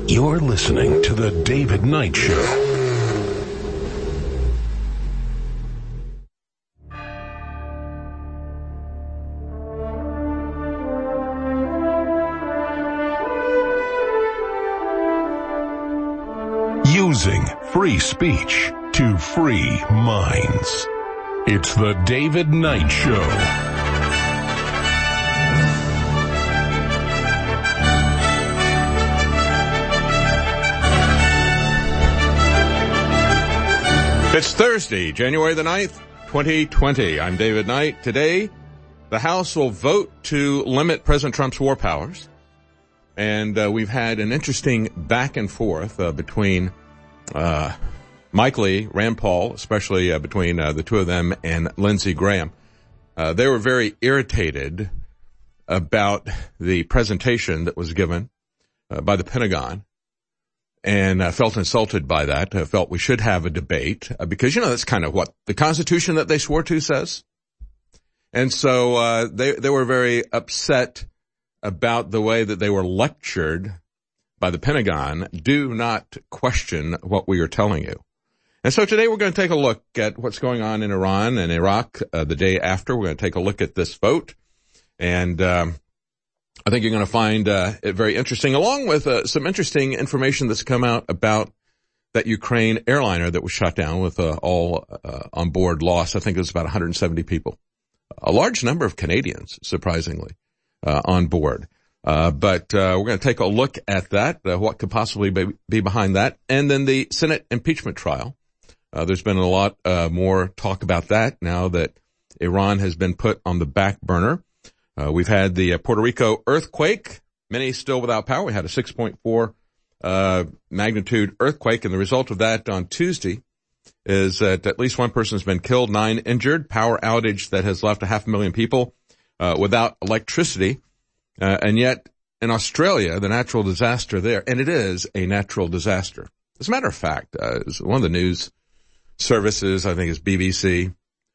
You're listening to The David Knight Show. Using free speech to free minds. It's The David Knight Show. It's Thursday, January the 9th, 2020. I'm David Knight. Today, the House will vote to limit President Trump's war powers. And we've had an interesting back and forth between Mike Lee, Rand Paul, especially between the two of them, and Lindsey Graham. They were very irritated about the presentation that was given by the Pentagon. And felt insulted by that, felt we should have a debate, because, that's kind of what the Constitution that they swore to says. And so they were very upset about the way that they were lectured by the Pentagon. Do not question what we are telling you. And so today we're going to take a look at what's going on in Iran and Iraq the day after. We're going to take a look at this vote. And I think you're going to find it very interesting, along with some interesting information that's come out about that Ukraine airliner that was shot down with all on board loss. I think it was about 170 people. A large number of Canadians, surprisingly, on board. But we're going to take a look at that, what could possibly be behind that. And then the Senate impeachment trial. There's been a lot more talk about that now that Iran has been put on the back burner. We've had the Puerto Rico earthquake, many still without power. We had a 6.4 magnitude earthquake, and the result of that on Tuesday is that at least one person has been killed, 9 injured, power outage that has left 500,000 people without electricity. And yet in Australia, the natural disaster there, and it is a natural disaster. As a matter of fact, one of the news services, I think it's BBC,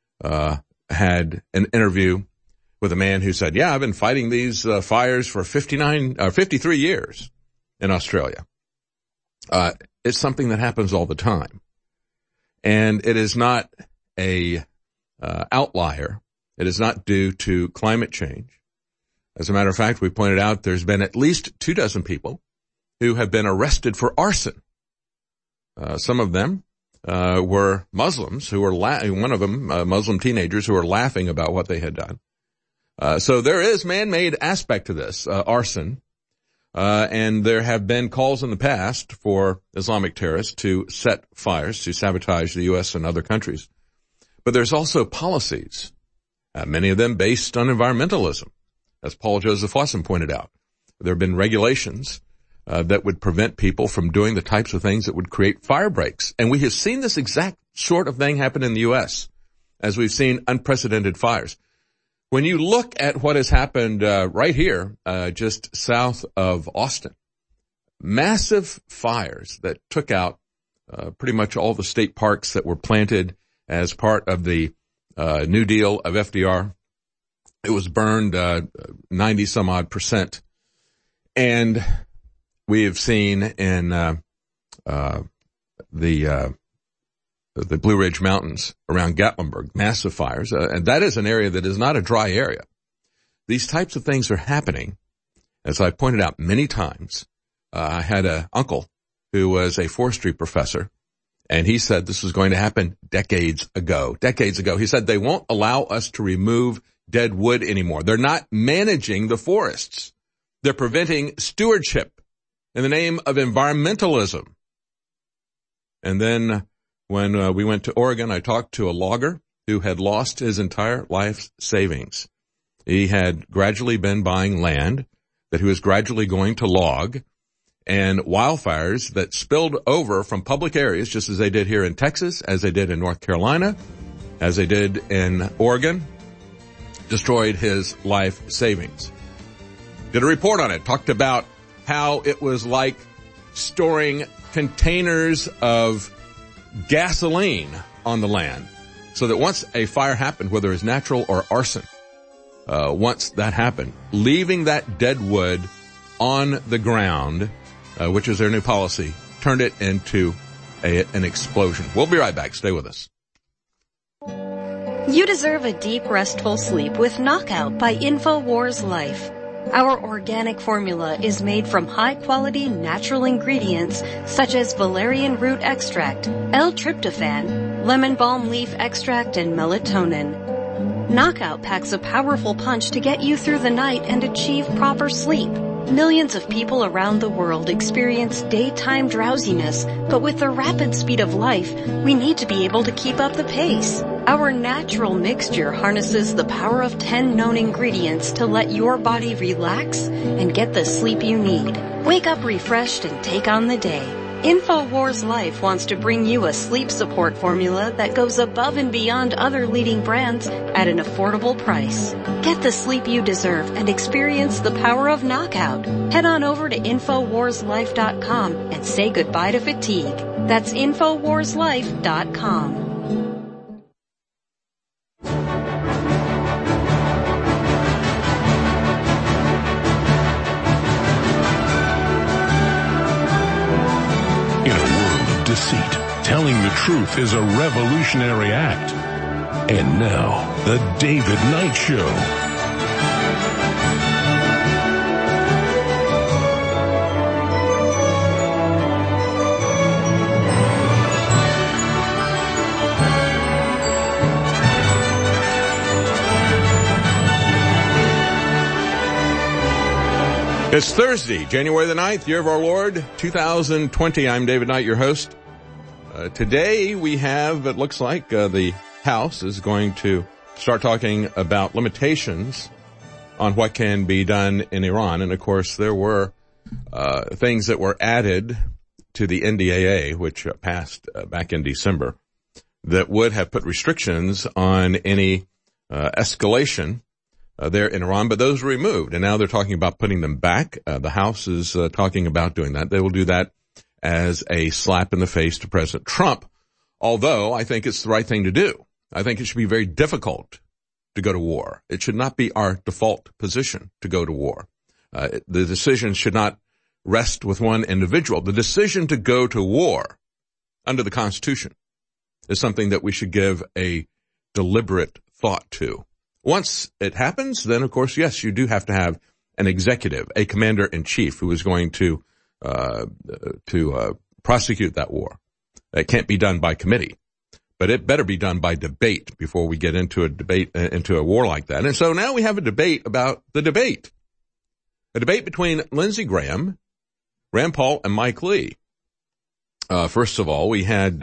had an interview with a man who said, I've been fighting these fires for 53 years in Australia. It's something that happens all the time. And it is not a outlier. It is not due to climate change. As a matter of fact, we pointed out there's been at least 24 people who have been arrested for arson. Some of them were Muslims who were one of them, Muslim teenagers who were laughing about what they had done. So there is man-made aspect to this, arson, and there have been calls in the past for Islamic terrorists to set fires, to sabotage the U.S. and other countries. But there's also policies, many of them based on environmentalism, as Paul Joseph Watson pointed out. There have been regulations that would prevent people from doing the types of things that would create fire breaks. And we have seen this exact sort of thing happen in the U.S., as we've seen unprecedented fires. When you look at what has happened right here, just south of Austin, massive fires that took out pretty much all the state parks that were planted as part of the New Deal of FDR. It was burned 90 some odd %. And we have seen in the Blue Ridge Mountains around Gatlinburg, massive fires. And that is an area that is not a dry area. These types of things are happening. As I pointed out many times, I had an uncle who was a forestry professor, and he said this was going to happen decades ago. He said they won't allow us to remove dead wood anymore. They're not managing the forests. They're preventing stewardship in the name of environmentalism. And then when we went to Oregon, I talked to a logger who had lost his entire life's savings. He had gradually been buying land that he was gradually going to log, and wildfires that spilled over from public areas, just as they did here in Texas, as they did in North Carolina, as they did in Oregon, destroyed his life savings. Did a report on it, talked about how it was like storing containers of gasoline on the land, so that once a fire happened, whether it's natural or arson, once that happened, leaving that dead wood on the ground which is their new policy, turned it into an explosion. We'll be right back. Stay with us. You deserve a deep, restful sleep with Knockout by InfoWars Life. Our organic formula is made from high-quality natural ingredients such as valerian root extract, L-tryptophan, lemon balm leaf extract, and melatonin. Knockout packs a powerful punch to get you through the night and achieve proper sleep. Millions of people around the world experience daytime drowsiness, but with the rapid speed of life, we need to be able to keep up the pace. Our natural mixture harnesses the power of 10 known ingredients to let your body relax and get the sleep you need. Wake up refreshed and take on the day. InfoWars Life wants to bring you a sleep support formula that goes above and beyond other leading brands at an affordable price. Get the sleep you deserve and experience the power of Knockout. Head on over to InfoWarsLife.com and say goodbye to fatigue. That's InfoWarsLife.com. Deceit. Telling the truth is a revolutionary act. And now, the David Knight Show. It's Thursday, January the 9th, year of our Lord, 2020. I'm David Knight, your host. Today we have, it looks like, the House is going to start talking about limitations on what can be done in Iran. And of course, there were things that were added to the NDAA, which passed back in December, that would have put restrictions on any escalation there in Iran, but those were removed. And now they're talking about putting them back. The House is talking about doing that. They will do that as a slap in the face to President Trump, although I think it's the right thing to do. I think it should be very difficult to go to war. It should not be our default position to go to war. The decision should not rest with one individual. The decision to go to war under the Constitution is something that we should give a deliberate thought to. Once it happens, then of course, yes, you do have to have an executive, a commander-in-chief who is going to prosecute that war. It can't be done by committee, but it better be done by debate before we get into a war like that. And so now we have a debate about the debate. A debate between Lindsey Graham, Rand Paul, and Mike Lee. First of all, we had,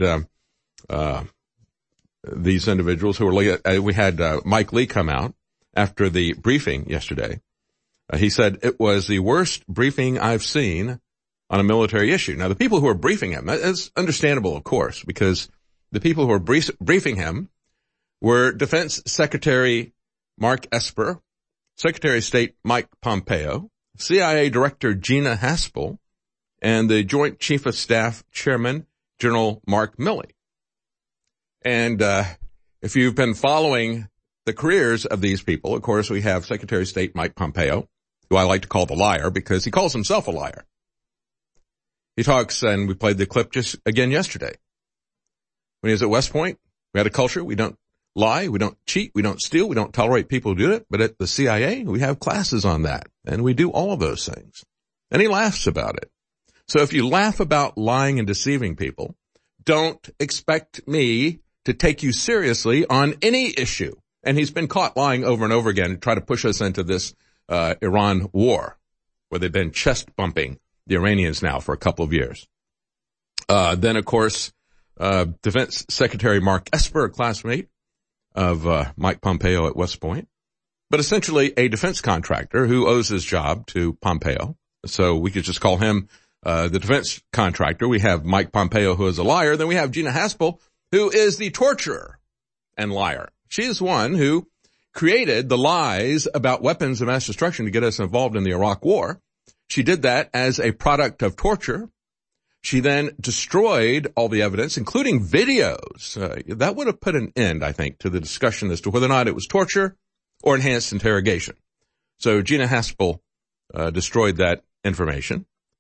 these individuals who were, we had, Mike Lee come out after the briefing yesterday. He said it was the worst briefing I've seen on a military issue. Now, the people who are briefing him, that's understandable, of course, because the people who are briefing him were Defense Secretary Mark Esper, Secretary of State Mike Pompeo, CIA Director Gina Haspel, and the Joint Chief of Staff Chairman General Mark Milley. And if you've been following the careers of these people, of course, we have Secretary of State Mike Pompeo, who I like to call the liar because he calls himself a liar. He talks, and we played the clip just again yesterday. When he was at West Point, we had a culture. We don't lie. We don't cheat. We don't steal. We don't tolerate people who do it. But at the CIA, we have classes on that. And we do all of those things. And he laughs about it. So if you laugh about lying and deceiving people, don't expect me to take you seriously on any issue. And he's been caught lying over and over again to try to push us into this Iran war, where they've been chest bumping the Iranians now for a couple of years. Then, of course, Defense Secretary Mark Esper, a classmate of Mike Pompeo at West Point, but essentially a defense contractor who owes his job to Pompeo. So we could just call him the defense contractor. We have Mike Pompeo, who is a liar. Then we have Gina Haspel, who is the torturer and liar. She is one who created the lies about weapons of mass destruction to get us involved in the Iraq War. She did that as a product of torture. She then destroyed all the evidence, including videos. That would have put an end, I think, to the discussion as to whether or not it was torture or enhanced interrogation. So Gina Haspel destroyed that information.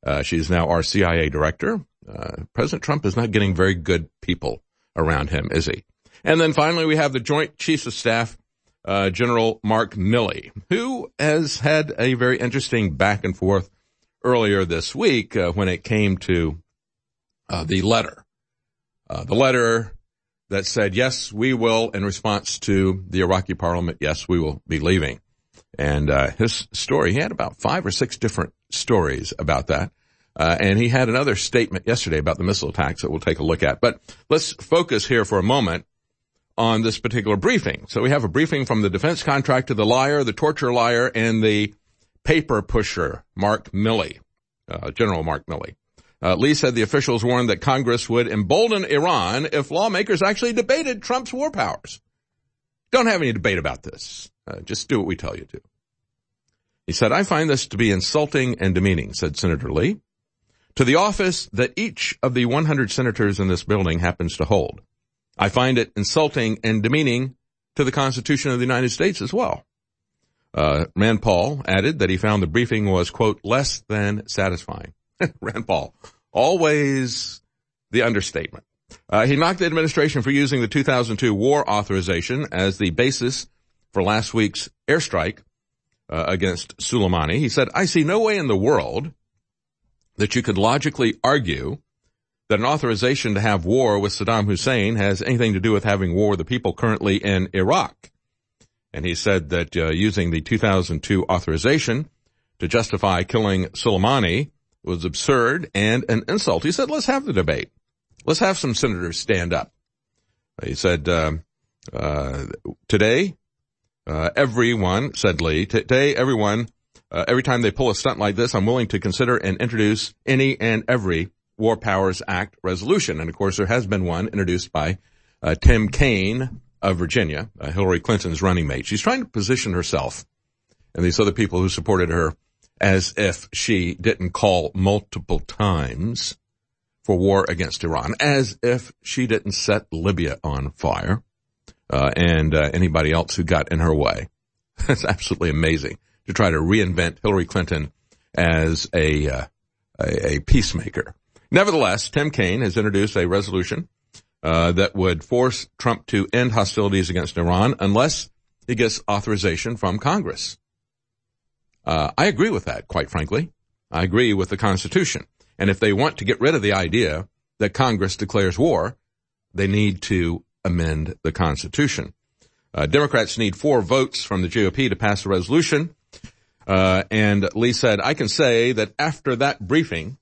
She's now our CIA director. President Trump is not getting very good people around him, is he? And then finally, we have the Joint Chiefs of Staff, General Mark Milley, who has had a very interesting back and forth earlier this week when it came to the letter. The letter that said, yes, we will, in response to the Iraqi parliament, yes, we will be leaving. And his story, he had about 5 or 6 different stories about that. And he had another statement yesterday about the missile attacks that we'll take a look at. But let's focus here for a moment on this particular briefing. So we have a briefing from the defense contractor, the liar, the torture liar, and the paper pusher, Mark Milley, General Mark Milley. Lee said the officials warned that Congress would embolden Iran if lawmakers actually debated Trump's war powers. Don't have any debate about this. Just do what we tell you to. He said, I find this to be insulting and demeaning, said Senator Lee, to the office that each of the 100 senators in this building happens to hold. I find it insulting and demeaning to the Constitution of the United States as well. Rand Paul added that he found the briefing was, quote, less than satisfying. Rand Paul, always the understatement. He knocked the administration for using the 2002 war authorization as the basis for last week's airstrike against Soleimani. He said, I see no way in the world that you could logically argue that an authorization to have war with Saddam Hussein has anything to do with having war with the people currently in Iraq. And he said that using the 2002 authorization to justify killing Soleimani was absurd and an insult. He said, let's have the debate. Let's have some senators stand up. He said, today, everyone, said Lee, today, everyone, every time they pull a stunt like this, I'm willing to consider and introduce any and every War Powers Act resolution. And of course, there has been one introduced by Tim Kaine of Virginia, Hillary Clinton's running mate. She's trying to position herself and these other people who supported her as if she didn't call multiple times for war against Iran, as if she didn't set Libya on fire, and anybody else who got in her way. It's absolutely amazing to try to reinvent Hillary Clinton as a peacemaker. Nevertheless, Tim Kaine has introduced a resolution that would force Trump to end hostilities against Iran unless he gets authorization from Congress. I agree with that, quite frankly. I agree with the Constitution. And if they want to get rid of the idea that Congress declares war, they need to amend the Constitution. Democrats need 4 votes from the GOP to pass the resolution. And Lee said, I can say that after that briefing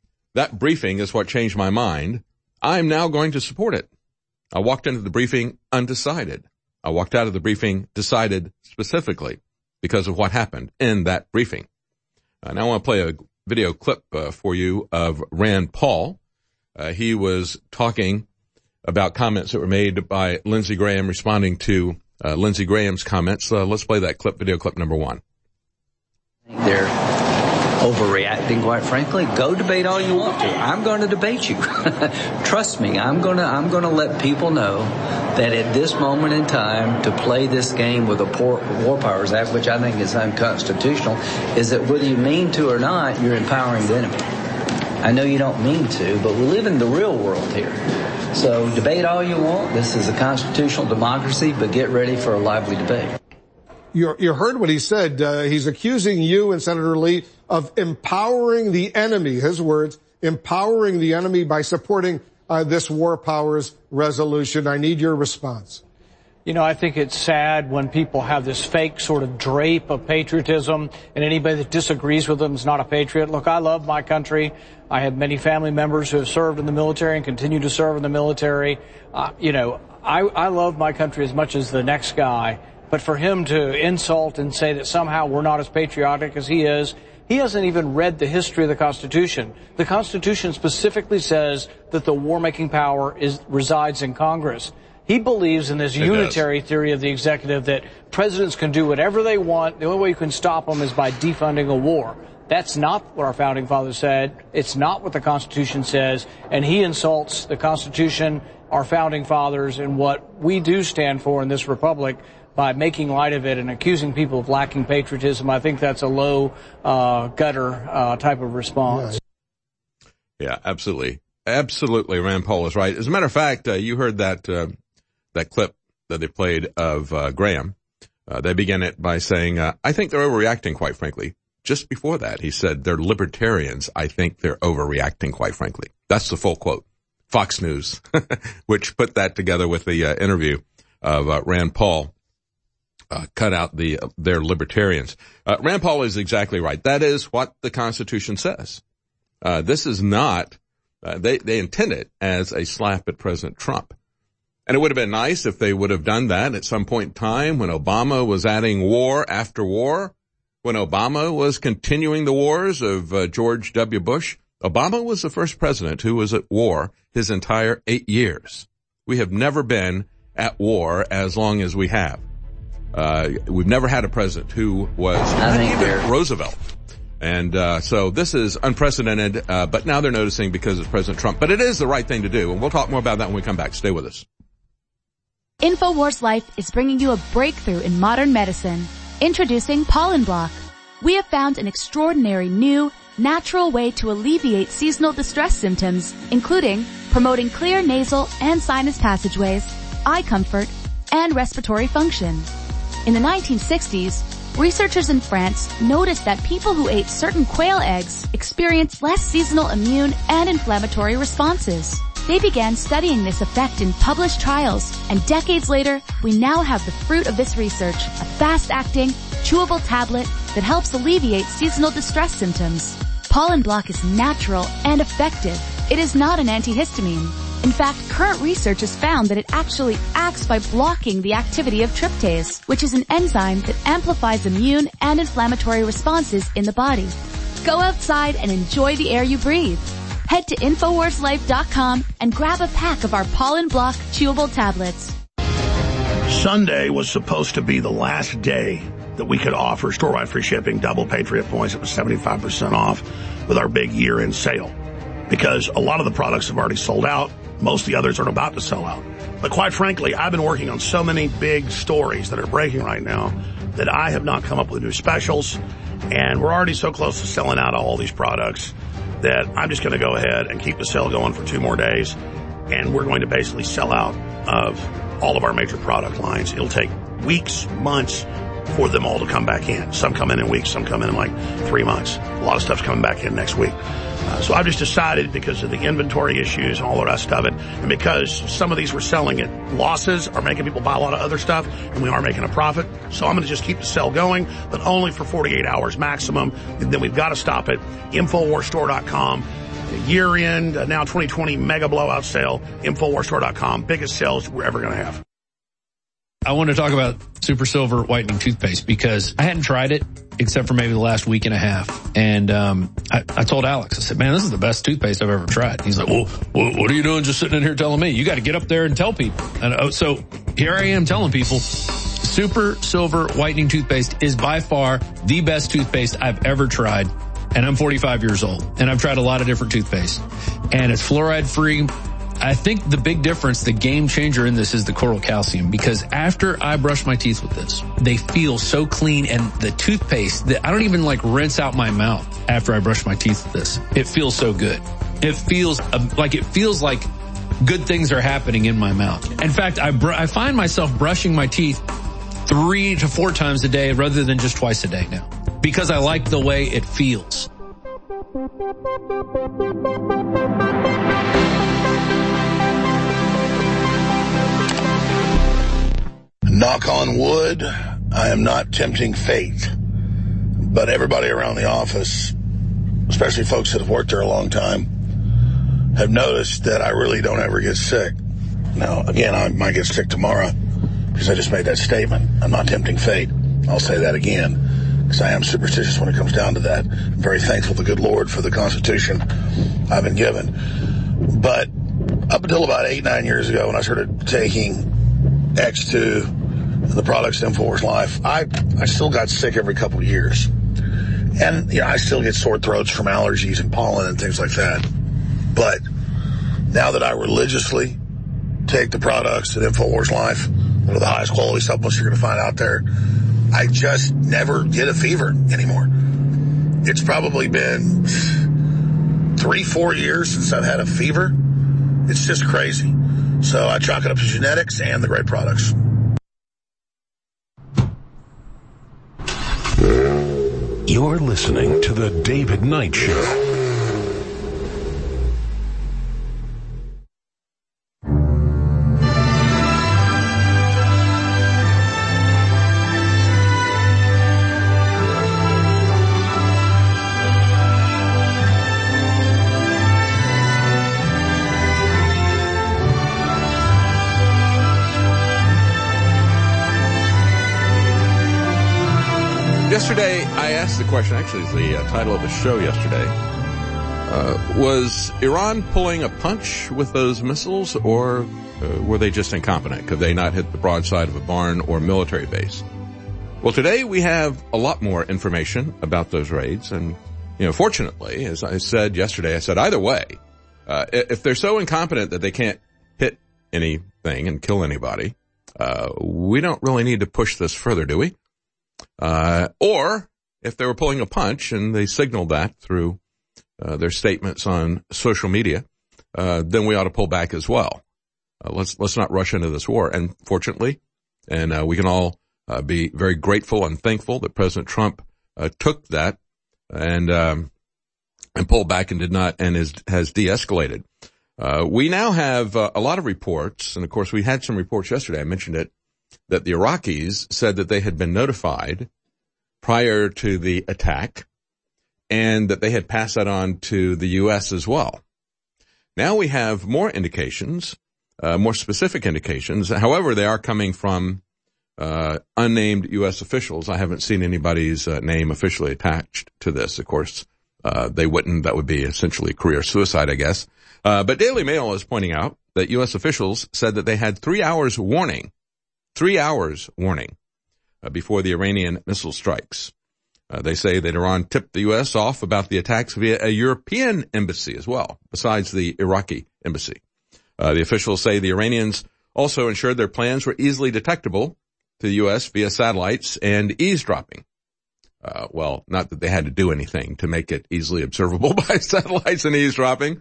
is what changed my mind. I'm now going to support it. I walked into the briefing undecided. I walked out of the briefing decided specifically because of what happened in that briefing. Now I want to play a video clip for you of Rand Paul. He was talking about comments that were made by Lindsey Graham, responding to Lindsey Graham's comments. Let's play that clip, video clip number 1. They're overreacting, quite frankly. Go debate all you want to. I'm going to debate you. Trust me, I'm going to let people know that at this moment in time, to play this game with the War Powers Act, which I think is unconstitutional, is that whether you mean to or not, you're empowering the enemy. I know you don't mean to, but we live in the real world here. So debate all you want. This is a constitutional democracy, but get ready for a lively debate. You heard what he said. He's accusing you and Senator Lee of empowering the enemy, his words, empowering the enemy by supporting this War Powers resolution. I need your response. You know, I think it's sad when people have this fake sort of drape of patriotism, and anybody that disagrees with them is not a patriot. Look, I love my country. I have many family members who have served in the military and continue to serve in the military. I love my country as much as the next guy. But for him to insult and say that somehow we're not as patriotic as he is, he hasn't even read the history of the Constitution. The Constitution specifically says that the war-making power resides in Congress. He believes in this unitary theory of the executive that presidents can do whatever they want. The only way you can stop them is by defunding a war. That's not what our founding fathers said. It's not what the Constitution says. And he insults the Constitution, our founding fathers, and what we do stand for in this republic by making light of it and accusing people of lacking patriotism. I think that's a low gutter type of response. Yeah, absolutely. Absolutely. Rand Paul is right. As a matter of fact, you heard that clip that they played of Graham. They began it by saying, I think they're overreacting, quite frankly. Just before that, he said, they're libertarians. I think they're overreacting, quite frankly. That's the full quote. Fox News, which put that together with the interview of Rand Paul, cut out they're libertarians. Rand Paul is exactly right. That is what the Constitution says. This is not, they intend it as a slap at President Trump. And it would have been nice if they would have done that at some point in time when Obama was adding war after war, when Obama was continuing the wars of George W. Bush. Obama was the first president who was at war his entire 8 years. We have never been at war as long as we have. We've never had a president who was Roosevelt. And so this is unprecedented, but now they're noticing because it's President Trump. But it is the right thing to do, and we'll talk more about that when we come back. Stay with us. InfoWars Life is bringing you a breakthrough in modern medicine. Introducing Pollen Block. We have found an extraordinary new, natural way to alleviate seasonal distress symptoms, including promoting clear nasal and sinus passageways, eye comfort, and respiratory function. In the 1960s, researchers in France noticed that people who ate certain quail eggs experienced less seasonal immune and inflammatory responses. They began studying this effect in published trials, and decades later, we now have the fruit of this research, a fast-acting, chewable tablet that helps alleviate seasonal distress symptoms. Pollen Block is natural and effective. It is not an antihistamine. In fact, current research has found that it actually acts by blocking the activity of tryptase, which is an enzyme that amplifies immune and inflammatory responses in the body. Go outside and enjoy the air you breathe. Head to InfoWarsLife.com and grab a pack of our Pollen Block chewable tablets. Sunday was supposed to be the last day that we could offer store-wide free shipping, double Patriot points. It was 75% off with our big year-end sale. Because a lot of the products have already sold out. Most of the others are about to sell out. But quite frankly, I've been working on so many big stories that are breaking right now that I have not come up with new specials. And we're already so close to selling out all these products that I'm just going to go ahead and keep the sale going for 2 more days. And we're going to basically sell out of all of our major product lines. It'll take weeks, months for them all to come back in. Some come in weeks, some come in like 3 months. A lot of stuff's coming back in next week. So I've just decided, because of the inventory issues and all the rest of it, and because some of these we're selling at losses are making people buy a lot of other stuff, and we are making a profit. So I'm going to just keep the sale going, but only for 48 hours maximum. And then we've got to stop it. InfoWarsStore.com. Year-end, now 2020 mega blowout sale. InfoWarsStore.com. Biggest sales we're ever going to have. I want to talk about Super Silver Whitening Toothpaste because I hadn't tried it except for maybe the last week and a half. And I told Alex, I said, man, this is the best toothpaste I've ever tried. He's like, well, what are you doing just sitting in here telling me? You got to get up there and tell people. And so here I am telling people, Super Silver Whitening Toothpaste is by far the best toothpaste I've ever tried. And I'm 45 years old. And I've tried a lot of different toothpaste. And it's fluoride free. I think the big difference, the game changer in this is the coral calcium, because after I brush my teeth with this, they feel so clean, and the toothpaste that I don't even like rinse out my mouth after I brush my teeth with this. It feels so good. It feels like good things are happening in my mouth. In fact, I find myself brushing my teeth 3 to 4 times a day rather than just twice a day now, because I like the way it feels. Knock on wood, I am not tempting fate, but everybody around the office, especially folks that have worked there a long time, have noticed that I really don't ever get sick. Now, again, I might get sick tomorrow because I just made that statement. I'm not tempting fate. I'll say that again because I am superstitious when it comes down to that. I'm very thankful to the good Lord for the Constitution I've been given. But up until about 8-9 years ago when I started taking X2, the products in InfoWars Life, I still got sick every couple of years. And, I still get sore throats from allergies and pollen and things like that. But now that I religiously take the products at InfoWars Life, that are the highest quality supplements you're going to find out there, I just never get a fever anymore. It's probably been 3-4 years since I've had a fever. It's just crazy. So I chalk it up to genetics and the great products. You're listening to The David Knight Show. Yesterday, I asked the question, actually it's the title of the show yesterday, was Iran pulling a punch with those missiles, or were they just incompetent? Could they not hit the broadside of a barn or military base? Well, today we have a lot more information about those raids, and, fortunately, as I said yesterday, I said either way, if they're so incompetent that they can't hit anything and kill anybody, we don't really need to push this further, do we? Or if they were pulling a punch and they signaled that through their statements on social media, then we ought to pull back as well. Let's not rush into this war. And fortunately, and we can all be very grateful and thankful that President Trump took that and pulled back and has de-escalated. We now have a lot of reports, and of course we had some reports yesterday, I mentioned it, that the Iraqis said that they had been notified prior to the attack and that they had passed that on to the U.S. as well. Now we have more indications, more specific indications. However, they are coming from unnamed U.S. officials. I haven't seen anybody's name officially attached to this. Of course, they wouldn't. That would be essentially career suicide, I guess. But Daily Mail is pointing out that U.S. officials said that they had 3 hours warning before the Iranian missile strikes. They say that Iran tipped the U.S. off about the attacks via a European embassy as well, besides the Iraqi embassy. The officials say the Iranians also ensured their plans were easily detectable to the U.S. via satellites and eavesdropping. Well, not that they had to do anything to make it easily observable by satellites and eavesdropping,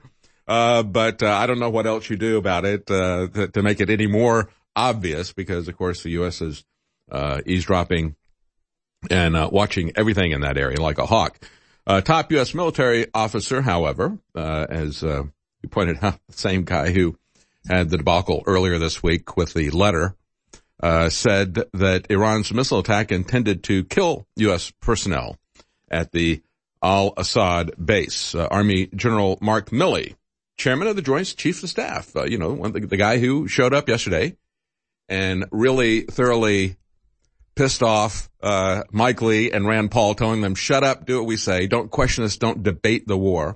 but I don't know what else you do about it to make it any more obvious, because of course the U.S. is eavesdropping and watching everything in that area like a hawk. Top U.S. military officer, however, as you pointed out, the same guy who had the debacle earlier this week with the letter, said that Iran's missile attack intended to kill U.S. personnel at the Al-Assad base. Army General Mark Milley, chairman of the Joint Chiefs of Staff, the guy who showed up yesterday and really thoroughly pissed off Mike Lee and Rand Paul, telling them, shut up, do what we say, don't question us, don't debate the war.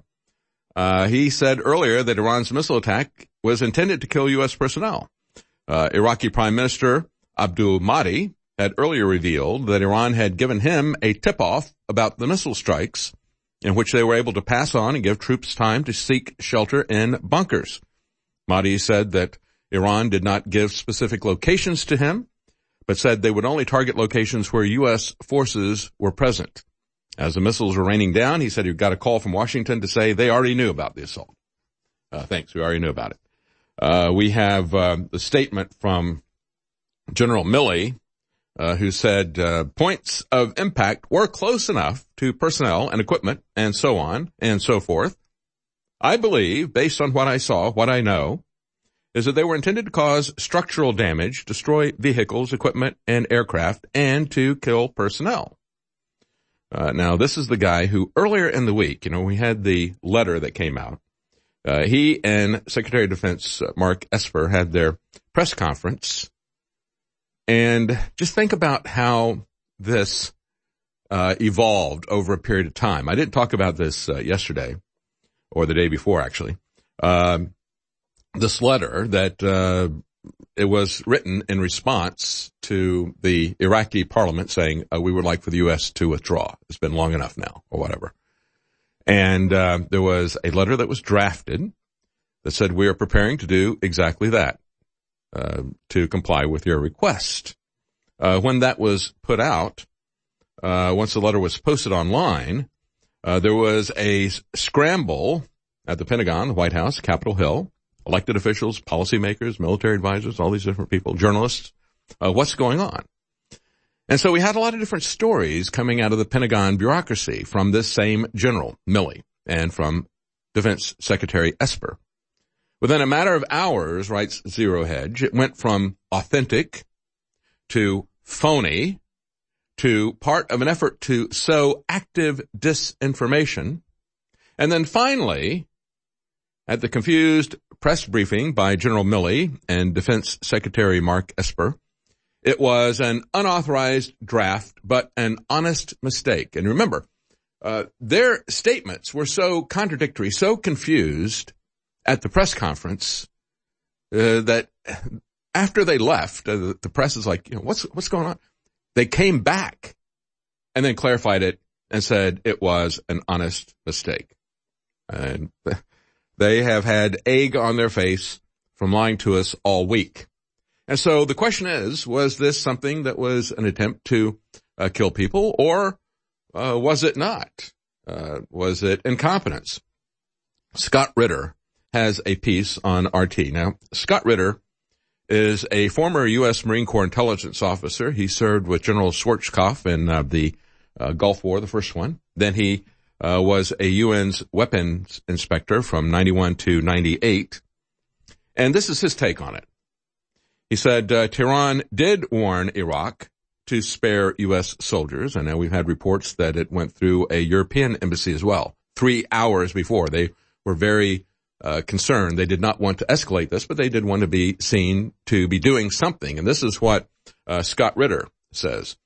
He said earlier that Iran's missile attack was intended to kill U.S. personnel. Iraqi Prime Minister Abdul Mahdi had earlier revealed that Iran had given him a tip-off about the missile strikes, in which they were able to pass on and give troops time to seek shelter in bunkers. Mahdi said that Iran did not give specific locations to him, but said they would only target locations where U.S. forces were present. As the missiles were raining down, he said he got a call from Washington to say they already knew about the assault. Thanks, we already knew about it. We have the statement from General Milley, who said points of impact were close enough to personnel and equipment and so on and so forth. I believe, based on what I saw, what I know, is that they were intended to cause structural damage, destroy vehicles, equipment, and aircraft, and to kill personnel. Now, this is the guy who earlier in the week, we had the letter that came out. He and Secretary of Defense Mark Esper had their press conference. And just think about how this evolved over a period of time. I didn't talk about this yesterday, or the day before, actually. This letter that it was written in response to the Iraqi parliament saying we would like for the U.S. to withdraw. It's been long enough now, or whatever. And there was a letter that was drafted that said we are preparing to do exactly that, to comply with your request. When that was put out, once the letter was posted online, there was a scramble at the Pentagon, the White House, Capitol Hill, elected officials, policymakers, military advisors, all these different people, journalists, what's going on. And so we had a lot of different stories coming out of the Pentagon bureaucracy from this same General Milley and from Defense Secretary Esper. Within a matter of hours, writes Zero Hedge, it went from authentic to phony to part of an effort to sow active disinformation. And then finally, at the confused press briefing by General Milley and Defense Secretary Mark Esper, it was an unauthorized draft, but an honest mistake. And remember, their statements were so contradictory, so confused at the press conference that after they left, the press is like, what's going on? They came back and then clarified it and said it was an honest mistake. And they have had egg on their face from lying to us all week. And so the question is, was this something that was an attempt to kill people, or was it not? Was it incompetence? Scott Ritter has a piece on RT. Now, Scott Ritter is a former U.S. Marine Corps intelligence officer. He served with General Schwarzkopf in the Gulf War, the first one. Then he was a UN's weapons inspector from 91 to 98. And this is his take on it. He said, Tehran did warn Iraq to spare U.S. soldiers, and now we've had reports that it went through a European embassy as well, 3 hours before. They were very concerned. They did not want to escalate this, but they did want to be seen to be doing something. And this is what Scott Ritter says.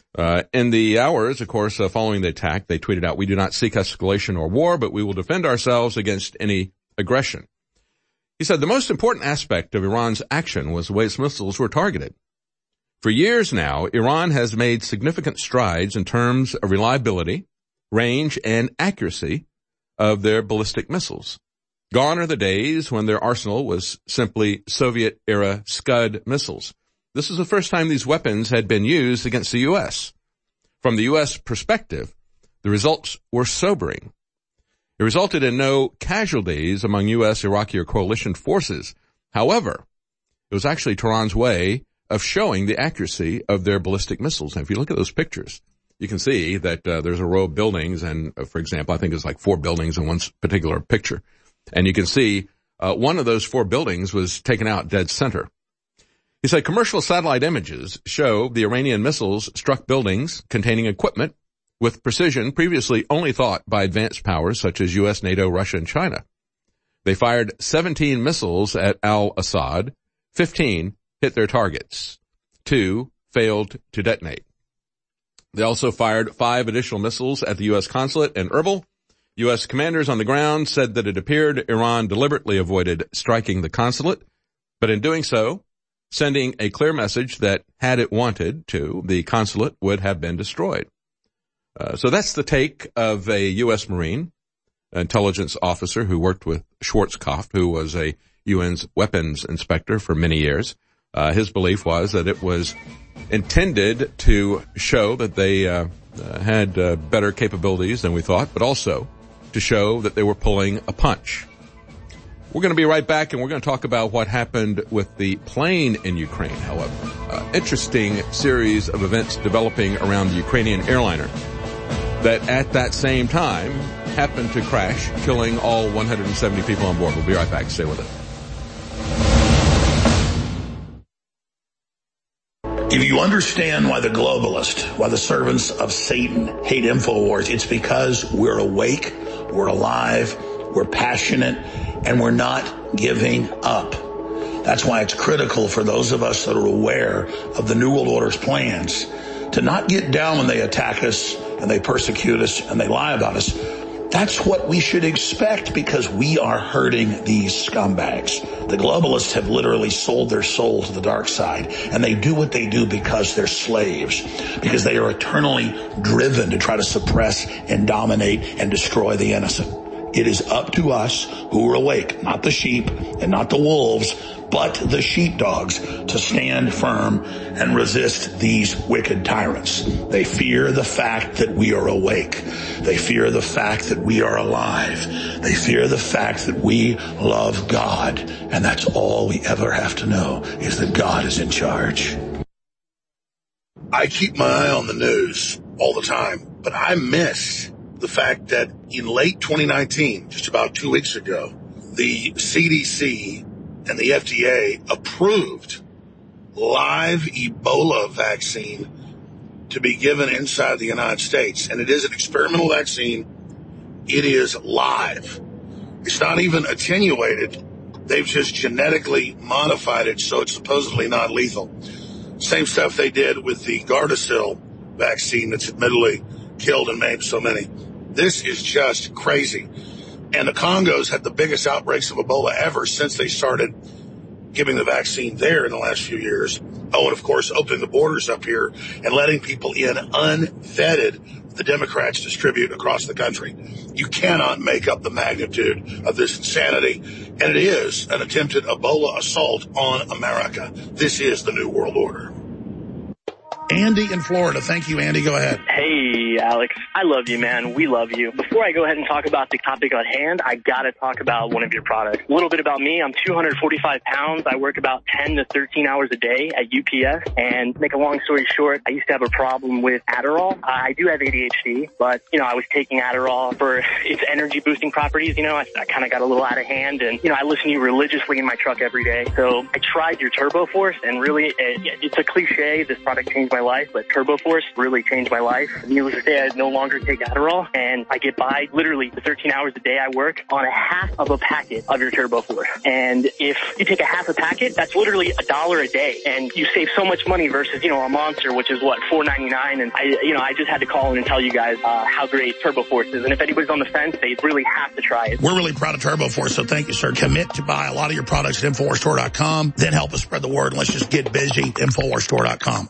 In the hours, of course, following the attack, they tweeted out, "We do not seek escalation or war, but we will defend ourselves against any aggression." He said the most important aspect of Iran's action was the way its missiles were targeted. For years now, Iran has made significant strides in terms of reliability, range, and accuracy of their ballistic missiles. Gone are the days when their arsenal was simply Soviet-era Scud missiles. This is the first time these weapons had been used against the U.S. From the U.S. perspective, the results were sobering. It resulted in no casualties among U.S., Iraqi, or coalition forces. However, it was actually Tehran's way of showing the accuracy of their ballistic missiles. And if you look at those pictures, you can see that there's a row of buildings, and for example, I think it's like 4 buildings in one particular picture. And you can see one of those 4 buildings was taken out dead center. He said commercial satellite images show the Iranian missiles struck buildings containing equipment with precision previously only thought by advanced powers such as U.S., NATO, Russia, and China. They fired 17 missiles at al-Assad. 15 hit their targets. 2 failed to detonate. They also fired 5 additional missiles at the U.S. consulate in Erbil. U.S. commanders on the ground said that it appeared Iran deliberately avoided striking the consulate, but in doing so, sending a clear message that had it wanted to, the consulate would have been destroyed. So that's the take of a U.S. Marine intelligence officer who worked with Schwarzkopf, who was a UN's weapons inspector for many years. His belief was that it was intended to show that they had better capabilities than we thought, but also to show that they were pulling a punch. We're going to be right back, and we're going to talk about what happened with the plane in Ukraine, however. Interesting series of events developing around the Ukrainian airliner that at that same time happened to crash, killing all 170 people on board. We'll be right back. Stay with us. If you understand why the globalists, why the servants of Satan hate InfoWars, it's because we're awake, we're alive, we're passionate, and we're not giving up. That's why it's critical for those of us that are aware of the New World Order's plans to not get down when they attack us and they persecute us and they lie about us. That's what we should expect because we are hurting these scumbags. The globalists have literally sold their soul to the dark side, and they do what they do because they're slaves, because they are eternally driven to try to suppress and dominate and destroy the innocent. It is up to us who are awake, not the sheep and not the wolves, but the sheepdogs to stand firm and resist these wicked tyrants. They fear the fact that we are awake. They fear the fact that we are alive. They fear the fact that we love God. And that's all we ever have to know, is that God is in charge. I keep my eye on the news all the time, but I missed the fact that in late 2019, just about 2 weeks ago, the CDC and the FDA approved live Ebola vaccine to be given inside the United States. And it is an experimental vaccine. It is live. It's not even attenuated. They've just genetically modified it so it's supposedly not lethal. Same stuff they did with the Gardasil vaccine that's admittedly killed and maimed so many. This is just crazy. And the Congos had the biggest outbreaks of Ebola ever since they started giving the vaccine there in the last few years. Oh, and of course, opening the borders up here and letting people in unvetted, the Democrats distribute across the country. You cannot make up the magnitude of this insanity. And it is an attempted Ebola assault on America. This is the New World Order. Andy in Florida. Thank you, Andy. Go ahead. Hey, Alex. I love you, man. We love you. Before I go ahead and talk about the topic at hand, I got to talk about one of your products. A little bit about me. I'm 245 pounds. I work about 10 to 13 hours a day at UPS. And make a long story short, I used to have a problem with Adderall. I do have ADHD, but, I was taking Adderall for its energy boosting properties. I kind of got a little out of hand. And, I listen to you religiously in my truck every day. So I tried your Turbo Force, and really, it's a cliche. This product changed my life, but Turbo Force really changed my life. Needless to say, I no longer take Adderall, and I get by literally the 13 hours a day I work on a half of a packet of your Turbo Force. And if you take a half a packet, that's literally $1 a day, and you save so much money versus, a Monster, which is what, $4.99. And I just had to call in and tell you guys how great Turbo Force is. And if anybody's on the fence, they really have to try it. We're really proud of Turbo Force, so thank you, sir. Commit to buy a lot of your products at InfoWarsStore.com. Then help us spread the word. Let's just get busy. InfoWarsStore.com.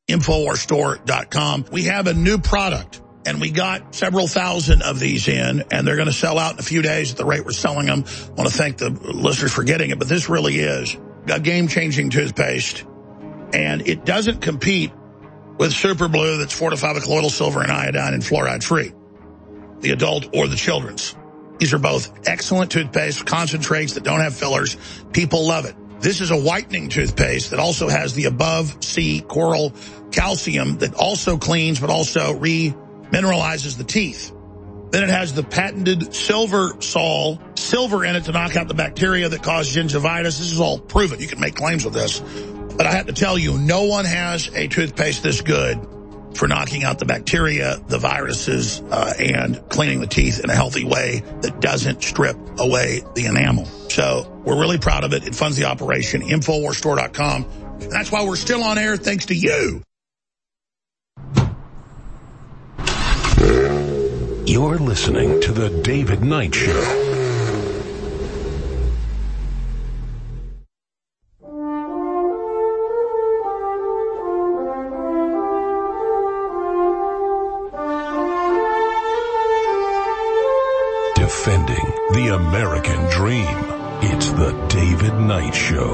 InfoWarsStore.com. We have a new product, and we got several thousand of these in, and they're going to sell out in a few days at the rate we're selling them. I want to thank the listeners for getting it, but this really is a game-changing toothpaste, and it doesn't compete with Super Blue that's fortified with colloidal silver and iodine and fluoride-free, the adult or the children's. These are both excellent toothpaste, concentrates that don't have fillers. People love it. This is a whitening toothpaste that also has the above sea coral calcium that also cleans but also remineralizes the teeth. Then it has the patented silver sol, silver in it to knock out the bacteria that cause gingivitis. This is all proven. You can make claims with this. But I have to tell you, no one has a toothpaste this good for knocking out the bacteria, the viruses, and cleaning the teeth in a healthy way that doesn't strip away the enamel. So we're really proud of it. It funds the operation. InfoWarsStore.com. And that's why we're still on air, thanks to you. You're listening to The David Knight Show. Defending the American dream. It's The David Knight Show.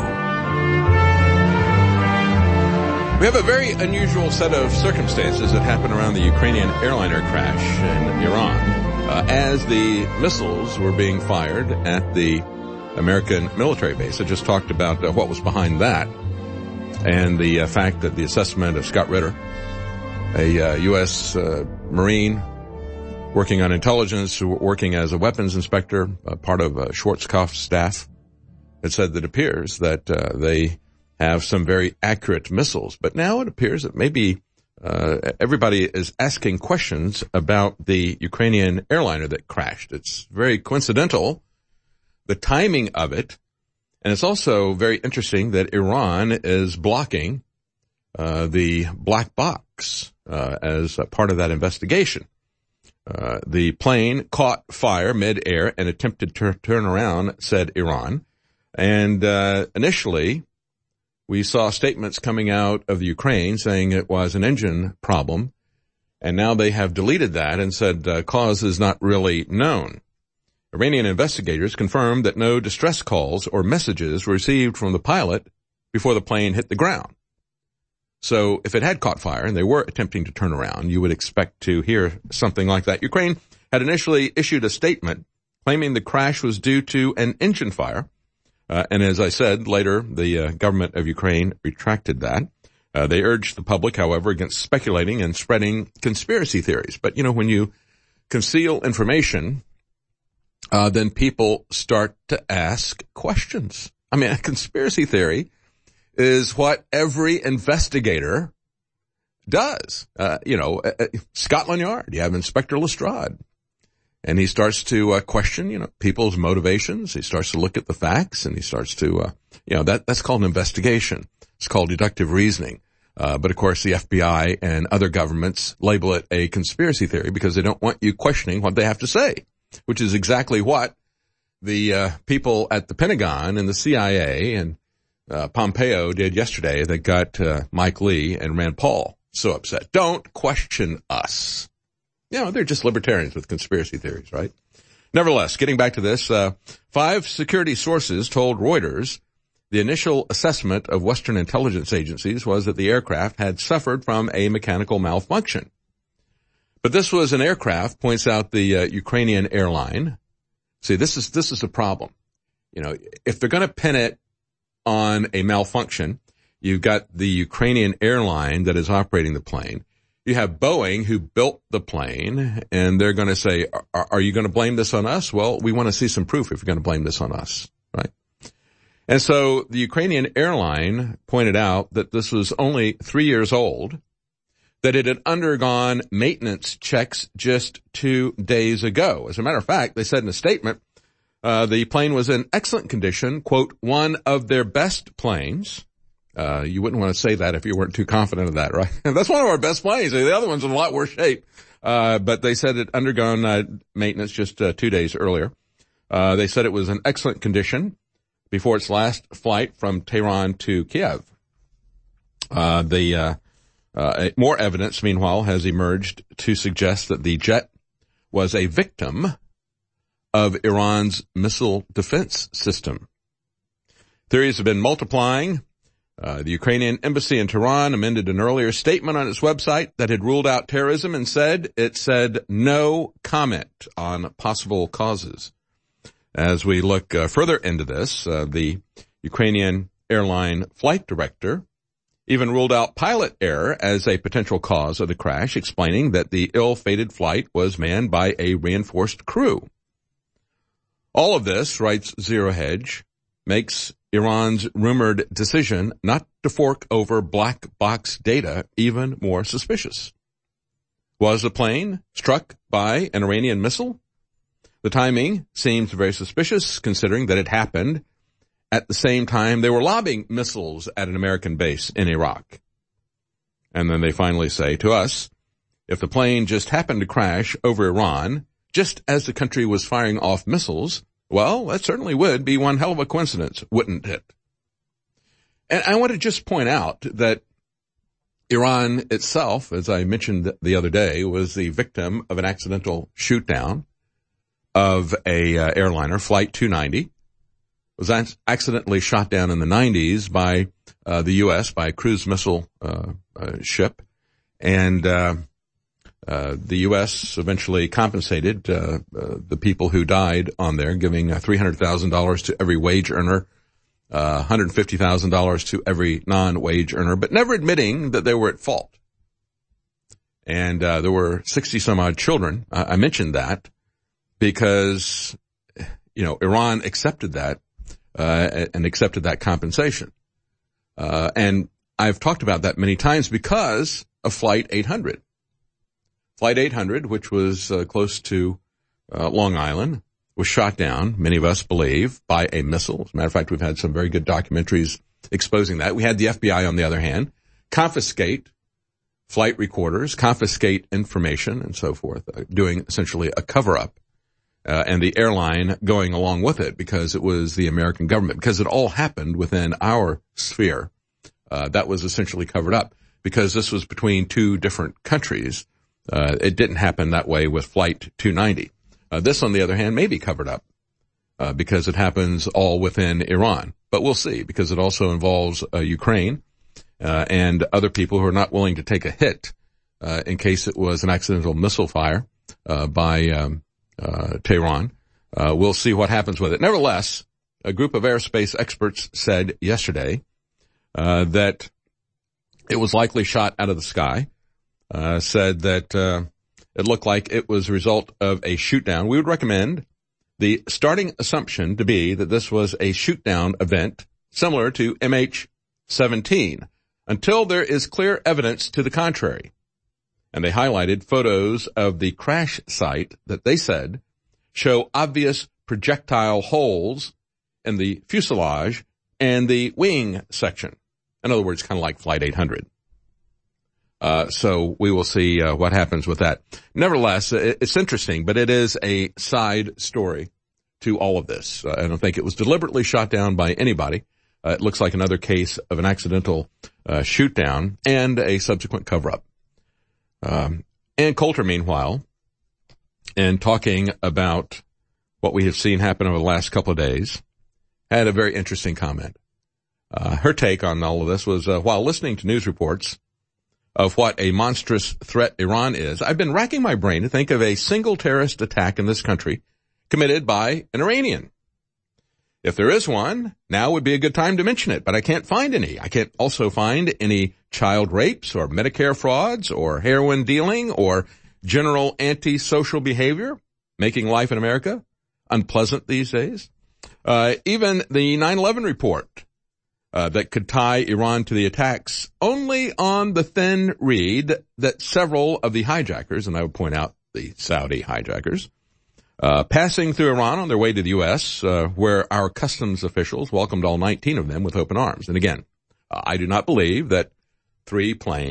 We have a very unusual set of circumstances that happened around the Ukrainian airliner crash in Iran. As the missiles were being fired at the American military base, I just talked about what was behind that and the fact that the assessment of Scott Ritter, a U.S. Marine working on intelligence, working as a weapons inspector, part of Schwarzkopf's staff, it said that it appears that they have some very accurate missiles. But now it appears that maybe everybody is asking questions about the Ukrainian airliner that crashed. It's very coincidental, the timing of it, and it's also very interesting that Iran is blocking the black box as a part of that investigation. The plane caught fire mid-air and attempted to turn around, said Iran. And initially, we saw statements coming out of the Ukraine saying it was an engine problem. And now they have deleted that and said cause is not really known. Iranian investigators confirmed that no distress calls or messages were received from the pilot before the plane hit the ground. So if it had caught fire and they were attempting to turn around, you would expect to hear something like that. Ukraine had initially issued a statement claiming the crash was due to an engine fire. And as I said, later the government of Ukraine retracted that. They urged the public, however, against speculating and spreading conspiracy theories. But, when you conceal information, then people start to ask questions. I mean, a conspiracy theory is what every investigator does. Scotland Yard, you have Inspector Lestrade, and he starts to question, people's motivations. He starts to look at the facts, and he starts to, that's called an investigation. It's called deductive reasoning. But of course the FBI and other governments label it a conspiracy theory because they don't want you questioning what they have to say, which is exactly what the people at the Pentagon and the CIA and Pompeo did yesterday that got Mike Lee and Rand Paul so upset. Don't question us. They're just libertarians with conspiracy theories, right? Nevertheless, getting back to this, 5 security sources told Reuters the initial assessment of Western intelligence agencies was that the aircraft had suffered from a mechanical malfunction. But this was an aircraft, points out the Ukrainian airline. See, this is a problem. If they're going to pin it on a malfunction, you've got the Ukrainian airline that is operating the plane. You have Boeing, who built the plane, and they're going to say, are you going to blame this on us? Well, we want to see some proof if you're going to blame this on us, right? And so the Ukrainian airline pointed out that this was only 3 years old, that it had undergone maintenance checks just 2 days ago. As a matter of fact, they said in a statement, the plane was in excellent condition, quote, one of their best planes. You wouldn't want to say that if you weren't too confident of that, right? That's one of our best planes. The other one's in a lot worse shape. But they said it undergone maintenance just 2 days earlier. They said it was in excellent condition before its last flight from Tehran to Kiev. More evidence, meanwhile, has emerged to suggest that the jet was a victim of Iran's missile defense system. Theories have been multiplying. The Ukrainian embassy in Tehran amended an earlier statement on its website that had ruled out terrorism and said no comment on possible causes. As we look further into this, the Ukrainian airline flight director even ruled out pilot error as a potential cause of the crash, explaining that the ill-fated flight was manned by a reinforced crew. All of this, writes Zero Hedge, makes Iran's rumored decision not to fork over black box data even more suspicious. Was the plane struck by an Iranian missile? The timing seems very suspicious, considering that it happened at the same time they were lobbing missiles at an American base in Iraq. And then they finally say to us, if the plane just happened to crash over Iran, just as the country was firing off missiles, well, that certainly would be one hell of a coincidence, wouldn't it? And I want to just point out that Iran itself, as I mentioned the other day, was the victim of an accidental shoot down of a airliner, Flight 290. Was accidentally shot down in the 90s by the U.S., by a cruise missile ship. And the U.S. eventually compensated the people who died on there, giving $300,000 to every wage earner, $150,000 to every non-wage earner, but never admitting that they were at fault. And there were 60-some-odd children. I mentioned that because, Iran accepted that and accepted that compensation. And I've talked about that many times because of Flight 800. Flight 800, which was close to Long Island, was shot down, many of us believe, by a missile. As a matter of fact, we've had some very good documentaries exposing that. We had the FBI, on the other hand, confiscate flight recorders, confiscate information, and so forth, doing essentially a cover-up, and the airline going along with it because it was the American government, because it all happened within our sphere. That was essentially covered up because this was between two different countries. It didn't happen that way with Flight 290. This, on the other hand, may be covered up because it happens all within Iran. But we'll see, because it also involves Ukraine and other people who are not willing to take a hit in case it was an accidental missile fire by Tehran. We'll see what happens with it. Nevertheless, a group of aerospace experts said yesterday that it was likely shot out of the sky, said that it looked like it was a result of a shoot-down. We would recommend the starting assumption to be that this was a shoot-down event similar to MH17 until there is clear evidence to the contrary. And they highlighted photos of the crash site that they said show obvious projectile holes in the fuselage and the wing section. In other words, kind of like Flight 800. So we will see what happens with that. Nevertheless, it's interesting, but it is a side story to all of this. I don't think it was deliberately shot down by anybody. It looks like another case of an accidental shoot down and a subsequent cover-up. Ann Coulter, meanwhile, in talking about what we have seen happen over the last couple of days, had a very interesting comment. Her take on all of this was, while listening to news reports of what a monstrous threat Iran is, I've been racking my brain to think of a single terrorist attack in this country committed by an Iranian. If there is one, now would be a good time to mention it, but I can't find any. I can't also find any child rapes or Medicare frauds or heroin dealing or general anti-social behavior, making life in America unpleasant these days. Even the 9/11 report that could tie Iran to the attacks only on the thin reed that several of the hijackers, and I would point out the Saudi hijackers, passing through Iran on their way to the U.S., where our customs officials welcomed all 19 of them with open arms. And again, I do not believe that three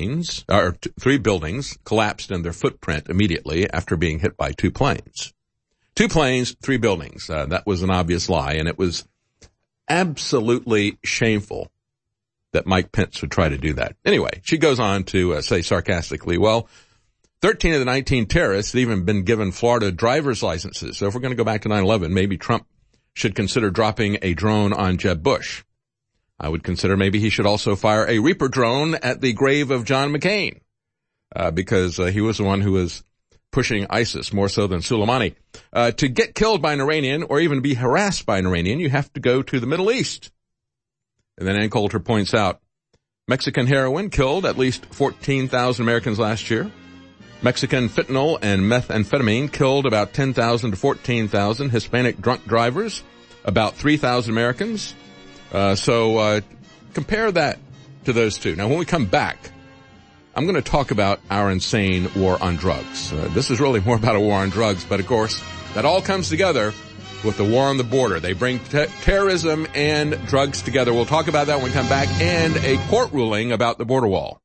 buildings collapsed in their footprint immediately after being hit by two planes. 2 planes, 3 buildings. That was an obvious lie, and it was absolutely shameful that Mike Pence would try to do that. Anyway, she goes on to say sarcastically, well, 13 of the 19 terrorists had even been given Florida driver's licenses. So if we're going to go back to 9/11, maybe Trump should consider dropping a drone on Jeb Bush. I would consider maybe he should also fire a Reaper drone at the grave of John McCain, because he was the one who was pushing ISIS more so than Soleimani. To get killed by an Iranian or even be harassed by an Iranian, you have to go to the Middle East. And then Ann Coulter points out, Mexican heroin killed at least 14,000 Americans last year. Mexican fentanyl and methamphetamine killed about 10,000 to 14,000 Hispanic drunk drivers, about 3,000 Americans. So compare that to those two. Now, when we come back, I'm going to talk about our insane war on drugs. This is really more about a war on drugs, but of course, that all comes together with the war on the border. They bring terrorism and drugs together. We'll talk about that when we come back, and a court ruling about the border wall.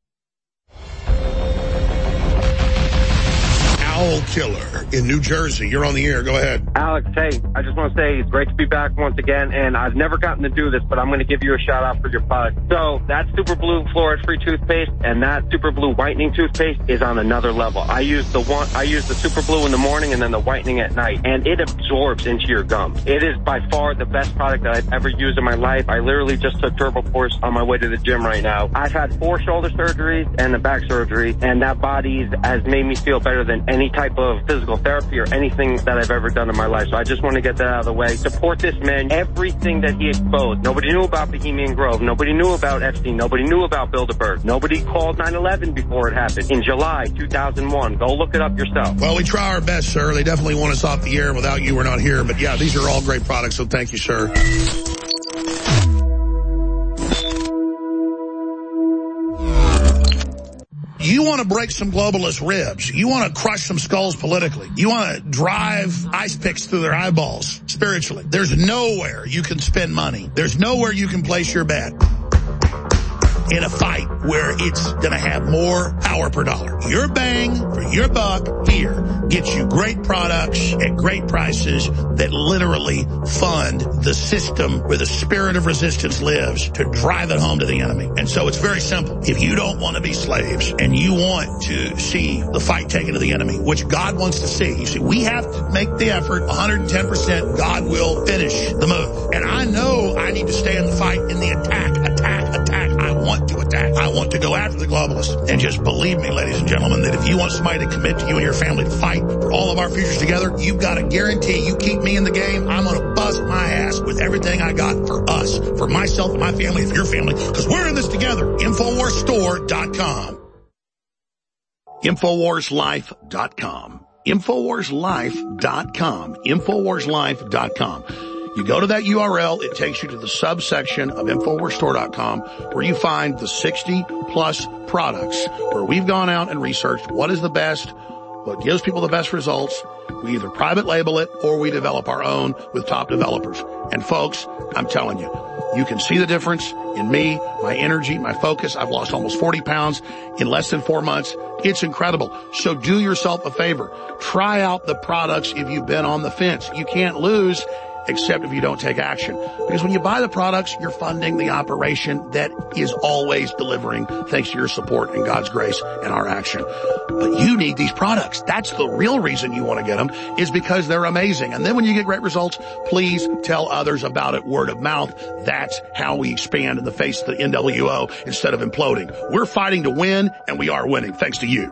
Owl killer in New Jersey. You're on the air. Go ahead. Alex, hey, I just want to say it's great to be back once again, and I've never gotten to do this, but I'm going to give you a shout out for your product. So that Super Blue fluoride-free toothpaste and that Super Blue whitening toothpaste is on another level. I use the Super Blue in the morning and then the whitening at night, and it absorbs into your gums. It is by far the best product that I've ever used in my life. I literally just took Turbo Force on my way to the gym right now. I've had 4 shoulder surgeries and a back surgery, and that body has made me feel better than any type of physical therapy or anything that I've ever done in my life. So I just want to get that out of the way. Support this man. Everything that he exposed. Nobody knew about Bohemian Grove. Nobody knew about Epstein. Nobody knew about Bilderberg. Nobody called 9/11 before it happened. In July 2001. Go look it up yourself. Well, we try our best, sir. They definitely want us off the air. Without you, we're not here. But yeah, these are all great products, so thank you, sir. You want to break some globalist ribs. You want to crush some skulls politically. You want to drive ice picks through their eyeballs spiritually. There's nowhere you can spend money. There's nowhere you can place your bet in a fight where it's going to have more power per dollar. Your bang for your buck here gets you great products at great prices that literally fund the system where the spirit of resistance lives to drive it home to the enemy. And so it's very simple. If you don't want to be slaves and you want to see the fight taken to the enemy, which God wants to see, you see, we have to make the effort 110%. God will finish the move. And I know I need to stay in the fight, in the attack. I want to attack. I want to go after the globalists. And just believe me, ladies and gentlemen, that if you want somebody to commit to you and your family to fight for all of our futures together, you've got to guarantee you keep me in the game. I'm going to bust my ass with everything I got for us, for myself and my family, and for your family, because we're in this together. InfoWarsStore.com. InfoWarsLife.com. InfoWarsLife.com. InfoWarsLife.com. You go to that URL, it takes you to the subsection of InfoWarsStore.com where you find the 60-plus products where we've gone out and researched what is the best, what gives people the best results. We either private label it or we develop our own with top developers. And folks, I'm telling you, you can see the difference in me, my energy, my focus. I've lost almost 40 pounds in less than 4 months. It's incredible. So do yourself a favor. Try out the products if you've been on the fence. You can't lose except if you don't take action. Because when you buy the products, you're funding the operation that is always delivering thanks to your support and God's grace and our action. But you need these products. That's the real reason you want to get them, is because they're amazing. And then when you get great results, please tell others about it, word of mouth. That's how we expand in the face of the NWO instead of imploding. We're fighting to win, and we are winning thanks to you.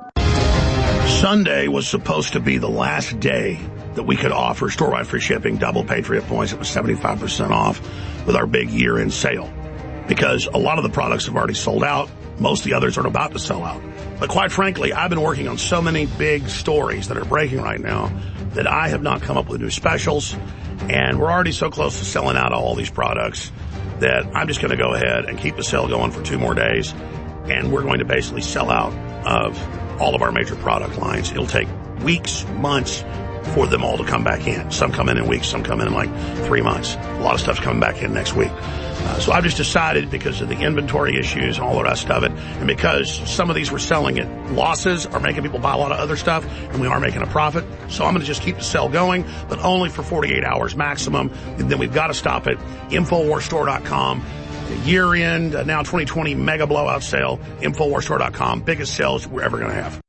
Sunday was supposed to be the last day that we could offer store-wide free shipping, double Patriot points. It was 75% off with our big year-end sale, because a lot of the products have already sold out. Most of the others are about to sell out. But quite frankly, I've been working on so many big stories that are breaking right now that I have not come up with new specials. And we're already so close to selling out all these products that I'm just going to go ahead and keep the sale going for 2 more days. And we're going to basically sell out of all of our major product lines. It'll take weeks, months for them all to come back in. Some come in weeks, some come in like 3 months. A lot of stuff's coming back in next week. So I've just decided, because of the inventory issues and all the rest of it, and because some of these we're selling at losses are making people buy a lot of other stuff, and we are making a profit. So I'm going to just keep the sale going, but only for 48 hours maximum. And then we've got to stop it. InfoWarsStore.com. Year-end, now 2020 mega blowout sale. InfoWarsStore.com. Biggest sales we're ever going to have.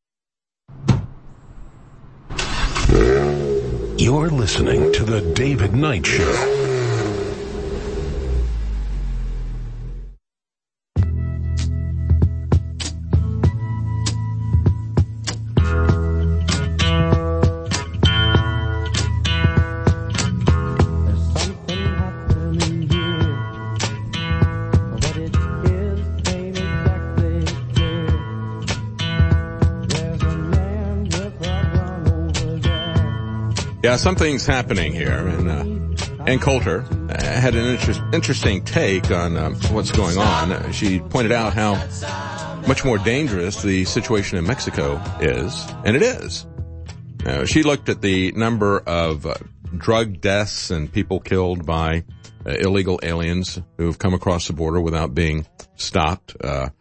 You're listening to The David Knight Show. Yeah, something's happening here, and Ann Coulter had an interesting take on what's going on. She pointed out how much more dangerous the situation in Mexico is, and it is. She looked at the number of drug deaths and people killed by illegal aliens who have come across the border without being stopped,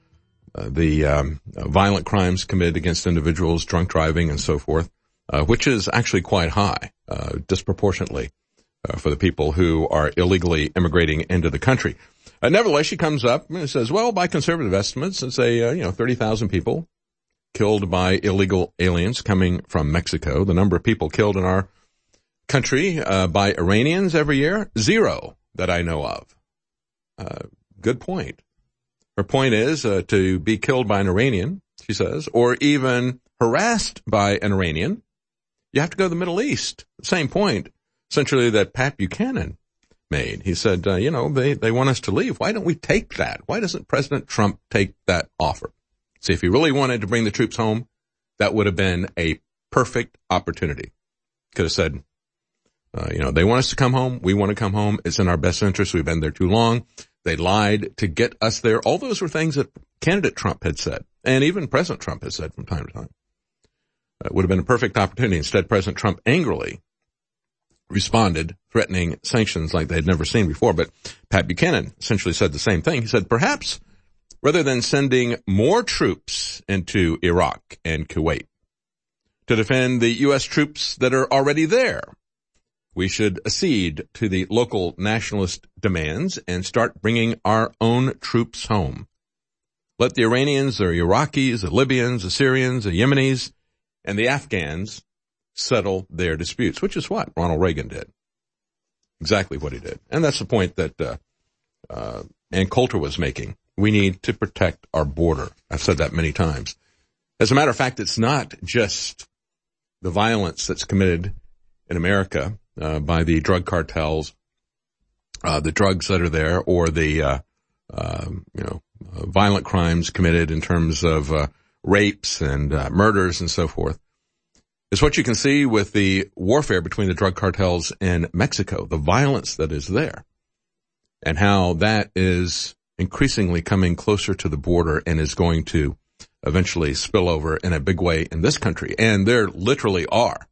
the violent crimes committed against individuals, drunk driving, and so forth. Which is actually quite high, disproportionately, for the people who are illegally immigrating into the country. Nevertheless, she comes up and says, well, by conservative estimates, it's 30,000 people killed by illegal aliens coming from Mexico. The number of people killed in our country, by Iranians every year, 0 that I know of. Good point. Her point is, to be killed by an Iranian, she says, or even harassed by an Iranian, you have to go to the Middle East. Same point, essentially, that Pat Buchanan made. He said, they want us to leave. Why don't we take that? Why doesn't President Trump take that offer? See, if he really wanted to bring the troops home, that would have been a perfect opportunity. Could have said, they want us to come home. We want to come home. It's in our best interest. We've been there too long. They lied to get us there. All those were things that candidate Trump had said, and even President Trump has said from time to time. It would have been a perfect opportunity. Instead, President Trump angrily responded, threatening sanctions like they had never seen before. But Pat Buchanan essentially said the same thing. He said, perhaps rather than sending more troops into Iraq and Kuwait to defend the U.S. troops that are already there. We should accede to the local nationalist demands and start bringing our own troops home. Let the Iranians, the Iraqis, the Libyans, the Syrians, the Yemenis, and the Afghans settle their disputes, which is what Ronald Reagan did. Exactly what he did. And that's the point that Ann Coulter was making. We need to protect our border. I've said that many times. As a matter of fact, it's not just the violence that's committed in America by the drug cartels, the drugs that are there, or the violent crimes committed in terms of rapes and murders and so forth. It's what you can see with the warfare between the drug cartels in Mexico, the violence that is there, and how that is increasingly coming closer to the border and is going to eventually spill over in a big way in this country. And there literally are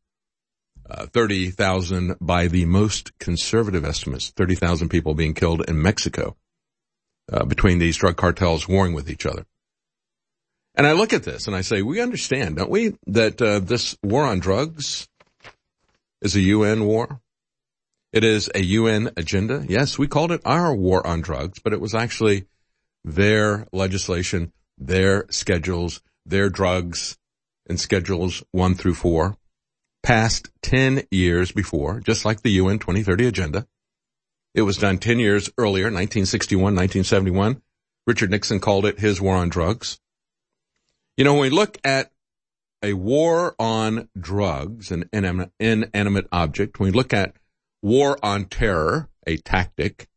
30,000 by the most conservative estimates, 30,000 people being killed in Mexico between these drug cartels warring with each other. And I look at this and I say, we understand, don't we, that this war on drugs is a UN war? It is a UN agenda. Yes, we called it our war on drugs, but it was actually their legislation, their schedules, their drugs and schedules 1 through 4, passed 10 years before, just like the UN 2030 agenda. It was done 10 years earlier, 1961, 1971. Richard Nixon called it his war on drugs. You know, when we look at a war on drugs, an inanimate object, when we look at war on terror, a tactic,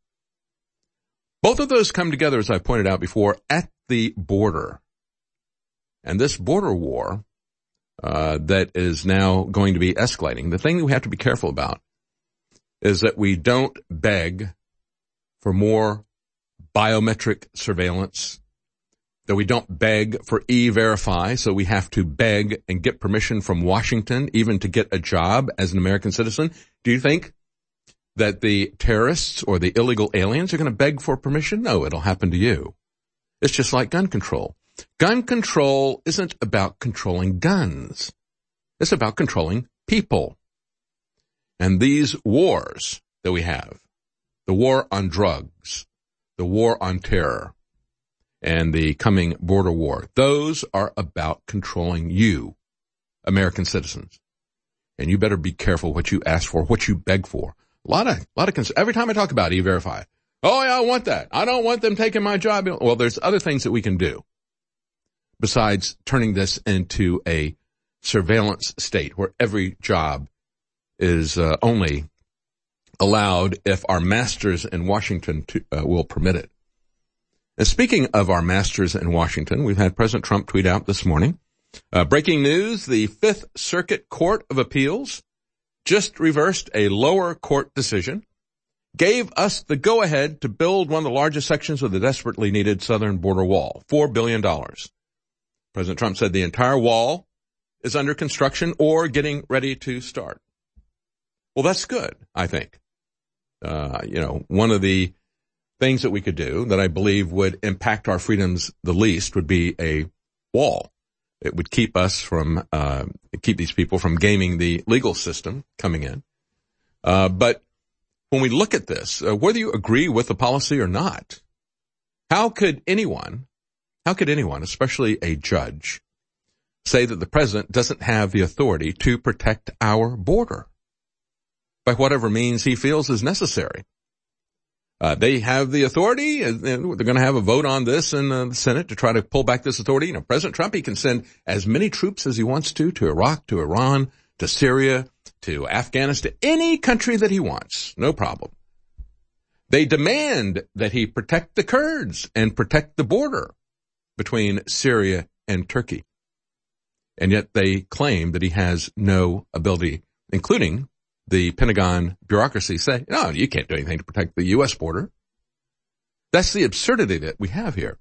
both of those come together, as I pointed out before, at the border. And this border war that is now going to be escalating, the thing that we have to be careful about is that we don't beg for more biometric surveillance, that we don't beg for E-Verify, so we have to beg and get permission from Washington even to get a job as an American citizen. Do you think that the terrorists or the illegal aliens are going to beg for permission? No, it'll happen to you. It's just like gun control. Gun control isn't about controlling guns. It's about controlling people. And these wars that we have, the war on drugs, the war on terror, and the coming border war, those are about controlling you, American citizens. And you better be careful what you ask for, what you beg for. Every time I talk about E-Verify, oh yeah, I want that. I don't want them taking my job. Well, there's other things that we can do besides turning this into a surveillance state where every job is only allowed if our masters in Washington will permit it. And speaking of our masters in Washington, we've had President Trump tweet out this morning, breaking news, the Fifth Circuit Court of Appeals just reversed a lower court decision, gave us the go-ahead to build one of the largest sections of the desperately needed southern border wall, $4 billion. President Trump said the entire wall is under construction or getting ready to start. Well, that's good, I think. One of the things that we could do that I believe would impact our freedoms the least would be a wall. It would keep us from, keep these people from gaming the legal system coming in. But when we look at this, whether you agree with the policy or not, how could anyone, especially a judge, say that the president doesn't have the authority to protect our border by whatever means he feels is necessary? They have the authority, and they're going to have a vote on this in the Senate to try to pull back this authority. President Trump, he can send as many troops as he wants to Iraq, to Iran, to Syria, to Afghanistan, any country that he wants. No problem. They demand that he protect the Kurds and protect the border between Syria and Turkey. And yet they claim that he has no ability, including the Pentagon bureaucracy say, no, you can't do anything to protect the U.S. border. That's the absurdity that we have here.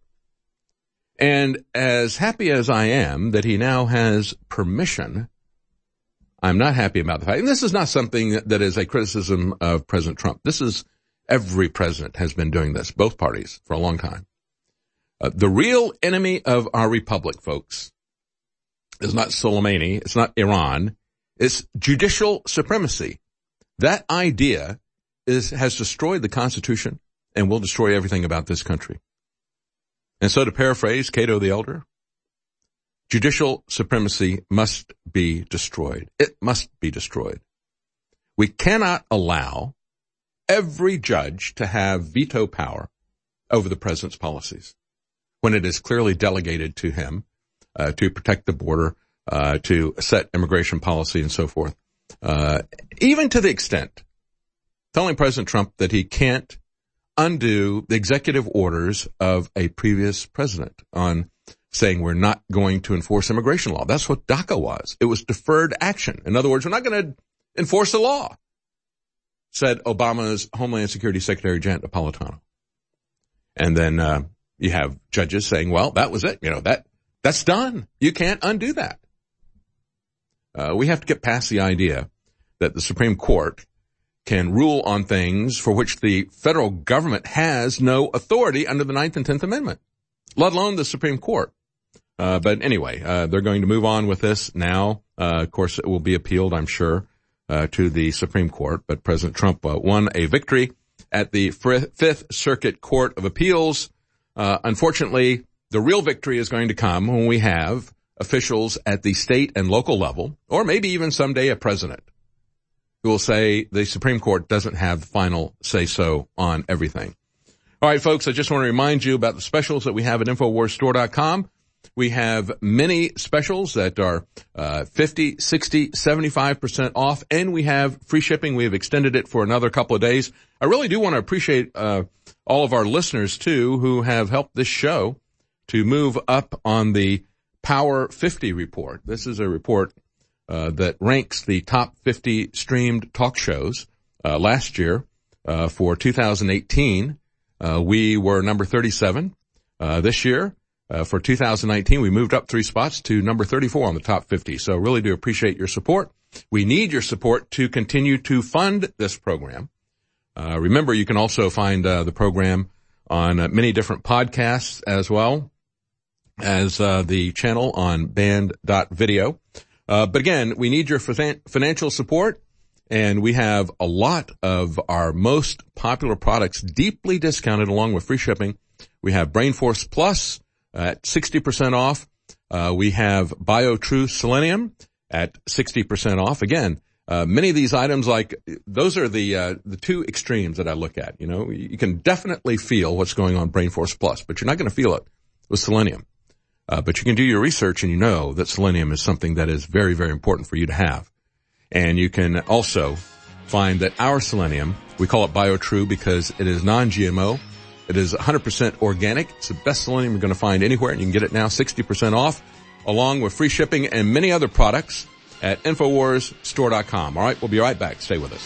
And as happy as I am that he now has permission, I'm not happy about the fact, and this is not something that is a criticism of President Trump. This is, every president has been doing this, both parties, for a long time. The real enemy of our republic, folks, is not Soleimani. It's not Iran. It's judicial supremacy. That idea has destroyed the Constitution and will destroy everything about this country. And so to paraphrase Cato the Elder, judicial supremacy must be destroyed. It must be destroyed. We cannot allow every judge to have veto power over the president's policies when it is clearly delegated to him to protect the border, to set immigration policy and so forth. Even to the extent telling President Trump that he can't undo the executive orders of a previous president on saying we're not going to enforce immigration law. That's what DACA was. It was deferred action. In other words, we're not going to enforce the law, said Obama's Homeland Security Secretary Janet Napolitano. And then you have judges saying, well, that was it. That's done. You can't undo that. We have to get past the idea that the Supreme Court can rule on things for which the federal government has no authority under the 9th and 10th Amendment, let alone the Supreme Court. But anyway, they're going to move on with this now. Of course, it will be appealed, I'm sure, to the Supreme Court. But President Trump won a victory at the Fifth Circuit Court of Appeals. Unfortunately, the real victory is going to come when we have officials at the state and local level, or maybe even someday a president, who will say the Supreme Court doesn't have the final say-so on everything. All right, folks, I just want to remind you about the specials that we have at InfoWarsStore.com. We have many specials that are 50, 60, 75% off, and we have free shipping. We have extended it for another couple of days. I really do want to appreciate all of our listeners, too, who have helped this show to move up on the Power 50 report. This is a report that ranks the top 50 streamed talk shows. Last year, for 2018, we were number 37. This year, for 2019, we moved up 3 spots to number 34 on the top 50. So really do appreciate your support. We need your support to continue to fund this program. Remember, you can also find the program on many different podcasts as well as the channel on band.video. But again, we need your financial support, and we have a lot of our most popular products deeply discounted along with free shipping. We have BrainForce Plus at 60% off. We have BioTrue Selenium at 60% off. Again, many of these items, like those are the two extremes that I look at. You can definitely feel what's going on BrainForce Plus, but you're not going to feel it with Selenium. But you can do your research and you know that selenium is something that is very, very important for you to have. And you can also find that our selenium, we call it BioTrue because it is non-GMO. It is 100% organic. It's the best selenium you're going to find anywhere, and you can get it now 60% off, along with free shipping and many other products at InfoWarsStore.com. All right, we'll be right back. Stay with us.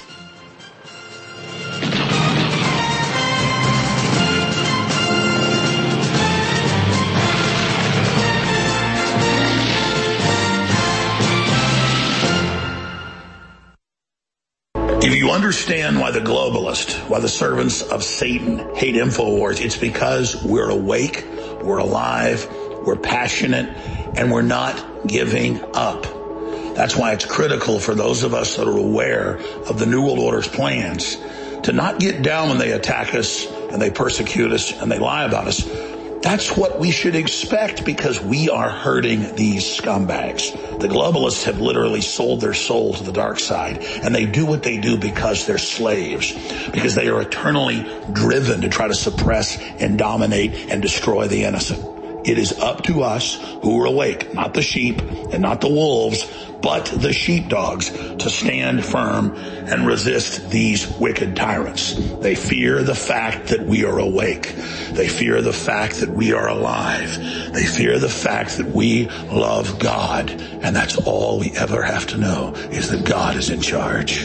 If you understand why the globalists, why the servants of Satan hate InfoWars, it's because we're awake, we're alive, we're passionate, and we're not giving up. That's why it's critical for those of us that are aware of the New World Order's plans to not get down when they attack us and they persecute us and they lie about us. That's what we should expect because we are hurting these scumbags. The globalists have literally sold their soul to the dark side, and they do what they do because they're slaves, because they are eternally driven to try to suppress and dominate and destroy the innocent. It is up to us who are awake, not the sheep and not the wolves, but the sheepdogs, to stand firm and resist these wicked tyrants. They fear the fact that we are awake. They fear the fact that we are alive. They fear the fact that we love God. And that's all we ever have to know, is that God is in charge.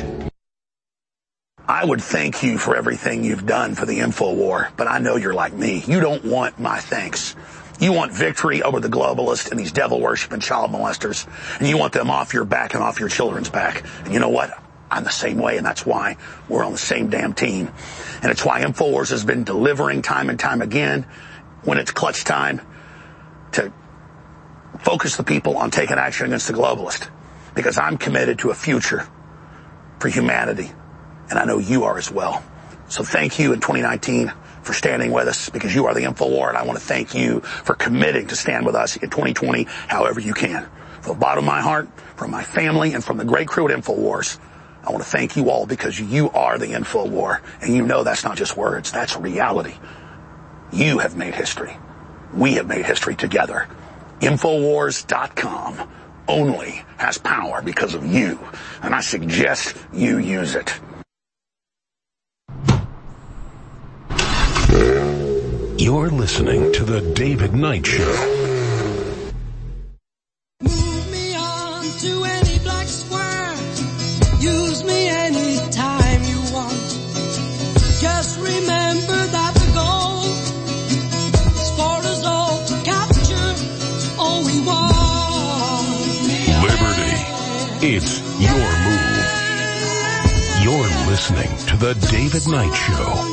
I would thank you for everything you've done for the InfoWar, but I know you're like me. You don't want my thanks. You want victory over the globalists and these devil-worshipping child molesters, and you want them off your back and off your children's back. And you know what? I'm the same way, and that's why we're on the same damn team. And it's why InfoWars has been delivering time and time again. when it's clutch time to focus the people on taking action against the globalist, because I'm committed to a future for humanity, and I know you are as well. So thank you in 2019 for standing with us, because you are the InfoWar, and I want to thank you for committing to stand with us in 2020 however you can. From the bottom of my heart, from my family, and from the great crew at InfoWars, I want to thank you all, because you are the InfoWar, and you know that's not just words, that's reality. You have made history. We have made history together. Infowars.com only has power because of you, and I suggest you use it. You're listening to The David Knight Show. Move me on to any black square. Use me anytime you want. Just remember that the goal is for us all to capture all we want. Liberty. It's your move. You're listening to The David Knight Show.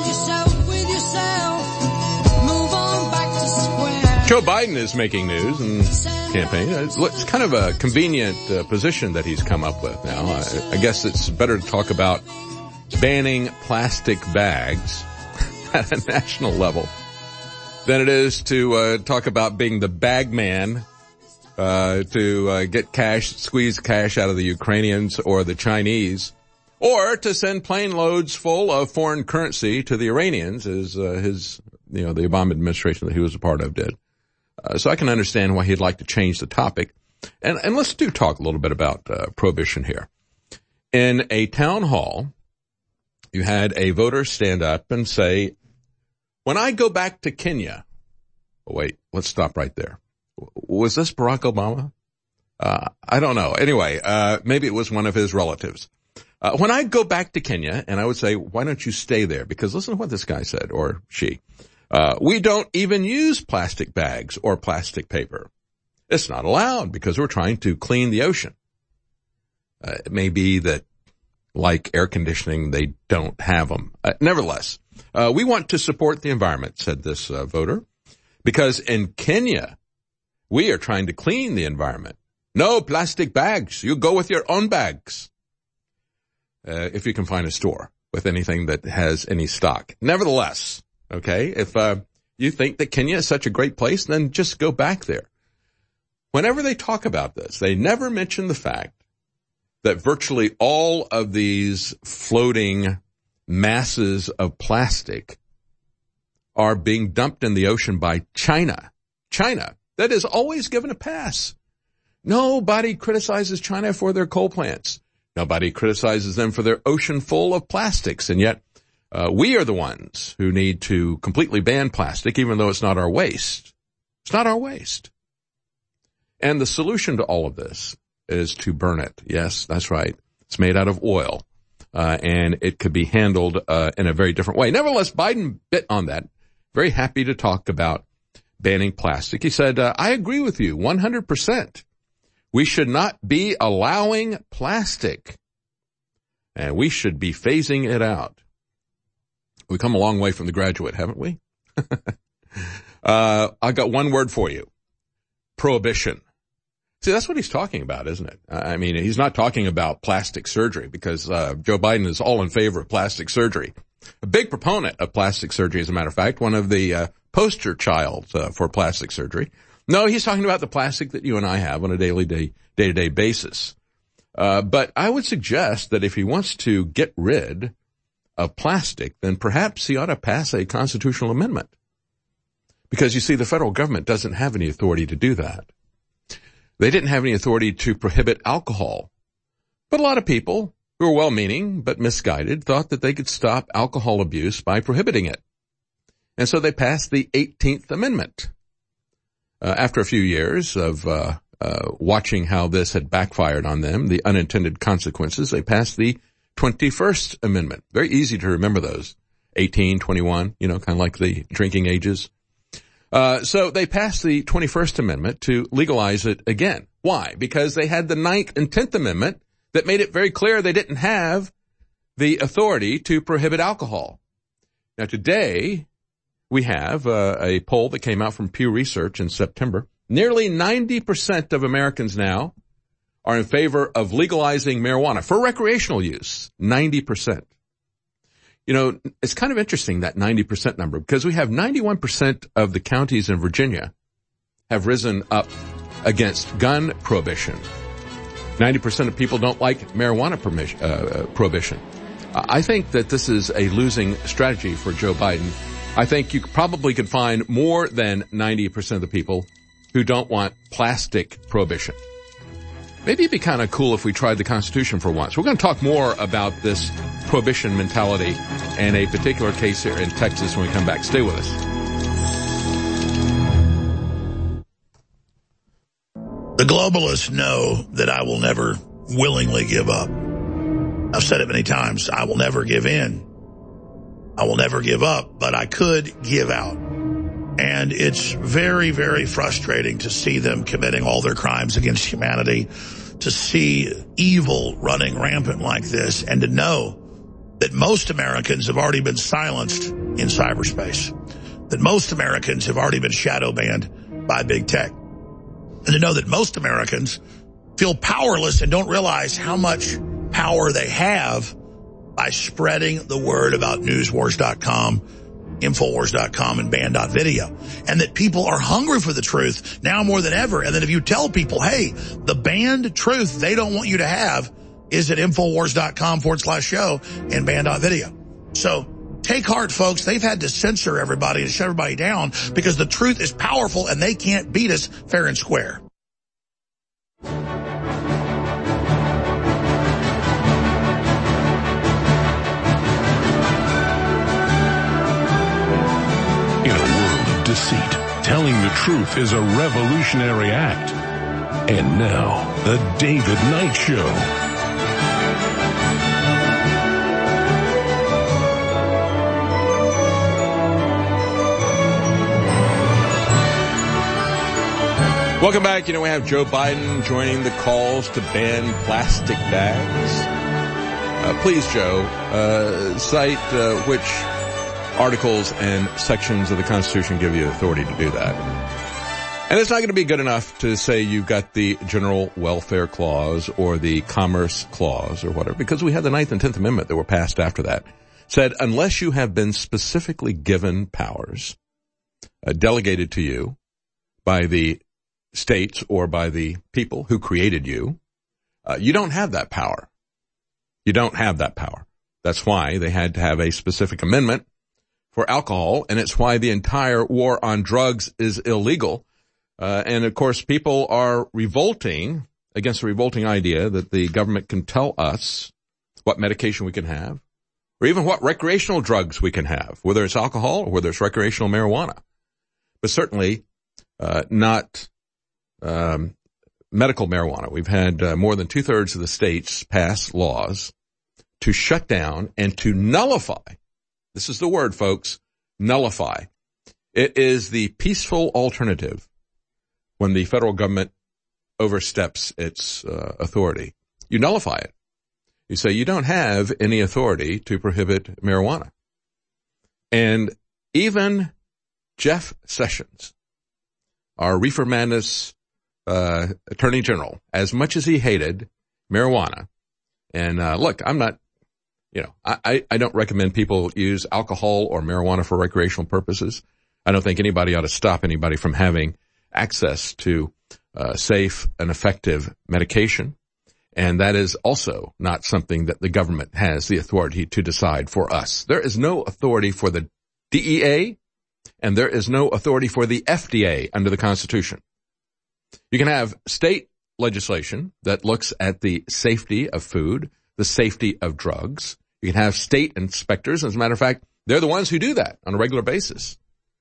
Joe Biden is making news and campaign. It's kind of a convenient position that he's come up with now. I guess it's better to talk about banning plastic bags at a national level than it is to talk about being the bag man to get cash, squeeze cash out of the Ukrainians or the Chinese, or to send plane loads full of foreign currency to the Iranians, as the Obama administration that he was a part of did. So I can understand why he'd like to change the topic. And let's talk a little bit about prohibition here. In a town hall, you had a voter stand up and say, when I go back to Kenya, oh, wait, let's stop right there. Was this Barack Obama? I don't know. Anyway, maybe it was one of his relatives. When I go back to Kenya, and I would say, why don't you stay there? Because listen to what this guy said, or she. We don't even use plastic bags or plastic paper. It's not allowed because we're trying to clean the ocean. It may be that, like air conditioning, they don't have them. Nevertheless, we want to support the environment, said this voter, because in Kenya, we are trying to clean the environment. No plastic bags. You go with your own bags. If you can find a store with anything that has any stock. Nevertheless, okay, if you think that Kenya is such a great place, then just go back there. Whenever they talk about this, they never mention the fact that virtually all of these floating masses of plastic are being dumped in the ocean by China. China, that is always given a pass. Nobody criticizes China for their coal plants. Nobody criticizes them for their ocean full of plastics, and yet we are the ones who need to completely ban plastic, even though it's not our waste. It's not our waste. And the solution to all of this is to burn it. Yes, that's right. It's made out of oil, and it could be handled in a very different way. Nevertheless, Biden bit on that. Very happy to talk about banning plastic. He said, I agree with you 100%. We should not be allowing plastic, and we should be phasing it out. We've come a long way from The Graduate, haven't we? I've got one word for you. Prohibition. See, that's what he's talking about, isn't it? I mean, he's not talking about plastic surgery, because Joe Biden is all in favor of plastic surgery. A big proponent of plastic surgery, as a matter of fact, one of the poster child for plastic surgery. No, he's talking about the plastic that you and I have on a day-to-day basis. But I would suggest that if he wants to get rid of plastic, then perhaps he ought to pass a constitutional amendment. Because you see, the federal government doesn't have any authority to do that. They didn't have any authority to prohibit alcohol. But a lot of people who were well-meaning but misguided thought that they could stop alcohol abuse by prohibiting it. And so they passed the 18th Amendment. After a few years of watching how this had backfired on them, the unintended consequences, they passed the 21st Amendment. Very easy to remember those. 18, 21, kind of like the drinking ages. So they passed the 21st Amendment to legalize it again. Why? Because they had the 9th and 10th Amendment that made it very clear they didn't have the authority to prohibit alcohol. Now today, we have a poll that came out from Pew Research in September. Nearly 90% of Americans now are in favor of legalizing marijuana for recreational use. 90%. You know, it's kind of interesting, that 90% number, because we have 91% of the counties in Virginia have risen up against gun prohibition. 90% of people don't like marijuana prohibition. I think that this is a losing strategy for Joe Biden. I think you probably could find more than 90% of the people who don't want plastic prohibition. Maybe it'd be kind of cool if we tried the Constitution for once. We're going to talk more about this prohibition mentality and a particular case here in Texas when we come back. Stay with us. The globalists know that I will never willingly give up. I've said it many times. I will never give in. I will never give up, but I could give out. And it's very, very frustrating to see them committing all their crimes against humanity, to see evil running rampant like this, and to know that most Americans have already been silenced in cyberspace, that most Americans have already been shadow banned by big tech, and to know that most Americans feel powerless and don't realize how much power they have by spreading the word about newswars.com, Infowars.com, and Band.video, and that people are hungry for the truth now more than ever. And that if you tell people, hey, the banned truth they don't want you to have is at Infowars.com/show and Band.video. So take heart, folks. They've had to censor everybody and shut everybody down because the truth is powerful and they can't beat us fair and square. Deceit. Telling the truth is a revolutionary act. And now, the David Knight Show. Welcome back. You know, we have Joe Biden joining the calls to ban plastic bags. Please, Joe, cite which articles and sections of the Constitution give you authority to do that. And it's not going to be good enough to say you've got the General Welfare Clause or the Commerce Clause or whatever, because we had the 9th and 10th Amendment that were passed after that. Said, unless you have been specifically given powers delegated to you by the states or by the people who created you, you don't have that power. You don't have that power. That's why they had to have a specific amendment for alcohol, and it's why the entire war on drugs is illegal. And of course, people are revolting against the revolting idea that the government can tell us what medication we can have, or even what recreational drugs we can have, whether it's alcohol or whether it's recreational marijuana. But certainly not medical marijuana. We've had more than 2/3 of the states pass laws to shut down and to nullify. This is the word, folks, nullify. It is the peaceful alternative when the federal government oversteps its authority. You nullify it. You say you don't have any authority to prohibit marijuana. And even Jeff Sessions, our Reefer Madness Attorney General, as much as he hated marijuana, and look, I'm not, I don't recommend people use alcohol or marijuana for recreational purposes. I don't think anybody ought to stop anybody from having access to safe and effective medication. And that is also not something that the government has the authority to decide for us. There is no authority for the DEA, and there is no authority for the FDA under the Constitution. You can have state legislation that looks at the safety of food, the safety of drugs. You can have state inspectors. As a matter of fact, they're the ones who do that on a regular basis.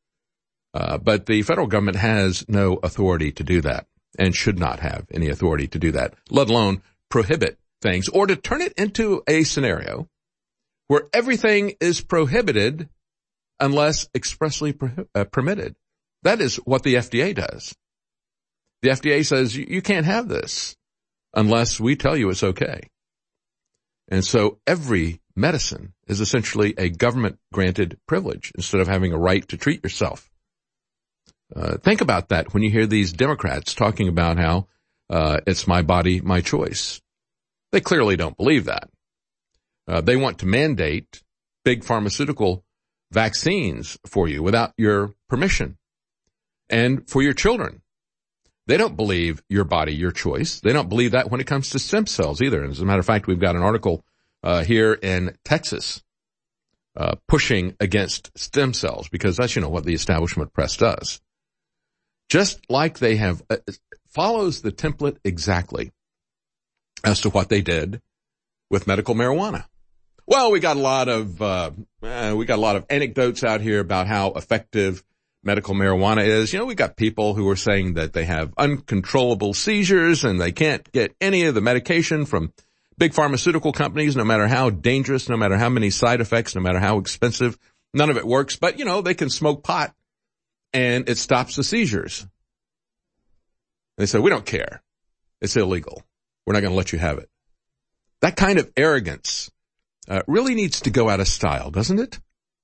But the federal government has no authority to do that and should not have any authority to do that, let alone prohibit things or to turn it into a scenario where everything is prohibited unless expressly permitted. That is what the FDA does. The FDA says you can't have this unless we tell you it's okay. And so every medicine is essentially a government-granted privilege instead of having a right to treat yourself. Think about that when you hear these Democrats talking about how it's my body, my choice. They clearly don't believe that. They want to mandate big pharmaceutical vaccines for you without your permission and for your children. They don't believe your body, your choice. They don't believe that when it comes to stem cells either. And as a matter of fact, we've got an article here in Texas pushing against stem cells because that's, what the establishment press does. Just like they have, follows the template exactly as to what they did with medical marijuana. Well, we got a lot of anecdotes out here about how effective medical marijuana is. We got people who are saying that they have uncontrollable seizures and they can't get any of the medication from big pharmaceutical companies, no matter how dangerous, no matter how many side effects, no matter how expensive. None of it works, but they can smoke pot and it stops the seizures. They say, we don't care. It's illegal. We're not going to let you have it. That kind of arrogance really needs to go out of style, doesn't it?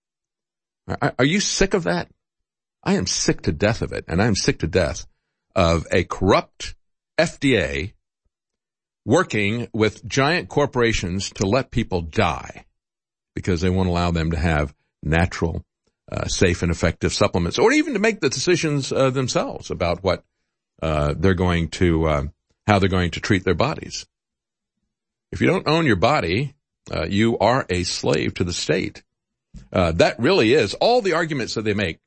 Are you sick of that? I am sick to death of it, and I am sick to death of a corrupt FDA working with giant corporations to let people die because they won't allow them to have natural, safe, and effective supplements, or even to make the decisions themselves about what they're going to, how they're going to treat their bodies. If you don't own your body, you are a slave to the state. That really is all the arguments that they make,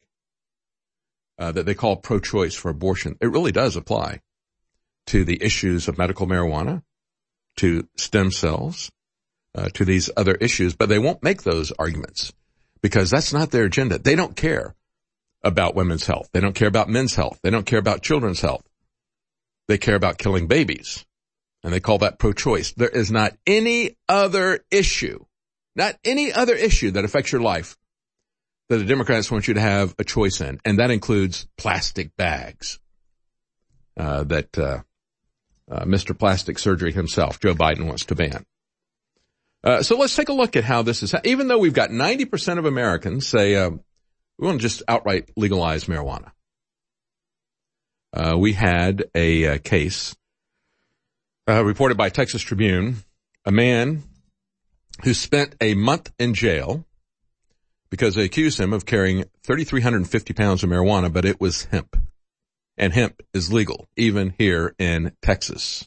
that they call pro-choice for abortion. It really does apply to the issues of medical marijuana, to stem cells, to these other issues, but they won't make those arguments because that's not their agenda. They don't care about women's health. They don't care about men's health. They don't care about children's health. They care about killing babies. And they call that pro-choice. There is not any other issue that affects your life that the Democrats want you to have a choice in. And that includes plastic bags, that Mr. Plastic Surgery himself, Joe Biden, wants to ban. So let's take a look at how this is. Even though we've got 90% of Americans say, we want to just outright legalize marijuana. We had a case reported by Texas Tribune, a man who spent a month in jail because they accused him of carrying 3,350 pounds of marijuana, but it was hemp. And hemp is legal, even here in Texas.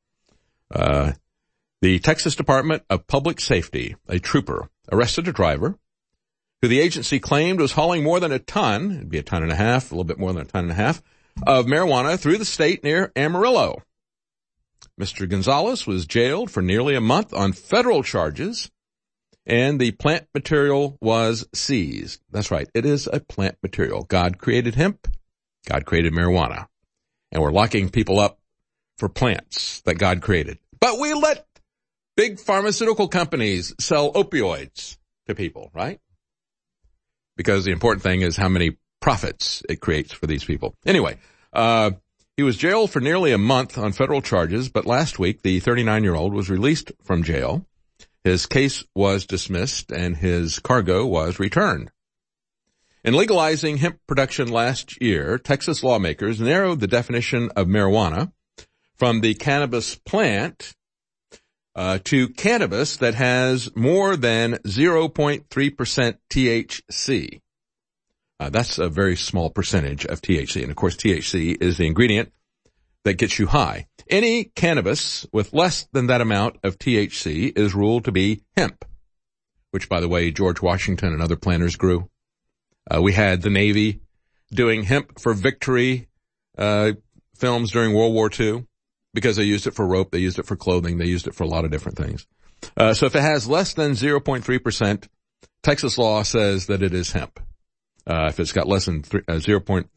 The Texas Department of Public Safety, a trooper, arrested a driver who the agency claimed was hauling more than a ton, it'd be a ton and a half, a little bit more than a ton and a half, of marijuana through the state near Amarillo. Mr. Gonzalez was jailed for nearly a month on federal charges, and the plant material was seized. That's right, it is a plant material. God created hemp, God created marijuana, and we're locking people up for plants that God created. But we let big pharmaceutical companies sell opioids to people, right? Because the important thing is how many profits it creates for these people. Anyway, he was jailed for nearly a month on federal charges, but last week the 39-year-old was released from jail. His case was dismissed and his cargo was returned. In legalizing hemp production last year, Texas lawmakers narrowed the definition of marijuana from the cannabis plant to cannabis that has more than 0.3% THC. That's a very small percentage of THC. And of course, THC is the ingredient that gets you high. Any cannabis with less than that amount of THC is ruled to be hemp, which, by the way, George Washington and other planters grew. We had the Navy doing hemp for victory films during World War II because they used it for rope, they used it for clothing, they used it for a lot of different things. So if it has less than 0.3%, Texas law says that it is hemp. If it's got less than 0.3%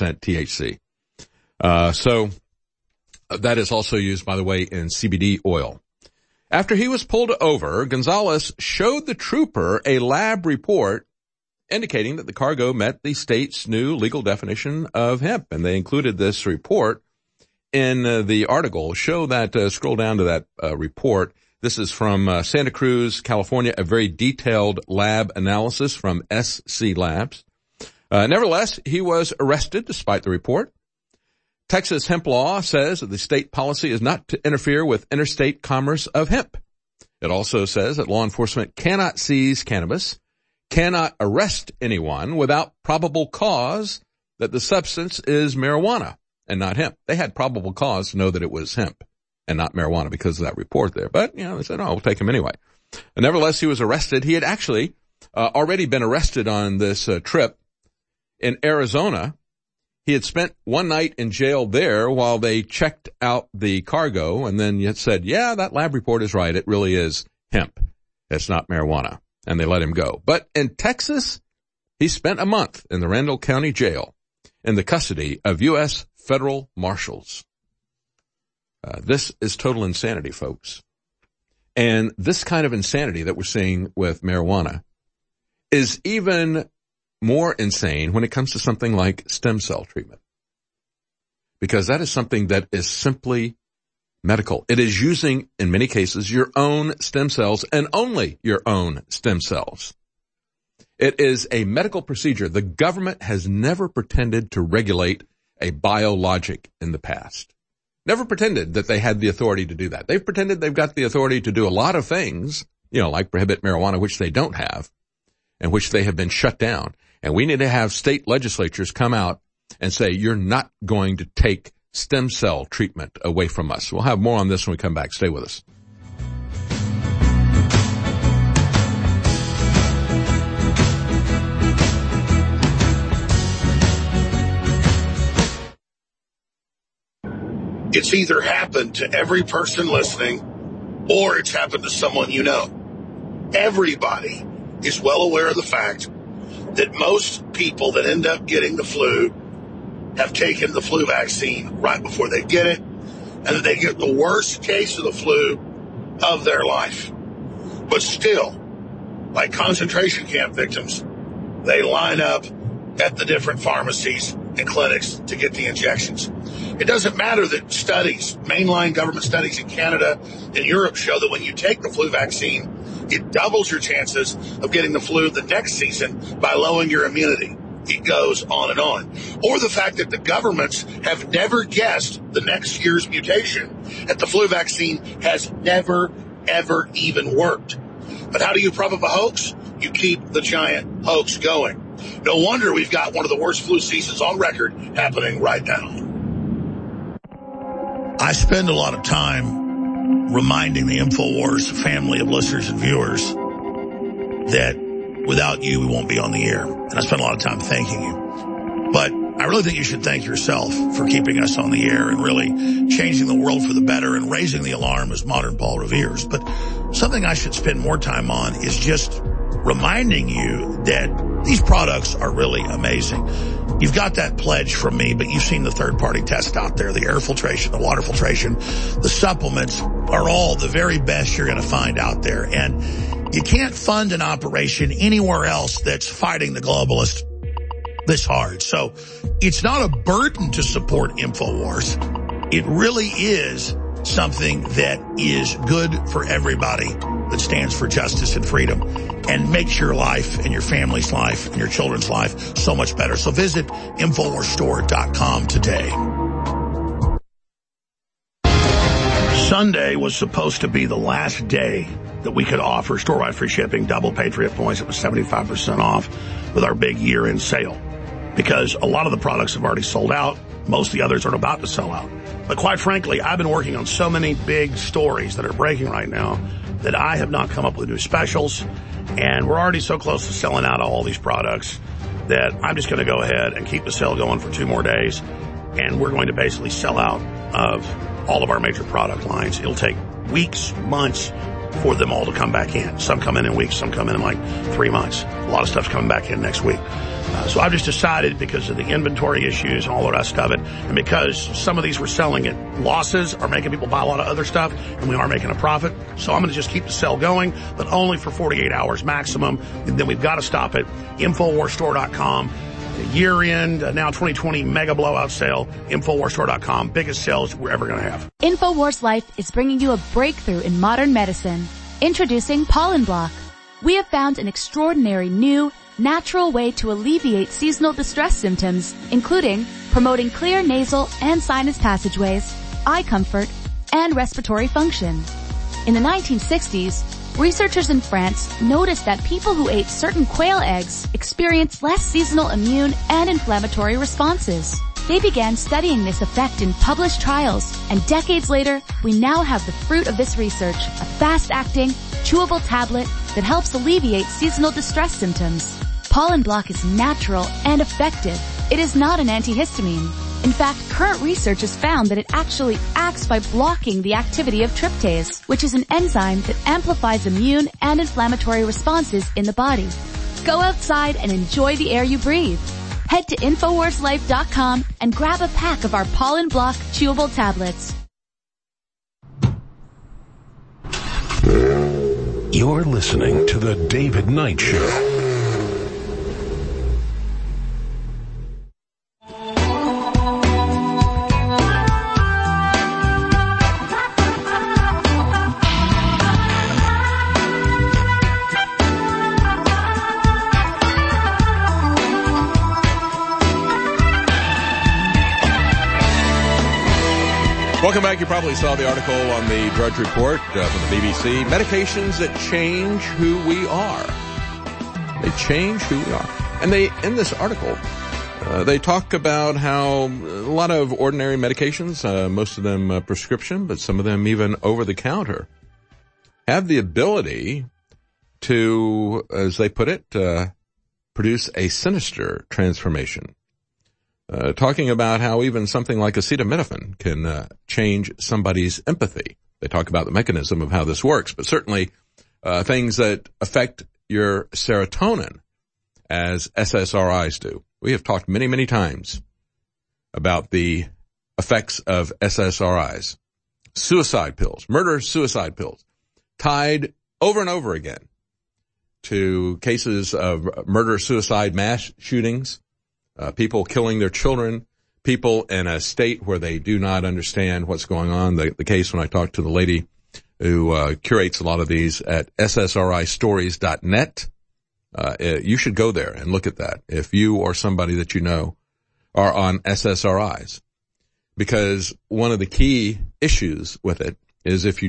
THC. So that is also used, by the way, in CBD oil. After he was pulled over, Gonzalez showed the trooper a lab report indicating that the cargo met the state's new legal definition of hemp. And they included this report in the article. Show that, scroll down to that report. This is from Santa Cruz, California, a very detailed lab analysis from SC Labs. Nevertheless, he was arrested despite the report. Texas hemp law says that the state policy is not to interfere with interstate commerce of hemp. It also says that law enforcement cannot seize cannabis, cannot arrest anyone without probable cause that the substance is marijuana and not hemp. They had probable cause to know that it was hemp and not marijuana because of that report there. But, they said, we'll take him anyway. And nevertheless, he was arrested. He had actually already been arrested on this trip in Arizona. He had spent one night in jail there while they checked out the cargo and then said, yeah, that lab report is right. It really is hemp. It's not marijuana. And they let him go. But in Texas, he spent a month in the Randall County Jail in the custody of U.S. federal marshals. This is total insanity, folks. And this kind of insanity that we're seeing with marijuana is even more insane when it comes to something like stem cell treatment. Because that is something that is simply medical. It is using, in many cases, your own stem cells and only your own stem cells. It is a medical procedure. The government has never pretended to regulate a biologic in the past. Never pretended that they had the authority to do that. They've pretended they've got the authority to do a lot of things, like prohibit marijuana, which they don't have, and which they have been shut down. And we need to have state legislatures come out and say, you're not going to take stem cell treatment away from us. We'll have more on this when we come back. Stay with us. It's either happened to every person listening or it's happened to someone you know. Everybody is well aware of the fact that most people that end up getting the flu have taken the flu vaccine right before they get it, and that they get the worst case of the flu of their life. But still, like concentration camp victims, they line up at the different pharmacies and clinics to get the injections. It doesn't matter that studies, mainline government studies in Canada and Europe show that when you take the flu vaccine, it doubles your chances of getting the flu the next season by lowering your immunity. It goes on and on. Or the fact that the governments have never guessed the next year's mutation, that the flu vaccine has never, ever even worked. But how do you prop up a hoax? You keep the giant hoax going. No wonder we've got one of the worst flu seasons on record happening right now. I spend a lot of time reminding the InfoWars family of listeners and viewers that without you, we won't be on the air. And I spend a lot of time thanking you. But I really think you should thank yourself for keeping us on the air and really changing the world for the better and raising the alarm as modern Paul Revere's. But something I should spend more time on is just reminding you that these products are really amazing. You've got that pledge from me, but you've seen the third-party tests out there, the air filtration, the water filtration, the supplements are all the very best you're going to find out there. And you can't fund an operation anywhere else that's fighting the globalists this hard. So it's not a burden to support InfoWars. It really is something that is good for everybody that stands for justice and freedom and makes your life and your family's life and your children's life so much better. So visit InfoWarsStore.com today. Sunday was supposed to be the last day that we could offer store-wide free shipping, double Patriot points. It was 75% off with our big year-end sale because a lot of the products have already sold out. Most of the others are about to sell out. But quite frankly, I've been working on so many big stories that are breaking right now that I have not come up with new specials. And we're already so close to selling out all these products that I'm just going to go ahead and keep the sale going for 2 more days. And we're going to basically sell out of all of our major product lines. It'll take weeks, months for them all to come back in. Some come in weeks, some come in like 3 months. A lot of stuff's coming back in next week. So I've just decided because of the inventory issues and all the rest of it, and because some of these we're selling at losses or making people buy a lot of other stuff, and we are making a profit. So I'm going to just keep the sale going, but only for 48 hours maximum. And then we've got to stop it. InfoWarsStore.com. year-end, now 2020 mega blowout sale, InfoWarsStore.com. Biggest sales we're ever going to have. InfoWars Life is bringing you a breakthrough in modern medicine. Introducing Pollen Block. We have found an extraordinary new, natural way to alleviate seasonal distress symptoms, including promoting clear nasal and sinus passageways, eye comfort, and respiratory function. In the 1960s, researchers in France noticed that people who ate certain quail eggs experienced less seasonal immune and inflammatory responses. They began studying this effect in published trials, and decades later, we now have the fruit of this research, a fast-acting, chewable tablet that helps alleviate seasonal distress symptoms. Pollen Block is natural and effective. It is not an antihistamine. In fact, current research has found that it actually acts by blocking the activity of tryptase, which is an enzyme that amplifies immune and inflammatory responses in the body. Go outside and enjoy the air you breathe. Head to InfoWarsLife.com and grab a pack of our Pollen Block chewable tablets. You're listening to The David Knight Show. Welcome back. You probably saw the article on the Drudge Report from the BBC. Medications that change who we are. They change who we are. And in this article, they talk about how a lot of ordinary medications, most of them prescription, but some of them even over-the-counter, have the ability to, as they put it, produce a sinister transformation. Talking about how even something like acetaminophen can change somebody's empathy. They talk about the mechanism of how this works, but certainly things that affect your serotonin as SSRIs do. We have talked many, many times about the effects of SSRIs. Suicide pills, murder-suicide pills, tied over and over again to cases of murder-suicide mass shootings, people killing their children, people in a state where they do not understand what's going on. The case when I talked to the lady who curates a lot of these at ssristories.net, you should go there and look at that if you or somebody that you know are on SSRIs. Because one of the key issues with it is if you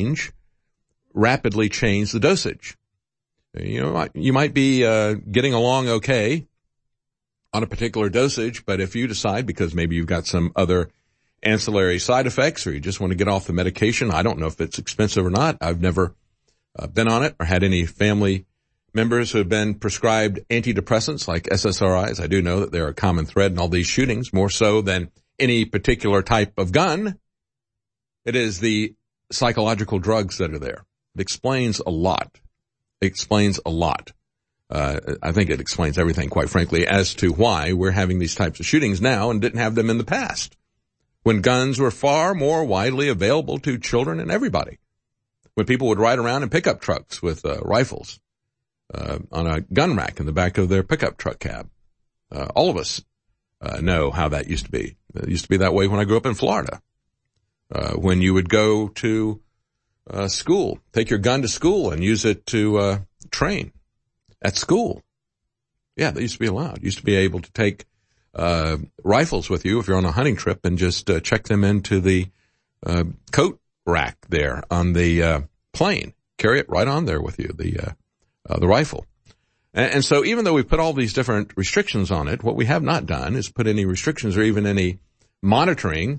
rapidly change the dosage. You know, you might be getting along okay on a particular dosage, but if you decide, because maybe you've got some other ancillary side effects or you just want to get off the medication, I don't know if it's expensive or not. I've never been on it or had any family members who have been prescribed antidepressants like SSRIs. I do know that they're a common thread in all these shootings, more so than any particular type of gun. It is the psychological drugs that are there. It explains a lot. It explains a lot. I think it explains everything, quite frankly, as to why we're having these types of shootings now and didn't have them in the past, when guns were far more widely available to children and everybody, when people would ride around in pickup trucks with rifles on a gun rack in the back of their pickup truck cab. All of us know how that used to be. It used to be that way when I grew up in Florida, when you would go to school, take your gun to school and use it to train. At school. Yeah, they used to be allowed. You used to be able to take rifles with you if you're on a hunting trip and just check them into the coat rack there on the plane. Carry it right on there with you, the rifle. And so even though we put all these different restrictions on it, what we have not done is put any restrictions or even any monitoring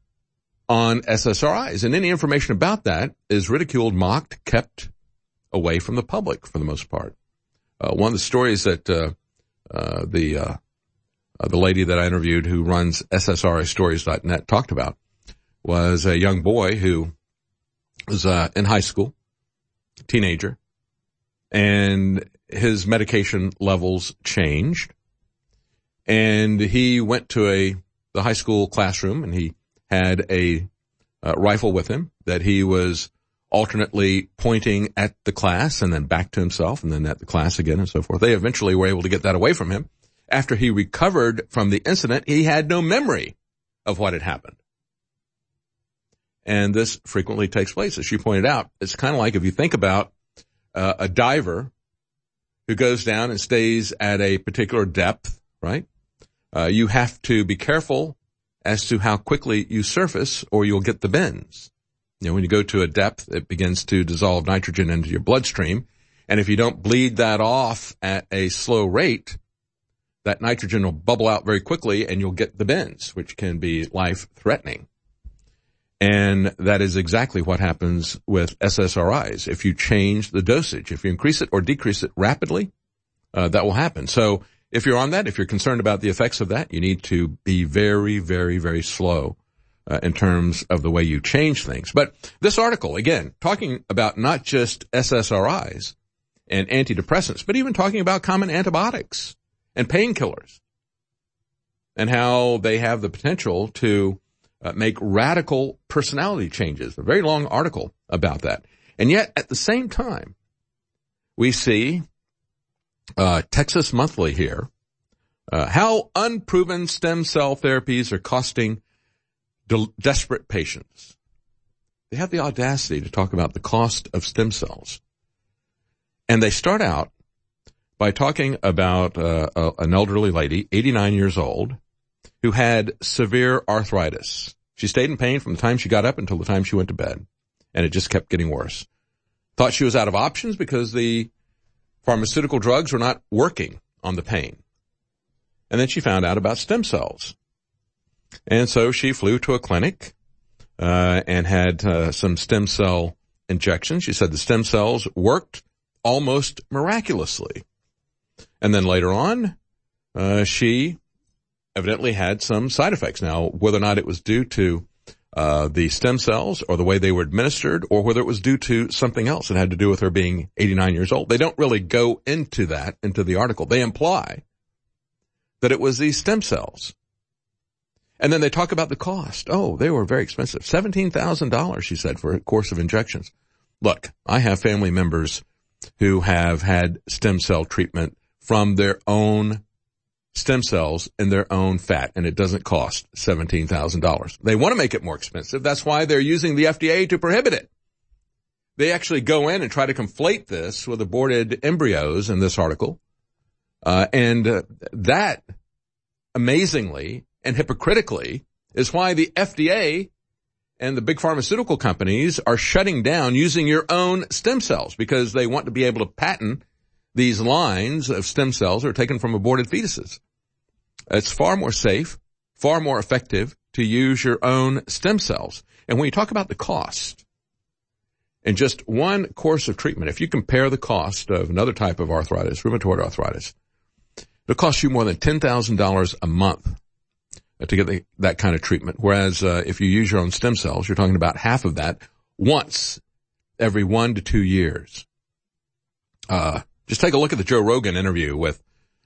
on SSRIs. And any information about that is ridiculed, mocked, kept away from the public for the most part. One of the stories that the lady that I interviewed who runs ssristories.net talked about was a young boy who was in high school, teenager, and his medication levels changed. And he went to the high school classroom, and he had a rifle with him that he was alternately pointing at the class and then back to himself and then at the class again and so forth. They eventually were able to get that away from him after he recovered from the incident, he had no memory of what had happened. And this frequently takes place. As you pointed out, it's kind of like if you think about a diver who goes down and stays at a particular depth, right? You have to be careful as to how quickly you surface or you'll get the bends. You know, when you go to a depth, it begins to dissolve nitrogen into your bloodstream. And if you don't bleed that off at a slow rate, that nitrogen will bubble out very quickly and you'll get the bends, which can be life-threatening. And that is exactly what happens with SSRIs. If you change the dosage, if you increase it or decrease it rapidly, that will happen. So if you're on that, if you're concerned about the effects of that, you need to be very, very, very slow in terms of the way you change things. But this article, again, talking about not just SSRIs and antidepressants, but even talking about common antibiotics and painkillers and how they have the potential to make radical personality changes. A very long article about that. And yet, at the same time, we see Texas Monthly here, how unproven stem cell therapies are costing desperate patients. They have the audacity to talk about the cost of stem cells. And they start out by talking about an elderly lady, 89 years old, who had severe arthritis. She stayed in pain from the time she got up until the time she went to bed, and it just kept getting worse. Thought she was out of options because the pharmaceutical drugs were not working on the pain. And then she found out about stem cells. And so she flew to a clinic and had some stem cell injections. She said the stem cells worked almost miraculously. And then later on, she evidently had some side effects. Now, whether or not it was due to the stem cells or the way they were administered, or whether it was due to something else that had to do with her being 89 years old, they don't really go into that, into the article. They imply that it was these stem cells. And then they talk about the cost. Oh, they were very expensive. $17,000, she said, for a course of injections. Look, I have family members who have had stem cell treatment from their own stem cells in their own fat, and it doesn't cost $17,000. They want to make it more expensive. That's why they're using the FDA to prohibit it. They actually go in and try to conflate this with aborted embryos in this article. And that, amazingly and hypocritically, is why the FDA and the big pharmaceutical companies are shutting down using your own stem cells, because they want to be able to patent these lines of stem cells are taken from aborted fetuses. It's far more safe, far more effective to use your own stem cells. And when you talk about the cost, in just one course of treatment, if you compare the cost of another type of arthritis, rheumatoid arthritis, it'll cost you more than $10,000 a month to get that kind of treatment. Whereas if you use your own stem cells, you're talking about half of that once every 1 to 2 years. Just take a look at the Joe Rogan interview with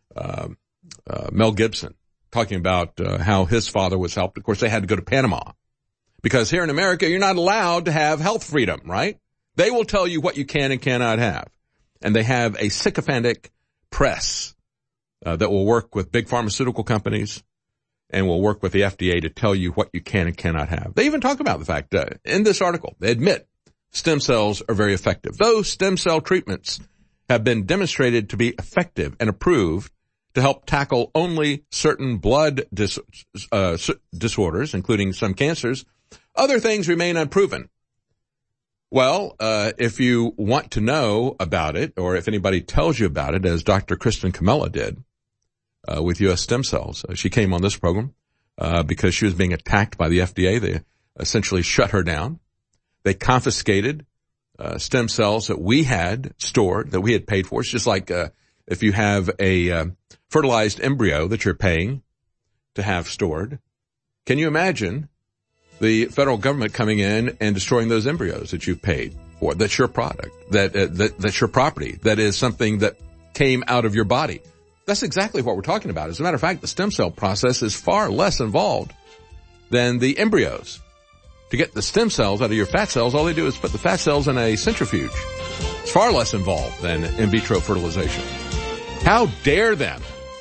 Mel Gibson, talking about how his father was helped. Of course, they had to go to Panama, because here in America, you're not allowed to have health freedom, right? They will tell you what you can and cannot have. And they have a sycophantic press that will work with big pharmaceutical companies and will work with the FDA to tell you what you can and cannot have. They even talk about the fact that in this article, they admit stem cells are very effective. Those stem cell treatments have been demonstrated to be effective and approved to help tackle only certain blood disorders, including some cancers. Other things remain unproven. Well, if you want to know about it, or if anybody tells you about it, as Dr. Kristen Camella did with U.S. Stem Cells, she came on this program because she was being attacked by the FDA. They essentially shut her down. They confiscated stem cells that we had stored, that we had paid for. It's just like if you have a fertilized embryo that you're paying to have stored. Can you imagine the federal government coming in and destroying those embryos that you paid for? That's your product. That's your property. That is something that came out of your body. That's exactly what we're talking about. As a matter of fact, the stem cell process is far less involved than the embryos. To get the stem cells out of your fat cells, all they do is put the fat cells in a centrifuge. It's far less involved than in vitro fertilization. How dare them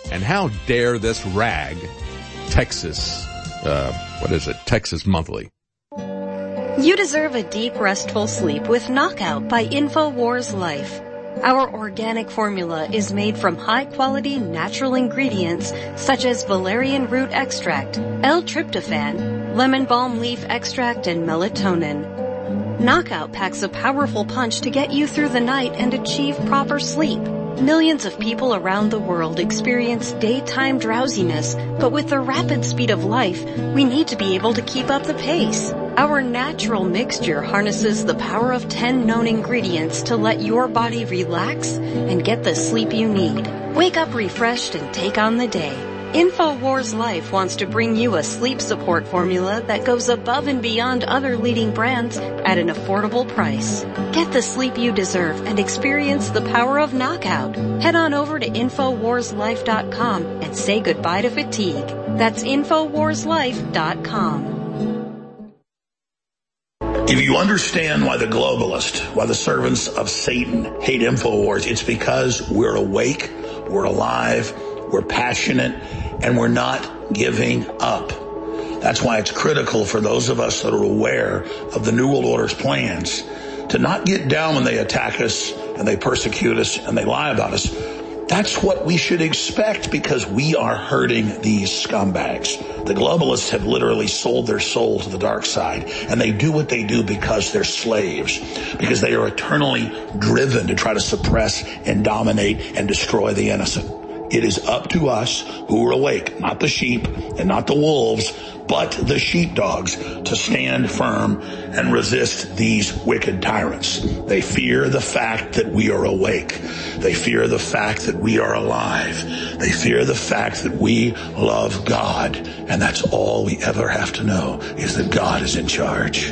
And how dare this rag, Texas, Texas Monthly. You deserve a deep, restful sleep with Knockout by InfoWars Life. Our organic formula is made from high-quality natural ingredients such as valerian root extract, L-tryptophan, lemon balm leaf extract, and melatonin. Knockout packs a powerful punch to get you through the night and achieve proper sleep. Millions of people around the world experience daytime drowsiness, but with the rapid speed of life, we need to be able to keep up the pace. Our natural mixture harnesses the power of 10 known ingredients to let your body relax and get the sleep you need. Wake up refreshed and take on the day. InfoWars Life wants to bring you a sleep support formula that goes above and beyond other leading brands at an affordable price. Get the sleep you deserve and experience the power of Knockout. Head on over to InfoWarsLife.com and say goodbye to fatigue. That's InfoWarsLife.com. If you understand why the globalists, why the servants of Satan hate InfoWars, it's because we're awake, we're alive, we're passionate, and we're not giving up. That's why it's critical for those of us that are aware of the New World Order's plans to not get down when they attack us and they persecute us and they lie about us. That's what we should expect because we are hurting these scumbags. The globalists have literally sold their soul to the dark side, and they do what they do because they're slaves, because they are eternally driven to try to suppress and dominate and destroy the innocent. It is up to us who are awake, not the sheep and not the wolves, but the sheepdogs, to stand firm and resist these wicked tyrants. They fear the fact that we are awake. They fear the fact that we are alive. They fear the fact that we love God. And that's all we ever have to know, is that God is in charge.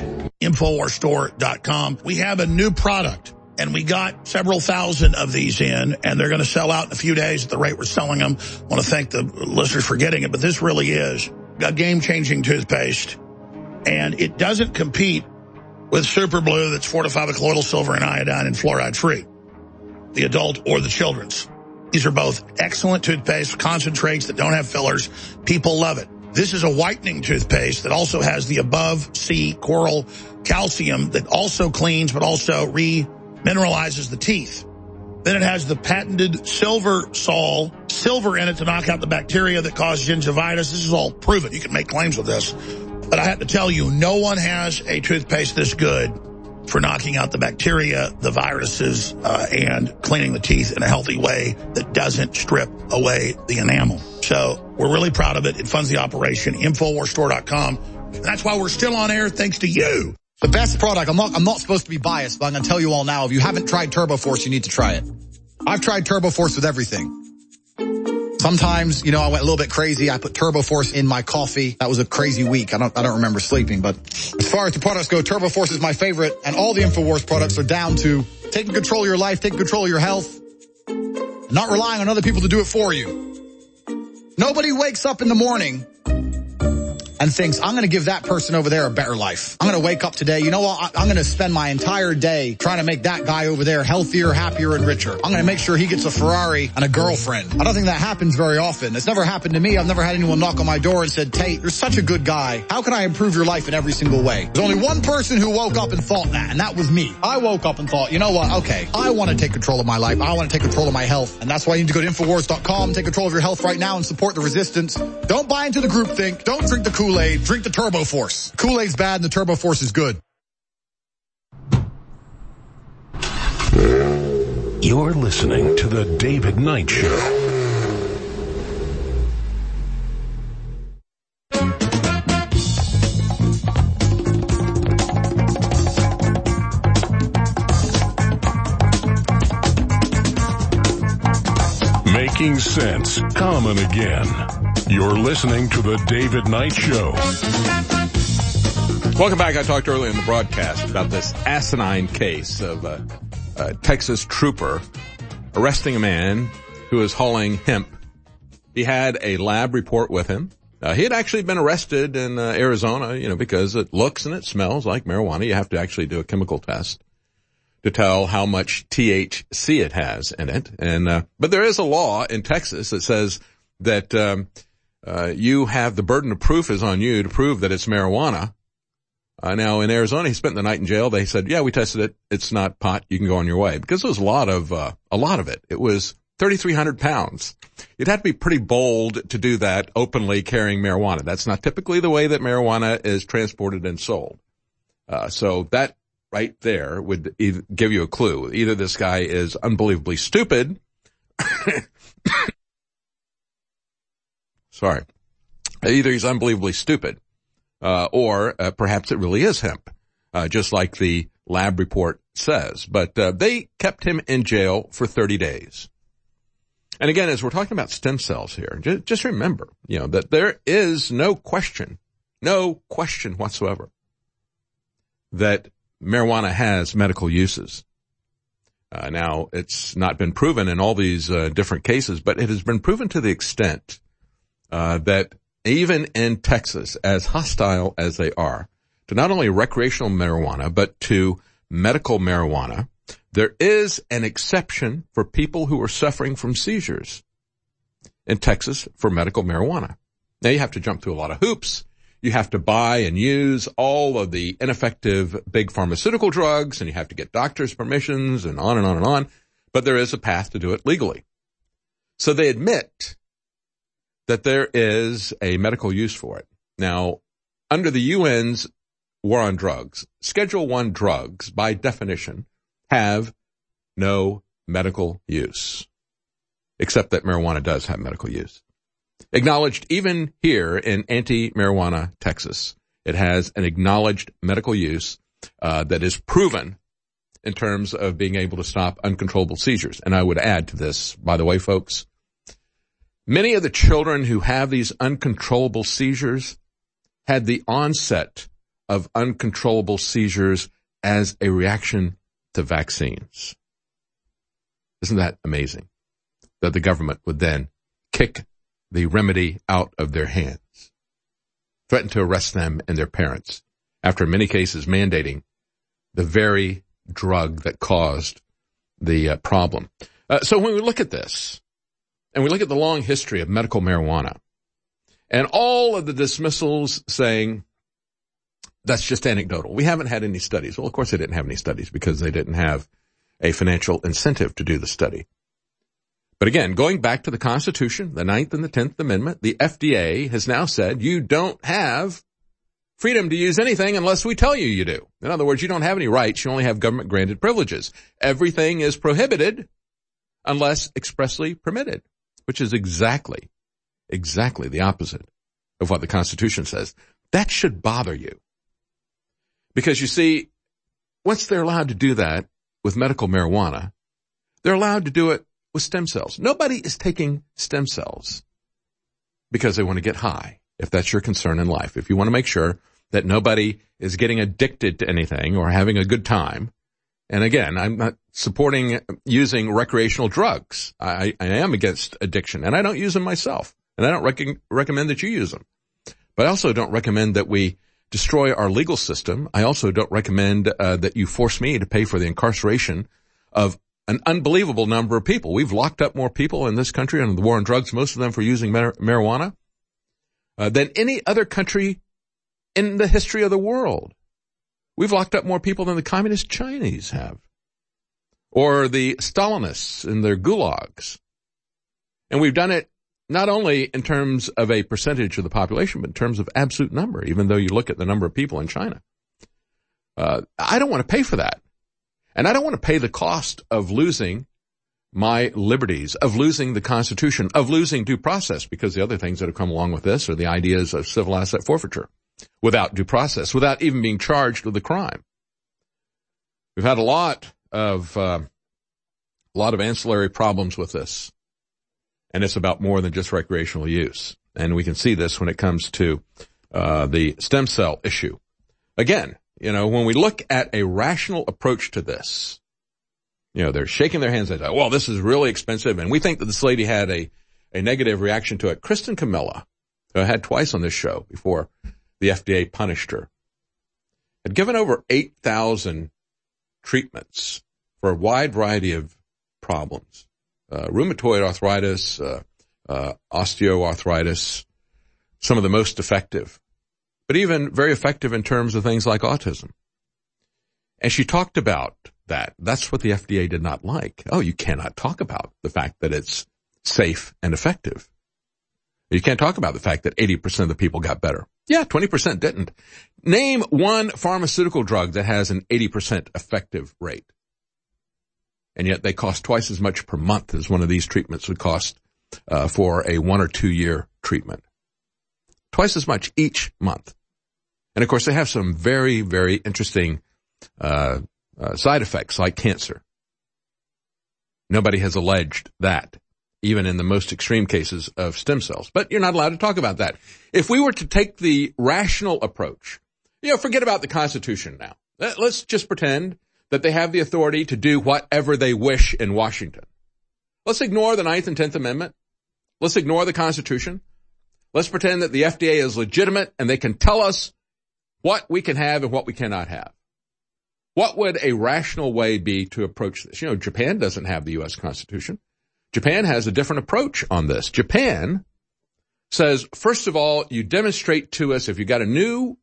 InfoWarsStore.com. We have a new product. And we got several thousand of these in, and they're going to sell out in a few days at the rate we're selling them. I want to thank the listeners for getting it, but this really is a game-changing toothpaste. And it doesn't compete with Super Blue that's fortified with colloidal silver and iodine and fluoride-free, the adult or the children's. These are both excellent toothpaste, concentrates that don't have fillers. People love it. This is a whitening toothpaste that also has the above sea coral calcium that also cleans but also mineralizes the teeth. Then it has the patented silver sol, silver in it to knock out the bacteria that cause gingivitis. This is all proven. You can make claims with this. But I have to tell you, no one has a toothpaste this good for knocking out the bacteria, the viruses, and cleaning the teeth in a healthy way that doesn't strip away the enamel. So we're really proud of it. It funds the operation. InfoWarsStore.com. And that's why we're still on air, thanks to you. The best product, I'm not supposed to be biased, but I'm going to tell you all now, if you haven't tried TurboForce, you need to try it. I've tried TurboForce with everything. Sometimes, I went a little bit crazy. I put TurboForce in my coffee. That was a crazy week. I don't remember sleeping, but as far as the products go, TurboForce is my favorite, and all the InfoWars products are down to taking control of your life, taking control of your health, not relying on other people to do it for you. Nobody wakes up in the morning and thinks, I'm going to give that person over there a better life. I'm going to wake up today, you know what, I'm going to spend my entire day trying to make that guy over there healthier, happier, and richer. I'm going to make sure he gets a Ferrari and a girlfriend. I don't think that happens very often. It's never happened to me. I've never had anyone knock on my door and said, Tate, you're such a good guy. How can I improve your life in every single way? There's only one person who woke up and thought that, and that was me. I woke up and thought, you know what, okay, I want to take control of my life. I want to take control of my health. And that's why you need to go to Infowars.com, take control of your health right now and support the resistance. Don't buy into the groupthink. Don't drink the Kool-Aid. Drink the TurboForce. Kool-Aid's bad and the TurboForce is good. You're listening to The David Knight Show. Making sense common again. You're listening to The David Knight Show. Welcome back. I talked earlier in the broadcast about this asinine case of a Texas trooper arresting a man who was hauling hemp. He had a lab report with him. He had actually been arrested in Arizona, because it looks and it smells like marijuana. You have to actually do a chemical test to tell how much THC it has in it. And but there is a law in Texas that says that you have the burden of proof is on you to prove that it's marijuana. Now in Arizona, he spent the night in jail. They said, yeah, we tested it. It's not pot. You can go on your way, because there was a lot of it. It was 3,300 pounds. You'd have to be pretty bold to do that openly carrying marijuana. That's not typically the way that marijuana is transported and sold. So that right there would give you a clue. Either this guy is unbelievably stupid. Sorry. Either he's unbelievably stupid, or perhaps it really is hemp, just like the lab report says. But they kept him in jail for 30 days. And again, as we're talking about stem cells here, just remember, that there is no question whatsoever that marijuana has medical uses. Now, it's not been proven in all these different cases, but it has been proven to the extent that even in Texas, as hostile as they are to not only recreational marijuana, but to medical marijuana, there is an exception for people who are suffering from seizures in Texas for medical marijuana. Now, you have to jump through a lot of hoops. You have to buy and use all of the ineffective big pharmaceutical drugs, and you have to get doctors' permissions and on and on and on. But there is a path to do it legally. So they admit that there is a medical use for it. Now, under the UN's War on Drugs, Schedule I drugs, by definition, have no medical use, except that marijuana does have medical use. Acknowledged even here in anti-marijuana Texas. It has an acknowledged medical use that is proven in terms of being able to stop uncontrollable seizures. And I would add to this, by the way, folks, many of the children who have these uncontrollable seizures had the onset of uncontrollable seizures as a reaction to vaccines. Isn't that amazing? That the government would then kick the remedy out of their hands, threaten to arrest them and their parents, after in many cases mandating the very drug that caused the problem. So when we look at this, and we look at the long history of medical marijuana, and all of the dismissals saying that's just anecdotal. We haven't had any studies. Well, of course they didn't have any studies because they didn't have a financial incentive to do the study. But again, going back to the Constitution, the 9th and the 10th Amendment, the FDA has now said you don't have freedom to use anything unless we tell you you do. In other words, you don't have any rights. You only have government-granted privileges. Everything is prohibited unless expressly permitted, which is exactly the opposite of what the Constitution says. That should bother you. Because you see, once they're allowed to do that with medical marijuana, they're allowed to do it with stem cells. Nobody is taking stem cells because they want to get high, if that's your concern in life. If you want to make sure that nobody is getting addicted to anything or having a good time. And again, I'm not supporting using recreational drugs. I am against addiction, and I don't use them myself. And I don't recommend that you use them. But I also don't recommend that we destroy our legal system. I also don't recommend that you force me to pay for the incarceration of an unbelievable number of people. We've locked up more people in this country under the war on drugs, most of them for using marijuana, than any other country in the history of the world. We've locked up more people than the communist Chinese have, or the Stalinists in their gulags. And we've done it not only in terms of a percentage of the population, but in terms of absolute number, even though you look at the number of people in China. I don't want to pay for that. And I don't want to pay the cost of losing my liberties, of losing the Constitution, of losing due process, because the other things that have come along with this are the ideas of civil asset forfeiture without due process, without even being charged with a crime. We've had a lot of ancillary problems with this, and it's about more than just recreational use. And we can see this when it comes to the stem cell issue. Again, when we look at a rational approach to this, they're shaking their hands and say, well, this is really expensive. And we think that this lady had a negative reaction to it. Kristen Camilla, who I had twice on this show before the FDA punished her, had given over 8,000 treatments for a wide variety of problems. Rheumatoid arthritis, osteoarthritis, some of the most effective, but even very effective in terms of things like autism. And she talked about that. That's what the FDA did not like. Oh, you cannot talk about the fact that it's safe and effective. You can't talk about the fact that 80% of the people got better. Yeah, 20% didn't. Name one pharmaceutical drug that has an 80% effective rate. And yet they cost twice as much per month as one of these treatments would cost for a 1 or 2 year treatment. Twice as much each month. And of course they have some very, very interesting side effects like cancer. Nobody has alleged that, even in the most extreme cases of stem cells. But you're not allowed to talk about that. If we were to take the rational approach, forget about the Constitution now. Let's just pretend that they have the authority to do whatever they wish in Washington. Let's ignore the 9th and 10th Amendment. Let's ignore the Constitution. Let's pretend that the FDA is legitimate and they can tell us what we can have and what we cannot have. What would a rational way be to approach this? Japan doesn't have the U.S. Constitution. Japan has a different approach on this. Japan says, first of all, you demonstrate to us, if you got a new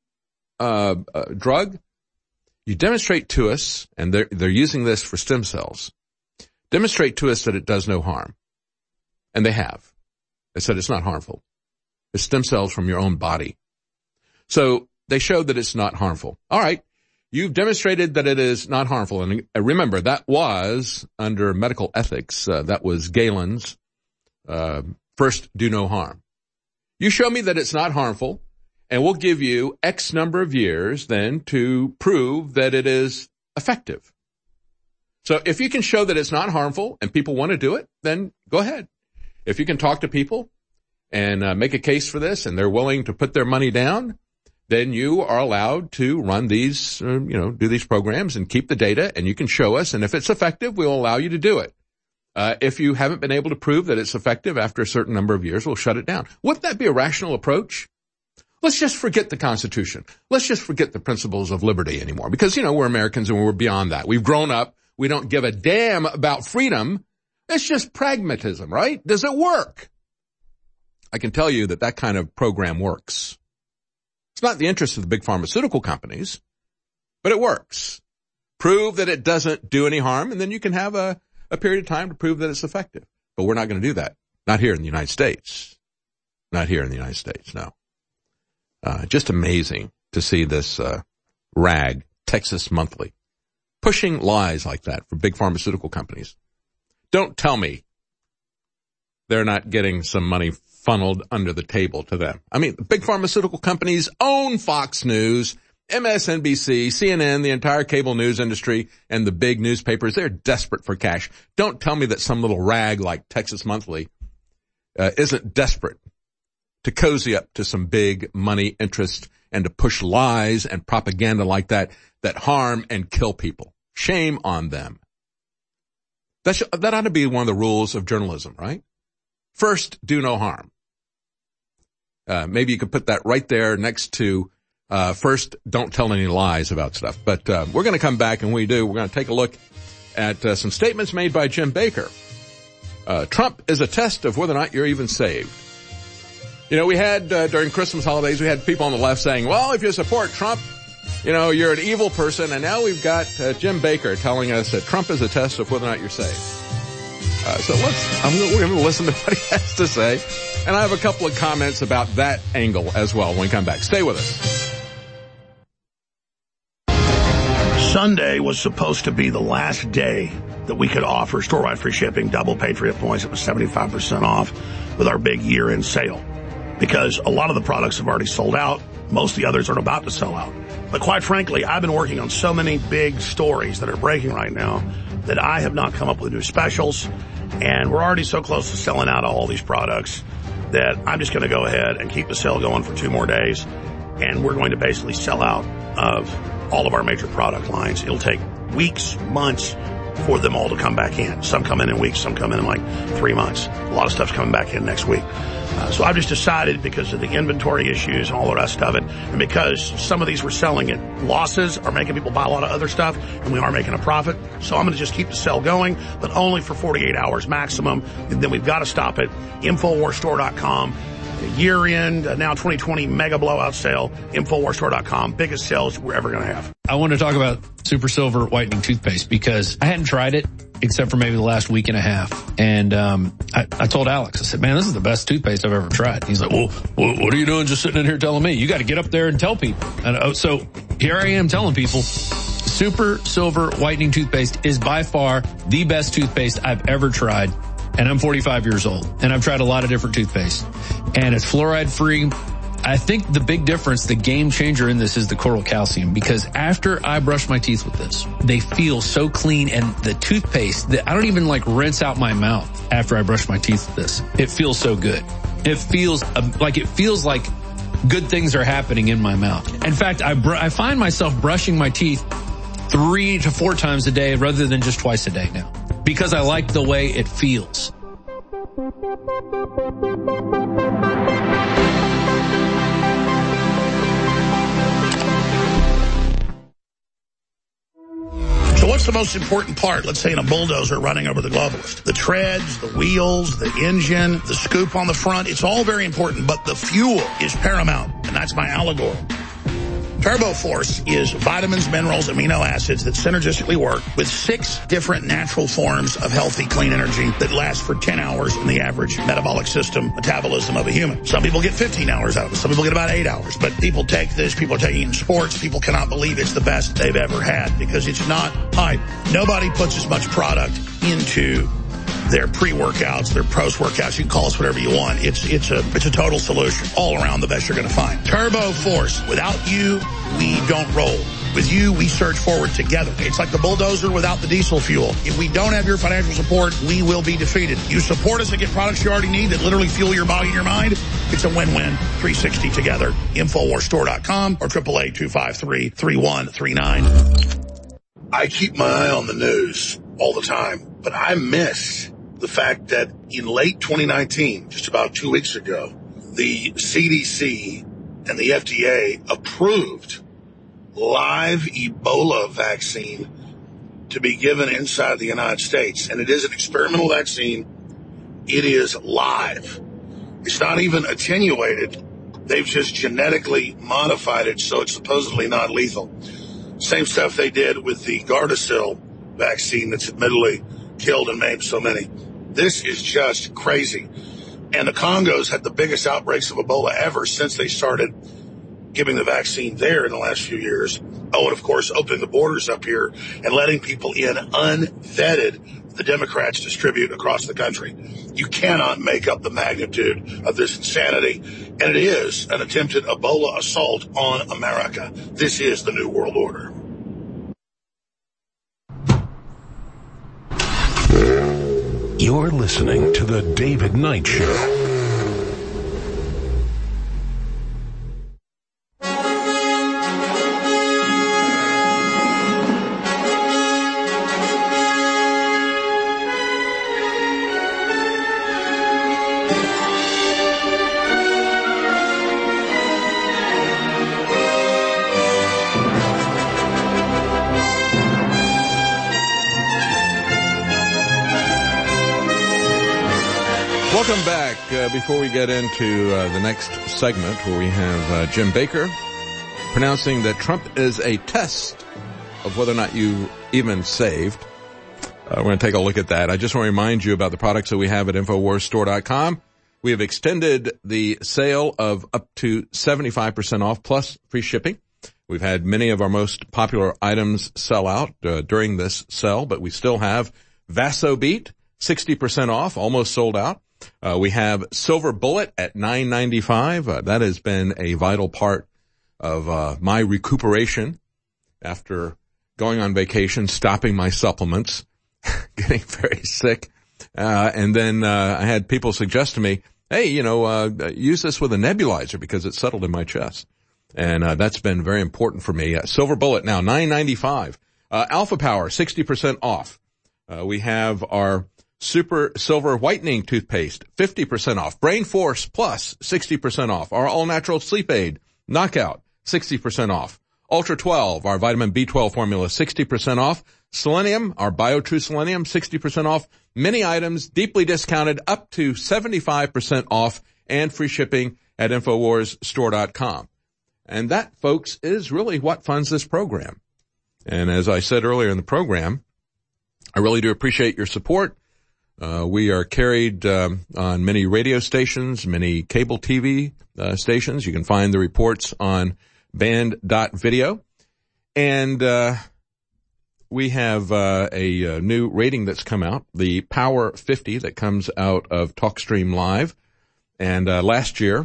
drug, you demonstrate to us, and they're using this for stem cells, demonstrate to us that it does no harm. And they have. They said it's not harmful. It's stem cells from your own body. So they showed that it's not harmful. All right. You've demonstrated that it is not harmful. And remember, that was under medical ethics. That was Galen's first do no harm. You show me that it's not harmful, and we'll give you X number of years then to prove that it is effective. So if you can show that it's not harmful and people want to do it, then go ahead. If you can talk to people and make a case for this and they're willing to put their money down, then you are allowed to run these, do these programs and keep the data, and you can show us. And if it's effective, we'll allow you to do it. If you haven't been able to prove that it's effective after a certain number of years, we'll shut it down. Wouldn't that be a rational approach? Let's just forget the Constitution. Let's just forget the principles of liberty anymore, because, we're Americans and we're beyond that. We've grown up. We don't give a damn about freedom. It's just pragmatism, right? Does it work? I can tell you that kind of program works. It's not the interest of the big pharmaceutical companies, but it works. Prove that it doesn't do any harm, and then you can have a period of time to prove that it's effective. But we're not going to do that. Not here in the United States. Not here in the United States, no. Just amazing to see this rag, Texas Monthly, pushing lies like that for big pharmaceutical companies. Don't tell me they're not getting some money funneled under the table to them. I mean, big pharmaceutical companies own Fox News, MSNBC, CNN, the entire cable news industry, and the big newspapers. They're desperate for cash. Don't tell me that some little rag like Texas Monthly isn't desperate to cozy up to some big money interest and to push lies and propaganda like that harm and kill people. Shame on them. That ought to be one of the rules of journalism, right? First, do no harm. Maybe you could put that right there next to first, don't tell any lies about stuff. But we're going to come back, and when we do, we're going to take a look at some statements made by Jim Baker. Trump is a test of whether or not you're even saved. We had during Christmas holidays, we had people on the left saying, well, if you support Trump, you're an evil person. And now we've got Jim Baker telling us that Trump is a test of whether or not you're saved. So we're going to listen to what he has to say. And I have a couple of comments about that angle as well when we come back. Stay with us. Sunday was supposed to be the last day that we could offer store-wide free shipping, double Patriot points. It was 75% off with our big year-end sale, because a lot of the products have already sold out. Most of the others are about to sell out. But quite frankly, I've been working on so many big stories that are breaking right now that I have not come up with new specials. And we're already so close to selling out all these products that I'm just going to go ahead and keep the sale going for 2 more days. And we're going to basically sell out of all of our major product lines. It'll take weeks, months, for them all to come back in. Some come in weeks, some come in like 3 months. A lot of stuff's coming back in next week. So I've just decided, because of the inventory issues and all the rest of it, and because some of these we're selling at losses are making people buy a lot of other stuff, and we are making a profit. So I'm going to just keep the sale going, but only for 48 hours maximum. And then we've got to stop it. InfoWarsStore.com. Year-end, now 2020 mega blowout sale, InfoWarsStore.com. Biggest sales we're ever going to have. I want to talk about Super Silver whitening toothpaste because I hadn't tried it except for maybe the last week and a half. And I told Alex, I said, man, this is the best toothpaste I've ever tried. He's like, well, what are you doing just sitting in here telling me? You got to get up there and tell people. And so here I am telling people, Super Silver whitening toothpaste is by far the best toothpaste I've ever tried. And I'm 45 years old, and I've tried a lot of different toothpaste, and it's fluoride free. I think the big difference, the game changer in this is the coral calcium, because after I brush my teeth with this, they feel so clean, and the toothpaste, I don't even like rinse out my mouth after I brush my teeth with this. It feels so good. It feels like good things are happening in my mouth. In fact, I find myself brushing my teeth 3 to 4 times a day rather than just twice a day now, because I like the way it feels. So what's the most important part, let's say, in a bulldozer running over the globalist? The treads, the wheels, the engine, the scoop on the front, it's all very important, but the fuel is paramount, and that's my allegory. TurboForce is vitamins, minerals, amino acids that synergistically work with 6 different natural forms of healthy, clean energy that last for 10 hours in the average metabolic system metabolism of a human. Some people get 15 hours out of it. Some people get about 8 hours. But people take this. People are taking it in sports. People cannot believe it's the best they've ever had because it's not hype. Nobody puts as much product into their pre-workouts, their post-workouts. You can call us whatever you want. It's a total solution. All around the best you're going to find. TurboForce. Without you, we don't roll. With you, we surge forward together. It's like the bulldozer without the diesel fuel. If we don't have your financial support, we will be defeated. You support us and get products you already need that literally fuel your body and your mind. It's a win-win. 360 together. InfoWarsStore.com or 888-253-3139. I keep my eye on the news all the time, but I miss the fact that in late 2019, just about 2 weeks ago, the CDC and the FDA approved live Ebola vaccine to be given inside the United States. And it is an experimental vaccine. It is live. It's not even attenuated. They've just genetically modified it so it's supposedly not lethal. Same stuff they did with the Gardasil vaccine that's admittedly killed and maimed so many. This is just crazy. And the Congos had the biggest outbreaks of Ebola ever since they started giving the vaccine there in the last few years. Oh, and of course, opening the borders up here and letting people in unvetted, the Democrats distribute across the country. You cannot make up the magnitude of this insanity. And it is an attempted Ebola assault on America. This is the New World Order. You're listening to The David Knight Show. Welcome back. Before we get into the next segment where we have Jim Baker pronouncing that Trump is a test of whether or not you even saved. We're going to take a look at that. I just want to remind you about the products that we have at InfoWarsStore.com. We have extended the sale of up to 75% off plus free shipping. We've had many of our most popular items sell out during this sale, but we still have VasoBeat, 60% off, almost sold out. We have Silver Bullet at $9.95. That has been a vital part of my recuperation after going on vacation, stopping my supplements, getting very sick. And then I had people suggest to me, hey, use this with a nebulizer because it settled in my chest. And that's been very important for me. Silver Bullet now, $9.95. Alpha Power, 60% off. We have our Super Silver Whitening Toothpaste, 50% off. Brain Force Plus, 60% off. Our All Natural Sleep Aid, Knockout, 60% off. Ultra 12, our vitamin B12 formula, 60% off. Selenium, our BioTrue Selenium, 60% off. Many items deeply discounted up to 75% off and free shipping at InfoWarsStore.com. And that, folks, is really what funds this program. And as I said earlier in the program, I really do appreciate your support. We are carried on many radio stations, many cable TV stations. You can find the reports on band.video. And we have a new rating that's come out, the Power 50 that comes out of TalkStream Live. And last year,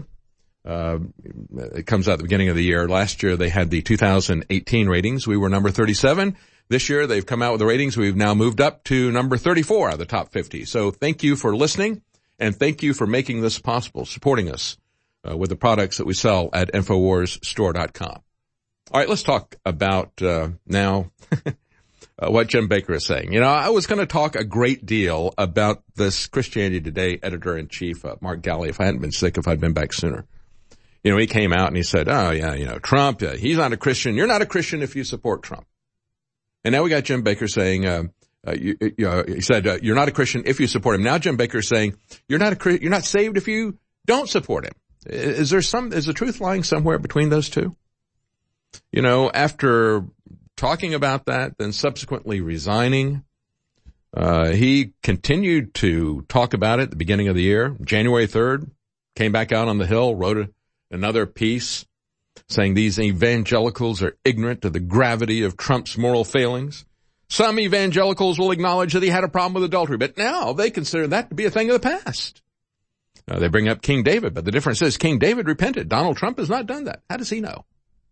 it comes out at the beginning of the year. Last year they had the 2018 ratings. We were number 37. This year they've come out with the ratings. We've now moved up to number 34 out of the top 50. So thank you for listening, and thank you for making this possible, supporting us with the products that we sell at InfoWarsStore.com. All right, let's talk about now what Jim Bakker is saying. You know, I was going to talk a great deal about this Christianity Today editor-in-chief, Mark Galli, if I hadn't been sick, if I'd been back sooner. You know, he came out and he said, oh, yeah, you know, Trump, he's not a Christian. You're not a Christian if you support Trump. And now we got Jim Bakker saying, he said, you're not a Christian if you support him. Now Jim Bakker is saying, you're not saved if you don't support him. Is the truth lying somewhere between those two? You know, after talking about that, then subsequently resigning, he continued to talk about it at the beginning of the year. January 3rd, came back out on the Hill, wrote another piece saying these evangelicals are ignorant of the gravity of Trump's moral failings. Some evangelicals will acknowledge that he had a problem with adultery, but now they consider that to be a thing of the past. They bring up King David, but the difference is King David repented. Donald Trump has not done that. How does he know?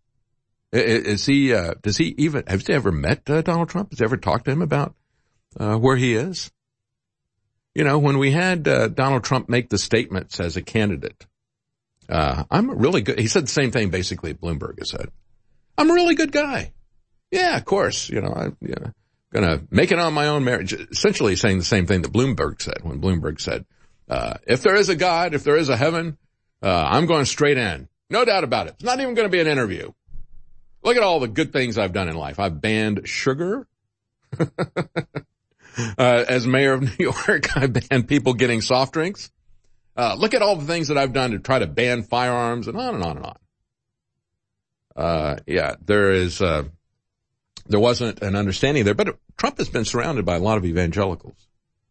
Has he ever met Donald Trump? Has he ever talked to him about where he is? You know, when we had Donald Trump make the statements as a candidate, I'm a really good, he said the same thing basically Bloomberg has said. I'm a really good guy. Yeah, of course, you know, I'm gonna make it on my own marriage. Essentially saying the same thing that Bloomberg said when Bloomberg said, if there is a God, if there is a heaven, I'm going straight in. No doubt about it. It's not even going to be an interview. Look at all the good things I've done in life. I've banned sugar. As mayor of New York, I banned people getting soft drinks. Look at all the things that I've done to try to ban firearms and on and on and on. Yeah, there wasn't an understanding there, but Trump has been surrounded by a lot of evangelicals.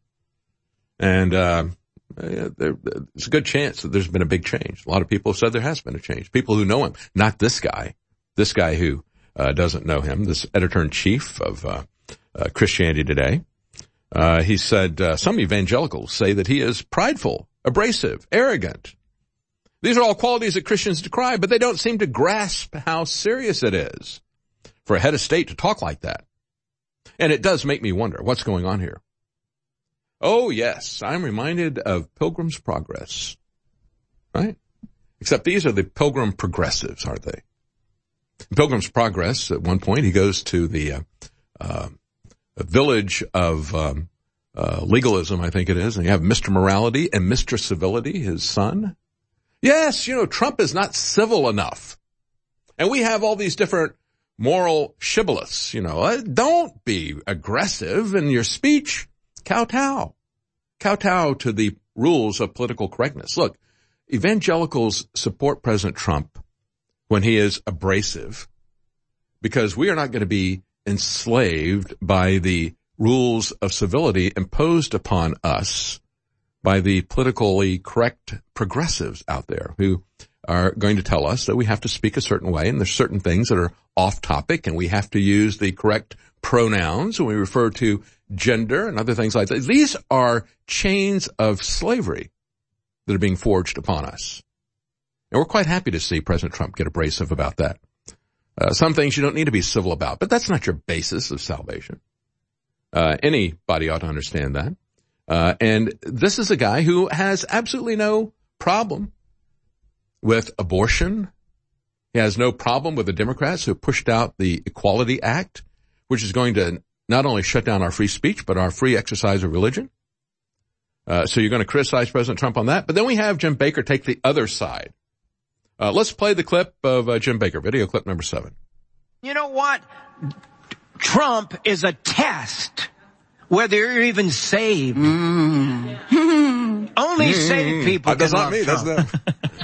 And, there's a good chance that there's been a big change. A lot of people have said there has been a change. People who know him, not this guy who, doesn't know him, this editor-in-chief of, Christianity Today. He said, some evangelicals say that he is prideful, abrasive, arrogant. These are all qualities that Christians decry, but they don't seem to grasp how serious it is for a head of state to talk like that. And it does make me wonder what's going on here. Oh, yes, I'm reminded of Pilgrim's Progress, right? Except these are the Pilgrim Progressives, aren't they? In Pilgrim's Progress, at one point, he goes to the village of legalism, I think it is, and you have Mr. Morality and Mr. Civility, his son. Yes, you know, Trump is not civil enough. And we have all these different moral shibboleths, you know. Don't be aggressive in your speech. Kowtow to the rules of political correctness. Look, evangelicals support President Trump when he is abrasive because we are not going to be enslaved by the rules of civility imposed upon us by the politically correct progressives out there who are going to tell us that we have to speak a certain way and there's certain things that are off topic and we have to use the correct pronouns when we refer to gender and other things like that. These are chains of slavery that are being forged upon us. And we're quite happy to see President Trump get abrasive about that. Some things you don't need to be civil about, but that's not your basis of salvation. Anybody ought to understand that. And this is a guy who has absolutely no problem with abortion. He has no problem with the Democrats who pushed out the Equality Act, which is going to not only shut down our free speech, but our free exercise of religion. So you're going to criticize President Trump on that. But then we have Jim Baker take the other side. Let's play the clip of Jim Baker, video clip number 7. You know what? Trump is a test, whether you're even saved. Only saved people can love Trump. That's them.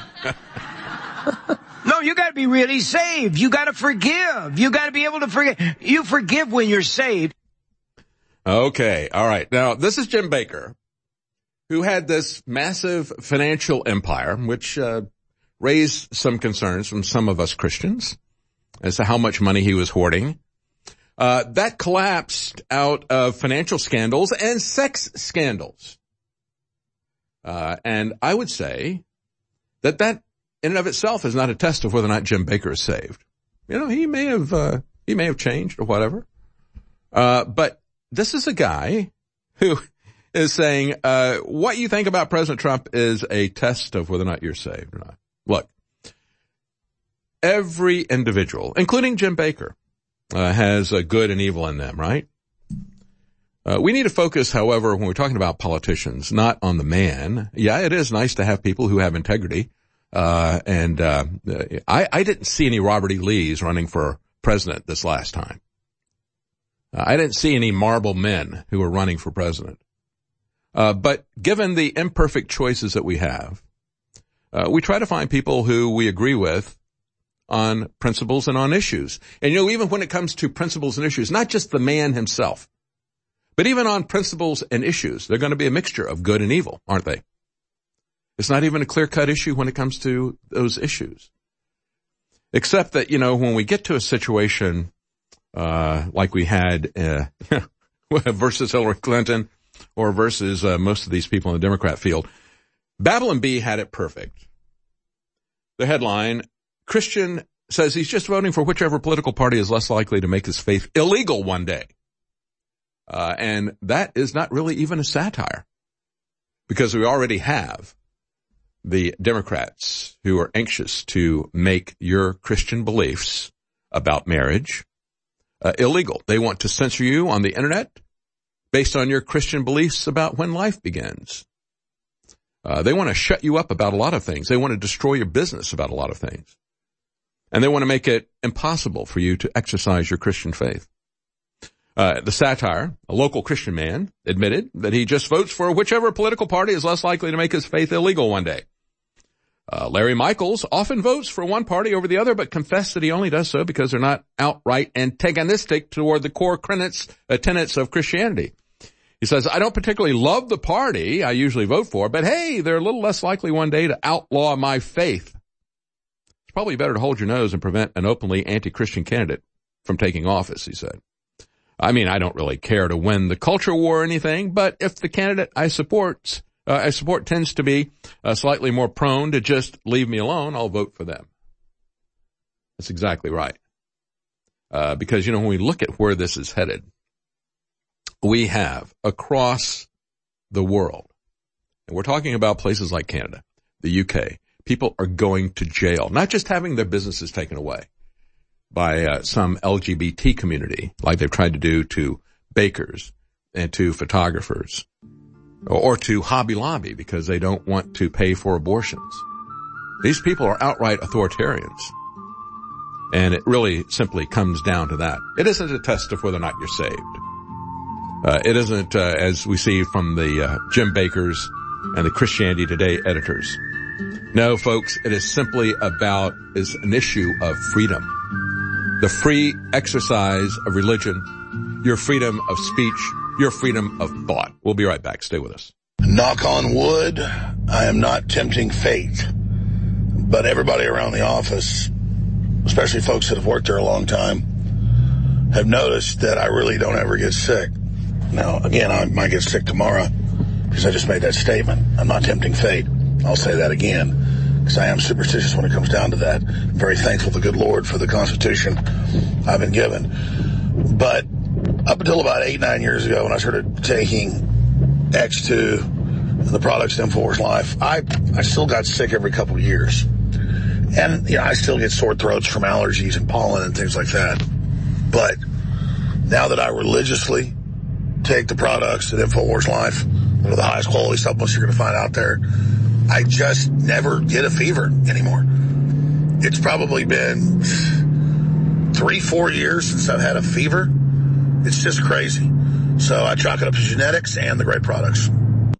No, you got to be really saved. You got to forgive. You got to be able to forgive. You forgive when you're saved. Okay, all right. Now, this is Jim Baker, who had this massive financial empire, which raised some concerns from some of us Christians as to how much money he was hoarding. That collapsed out of financial scandals and sex scandals. And I would say that in and of itself is not a test of whether or not Jim Baker is saved. You know, he may have changed or whatever. But this is a guy who is saying, what you think about President Trump is a test of whether or not you're saved or not. Look, every individual, including Jim Baker, has a good and evil in them, right? We need to focus, however, when we're talking about politicians, not on the man. Yeah, it is nice to have people who have integrity. I didn't see any Robert E. Lees running for president this last time. I didn't see any marble men who were running for president. But given the imperfect choices that we have, we try to find people who we agree with on principles and on issues. And you know, even when it comes to principles and issues, not just the man himself, but even on principles and issues, they're going to be a mixture of good and evil, aren't they? It's not even a clear-cut issue when it comes to those issues. Except that, you know, when we get to a situation like we had versus Hillary Clinton or versus most of these people in the Democrat field, Babylon Bee had it perfect. The headline, Christian says he's just voting for whichever political party is less likely to make his faith illegal one day. And that is not really even a satire, because we already have the Democrats who are anxious to make your Christian beliefs about marriage illegal. They want to censor you on the internet based on your Christian beliefs about when life begins. They want to shut you up about a lot of things. They want to destroy your business about a lot of things. And they want to make it impossible for you to exercise your Christian faith. The satire, a local Christian man, admitted that he just votes for whichever political party is less likely to make his faith illegal one day. Larry Michaels often votes for one party over the other, but confessed that he only does so because they're not outright antagonistic toward the core tenets of Christianity. He says, I don't particularly love the party I usually vote for, but hey, they're a little less likely one day to outlaw my faith. It's probably better to hold your nose and prevent an openly anti-Christian candidate from taking office, he said. I mean, I don't really care to win the culture war or anything, but if the candidate I support tends to be slightly more prone to just leave me alone, I'll vote for them. That's exactly right. Because, you know, when we look at where this is headed, we have across the world, and we're talking about places like Canada, the UK, people are going to jail, not just having their businesses taken away by some LGBT community, like they've tried to do to bakers and to photographers, or to Hobby Lobby because they don't want to pay for abortions. These people are outright authoritarians. And it really simply comes down to that. It isn't a test of whether or not you're saved. It isn't, as we see from the Jim Bakers and the Christianity Today editors. No, folks, it is simply is an issue of freedom. The free exercise of religion, your freedom of speech, your freedom of thought. We'll be right back. Stay with us. Knock on wood, I am not tempting fate. But everybody around the office, especially folks that have worked there a long time, have noticed that I really don't ever get sick. Now, again, I might get sick tomorrow because I just made that statement. I'm not tempting fate. I'll say that again because I am superstitious when it comes down to that. I'm very thankful to the good Lord for the Constitution I've been given. But up until about 8-9 years ago when I started taking X2 and the products in InfoWars Life, I still got sick every couple of years. And, you know, I still get sore throats from allergies and pollen and things like that. But now that I religiously take the products at InfoWars Life, one of the highest quality supplements you're going to find out there, I just never get a fever anymore. It's probably been 3-4 years since I've had a fever. It's just crazy. So I chalk it up to genetics and the great products.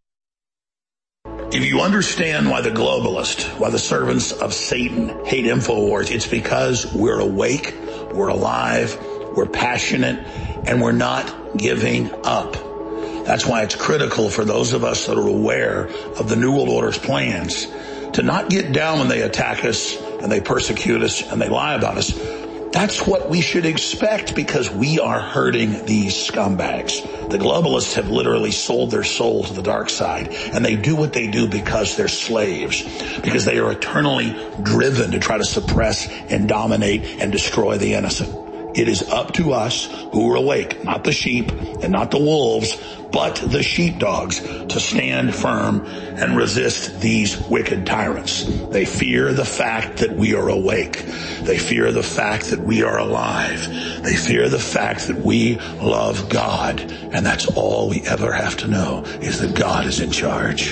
If you understand why the globalists, why the servants of Satan hate InfoWars, it's because we're awake, we're alive, we're passionate, and we're not giving up. That's why it's critical for those of us that are aware of the New World Order's plans to not get down when they attack us and they persecute us and they lie about us. That's what we should expect because we are hurting these scumbags. The globalists have literally sold their soul to the dark side, and they do what they do because they're slaves, because they are eternally driven to try to suppress and dominate and destroy the innocent. It is up to us who are awake, not the sheep and not the wolves, but the sheepdogs, to stand firm and resist these wicked tyrants. They fear the fact that we are awake. They fear the fact that we are alive. They fear the fact that we love God. And that's all we ever have to know, is that God is in charge.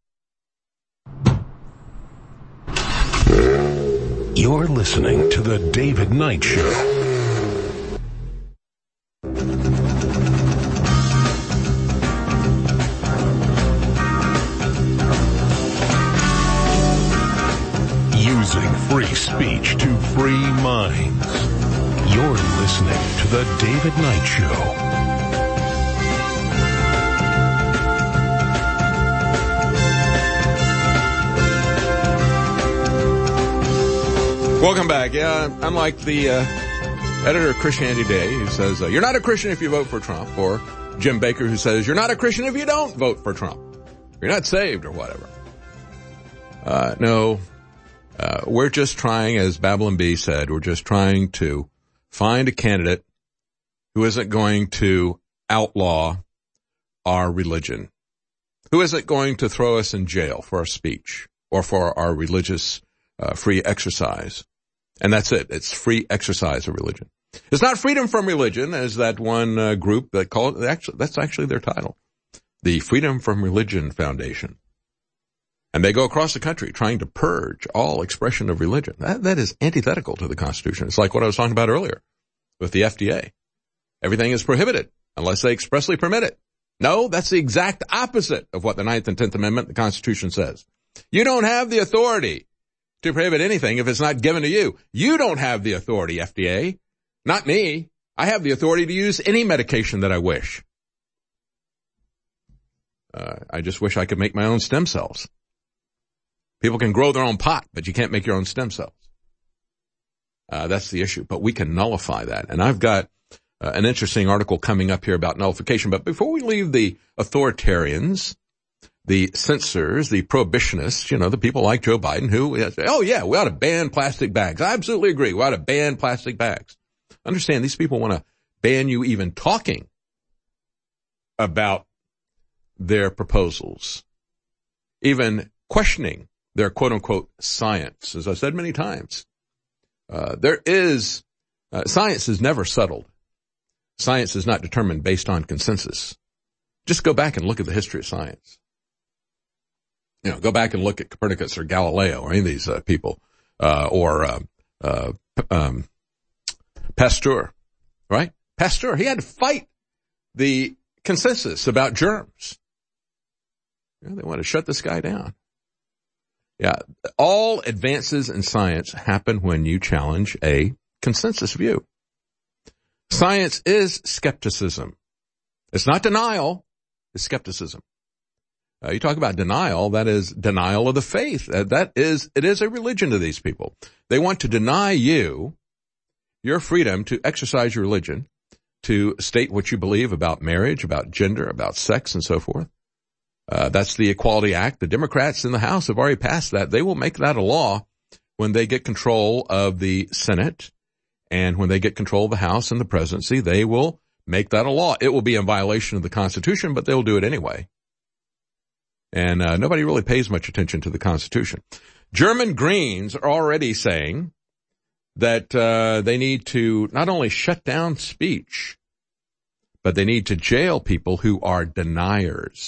You're listening to The David Knight Show. Using free speech to free minds. You're listening to The David Knight Show. Welcome back. Yeah, unlike the editor of Christianity Today, who says, you're not a Christian if you vote for Trump, or Jim Baker, who says, you're not a Christian if you don't vote for Trump. You're not saved or whatever. No. We're just trying, as Babylon Bee said, we're just trying to find a candidate who isn't going to outlaw our religion, who isn't going to throw us in jail for our speech or for our religious free exercise. And that's it. It's free exercise of religion. It's not freedom from religion, as that one group that called it. Actually, that's actually their title, the Freedom from Religion Foundation. And they go across the country trying to purge all expression of religion. That is antithetical to the Constitution. It's like what I was talking about earlier with the FDA. Everything is prohibited unless they expressly permit it. No, that's the exact opposite of what the 9th and 10th Amendment, the Constitution, says. You don't have the authority to prohibit anything if it's not given to you. You don't have the authority, FDA. Not me. I have the authority to use any medication that I wish. I just wish I could make my own stem cells. People can grow their own pot, but you can't make your own stem cells. That's the issue. But we can nullify that. And I've got an interesting article coming up here about nullification. But before we leave the authoritarians, the censors, the prohibitionists, the people like Joe Biden who, oh yeah, we ought to ban plastic bags. I absolutely agree. We ought to ban plastic bags. Understand, these people want to ban you even talking about their proposals, even questioning their quote-unquote science. As I've said many times, science is never settled. Science is not determined based on consensus. Just go back and look at the history of science. Go back and look at Copernicus or Galileo or any of these people, or Pasteur, right? Pasteur, he had to fight the consensus about germs. They want to shut this guy down. Yeah, all advances in science happen when you challenge a consensus view. Science is skepticism. It's not denial, it's skepticism. You talk about denial, that is denial of the faith. It is a religion to these people. They want to deny you your freedom to exercise your religion, to state what you believe about marriage, about gender, about sex, and so forth. That's the Equality Act. The Democrats in the House have already passed that. They will make that a law when they get control of the Senate, and when they get control of the House and the presidency, they will make that a law. It will be in violation of the Constitution, but they'll do it anyway. And nobody really pays much attention to the Constitution. German Greens are already saying that they need to not only shut down speech, but they need to jail people who are deniers.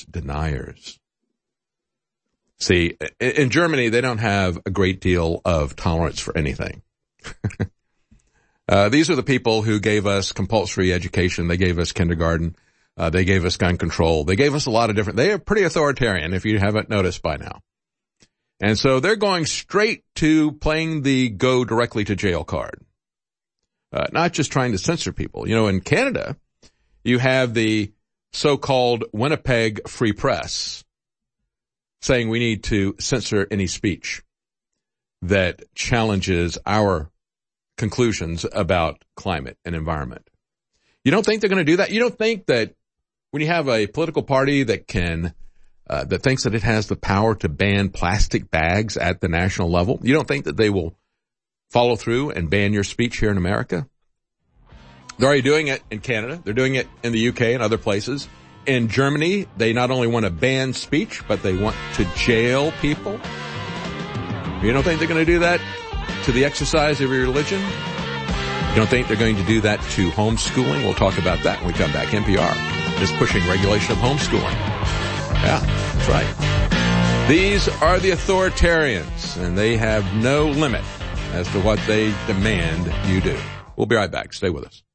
See, in Germany, they don't have a great deal of tolerance for anything. These are the people who gave us compulsory education. They gave us kindergarten. They gave us gun control. They gave us a lot of different, they are pretty authoritarian if you haven't noticed by now. And so they're going straight to playing the go directly to jail card. Not just trying to censor people. You know, in Canada, you have the so-called Winnipeg Free Press saying we need to censor any speech that challenges our conclusions about climate and environment. You don't think they're going to do that? You don't think that when you have a political party that can, that thinks that it has the power to ban plastic bags at the national level, you don't think that they will follow through and ban your speech here in America? They're already doing it in Canada. They're doing it in the UK and other places. In Germany, they not only want to ban speech, but they want to jail people. You don't think they're going to do that to the exercise of your religion? You don't think they're going to do that to homeschooling? We'll talk about that when we come back. NPR is pushing regulation of homeschooling. Yeah, that's right. These are the authoritarians, and they have no limit as to what they demand you do. We'll be right back. Stay with us.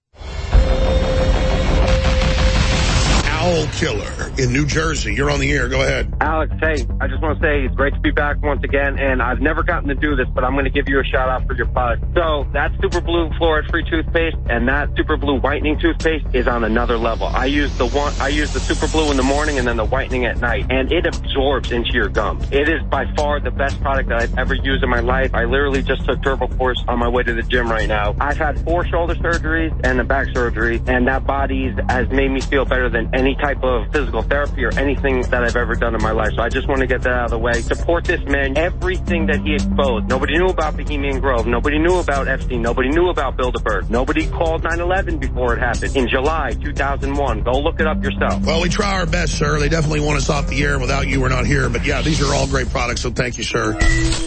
Owl Killer in New Jersey. You're on the air. Go ahead. Alex, hey, I just want to say it's great to be back once again, and I've never gotten to do this, but I'm going to give you a shout out for your product. So that Super Blue fluoride-free toothpaste and that Super Blue whitening toothpaste is on another level. I use the Super Blue in the morning and then the whitening at night, and it absorbs into your gums. It is by far the best product that I've ever used in my life. I literally just took Turbo Force on my way to the gym right now. I've had 4 shoulder surgeries and a back surgery, and that body has made me feel better than any type of physical therapy or anything that I've ever done in my life. So I just want to get that out of the way. Support this man. Everything that he exposed. Nobody knew about Bohemian Grove. Nobody knew about Epstein. Nobody knew about Bilderberg. Nobody called 9/11 before it happened. In July 2001. Go look it up yourself. Well, we try our best, sir. They definitely want us off the air. Without you, we're not here. But yeah, these are all great products, so thank you, sir.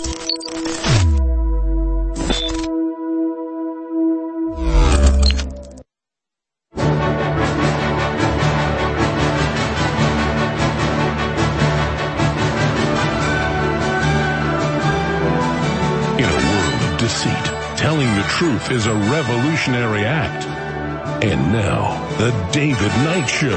Telling the truth is a revolutionary act. And now, the David Knight Show.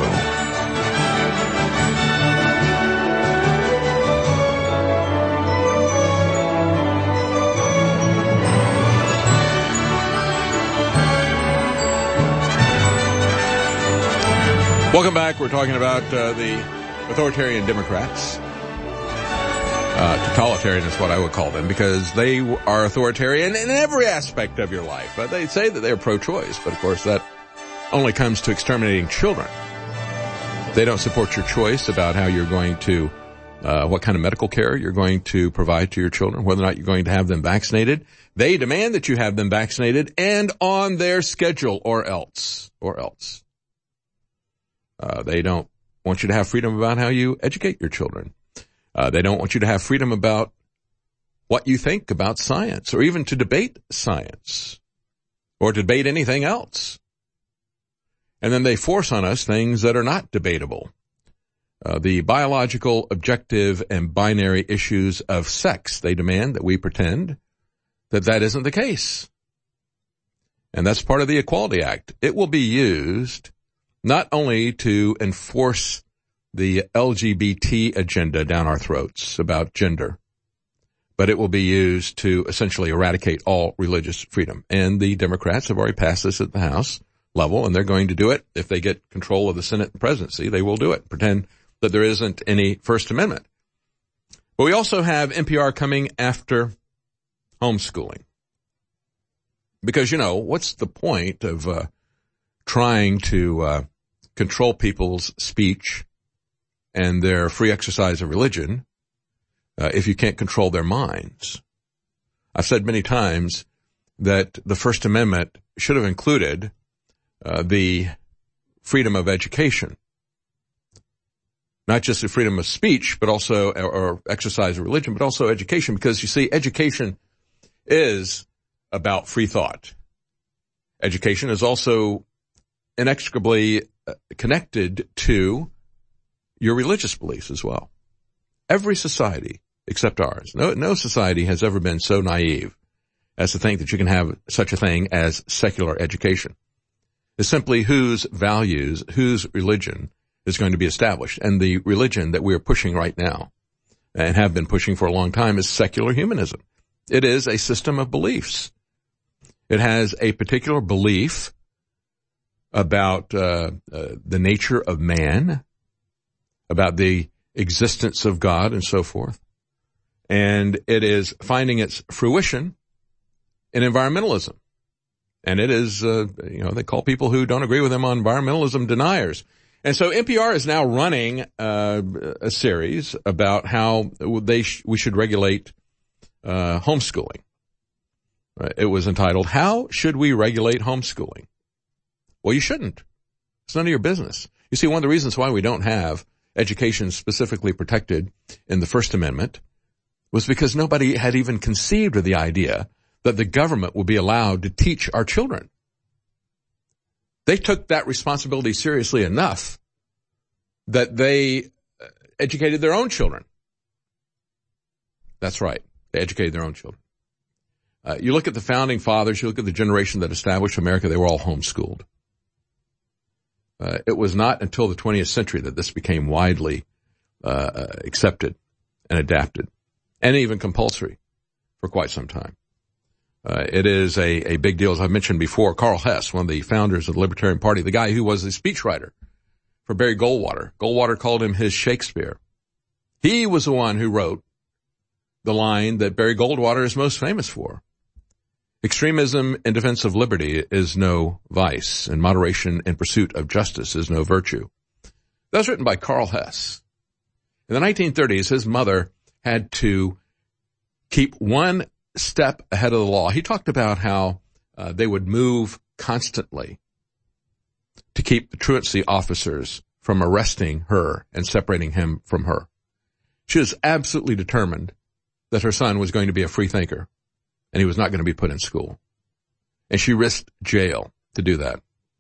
Welcome back. We're talking about the authoritarian Democrats. Totalitarian is what I would call them, because they are authoritarian in every aspect of your life. But they say that they're pro-choice, but of course that only comes to exterminating children. They don't support your choice about how you're going to, what kind of medical care you're going to provide to your children, whether or not you're going to have them vaccinated. They demand that you have them vaccinated and on their schedule or else. They don't want you to have freedom about how you educate your children. They don't want you to have freedom about what you think about science, or even to debate science, or debate anything else. And then they force on us things that are not debatable. The biological, objective, and binary issues of sex. They demand that we pretend that that isn't the case. And that's part of the Equality Act. It will be used not only to enforce the LGBT agenda down our throats about gender, but it will be used to essentially eradicate all religious freedom. And the Democrats have already passed this at the House level, and they're going to do it. If they get control of the Senate and presidency, they will do it. Pretend that there isn't any First Amendment. But we also have NPR coming after homeschooling. Because, you know, what's the point of trying to control people's speech and their free exercise of religion if you can't control their minds? I've said many times that the First Amendment should have included the freedom of education. Not just the freedom of speech, but also, or exercise of religion, but also education. Because you see, education is about free thought. Education is also inextricably connected to your religious beliefs as well. Every society except ours. No society has ever been so naive as to think that you can have such a thing as secular education. It's simply whose values, whose religion is going to be established. And the religion that we are pushing right now and have been pushing for a long time is secular humanism. It is a system of beliefs. It has a particular belief about the nature of man, about the existence of God and so forth. And it is finding its fruition in environmentalism. And it is, they call people who don't agree with them on environmentalism deniers. And so NPR is now running a series about how we should regulate homeschooling. It was entitled, How Should We Regulate Homeschooling? Well, you shouldn't. It's none of your business. You see, one of the reasons why we don't have education specifically protected in the First Amendment was because nobody had even conceived of the idea that the government would be allowed to teach our children. They took that responsibility seriously enough that they educated their own children. That's right. They educated their own children. You look at the founding fathers, you look at the generation that established America, they were all homeschooled. It was not until the 20th century that this became widely accepted and adapted, and even compulsory for quite some time. It is a big deal. As I mentioned before, Carl Hess, one of the founders of the Libertarian Party, the guy who was the speechwriter for Barry Goldwater. Goldwater called him his Shakespeare. He was the one who wrote the line that Barry Goldwater is most famous for. Extremism in defense of liberty is no vice, and moderation in pursuit of justice is no virtue. That was written by Carl Hess. In the 1930s, his mother had to keep one step ahead of the law. He talked about how they would move constantly to keep the truancy officers from arresting her and separating him from her. She was absolutely determined that her son was going to be a free thinker and he was not going to be put in school. And she risked jail to do that.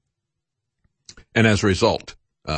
And as a result,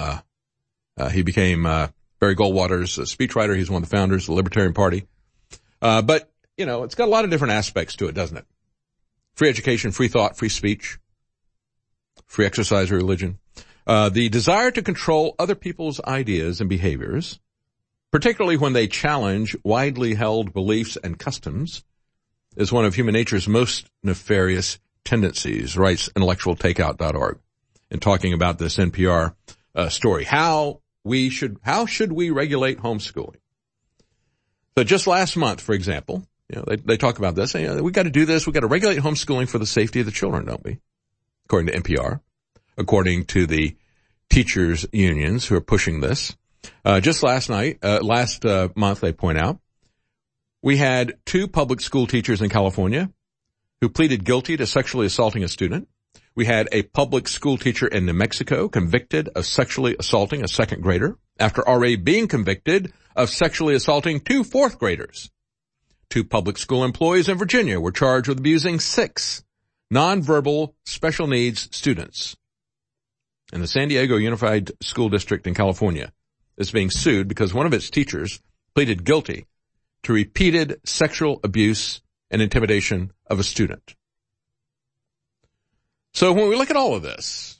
he became Barry Goldwater's speechwriter. He's one of the founders of the Libertarian Party. But it's got a lot of different aspects to it, doesn't it? Free education, free thought, free speech, free exercise of religion. The desire to control other people's ideas and behaviors, particularly when they challenge widely held beliefs and customs, is one of human nature's most nefarious tendencies, writes intellectualtakeout.org, in talking about this NPR story. How should we regulate homeschooling? So just last month, for example, they talk about this. We got to do this. We got to regulate homeschooling for the safety of the children, don't we? According to NPR, according to the teachers' unions who are pushing this. Just last month, they point out, we had 2 public school teachers in California who pleaded guilty to sexually assaulting a student. We had a public school teacher in New Mexico convicted of sexually assaulting a 2nd grader after already being convicted of sexually assaulting 2 4th graders. 2 public school employees in Virginia were charged with abusing 6 nonverbal special needs students. And the San Diego Unified School District in California is being sued because one of its teachers pleaded guilty to repeated sexual abuse and intimidation of a student. So when we look at all of this,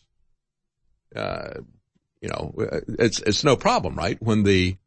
it's no problem, right? When the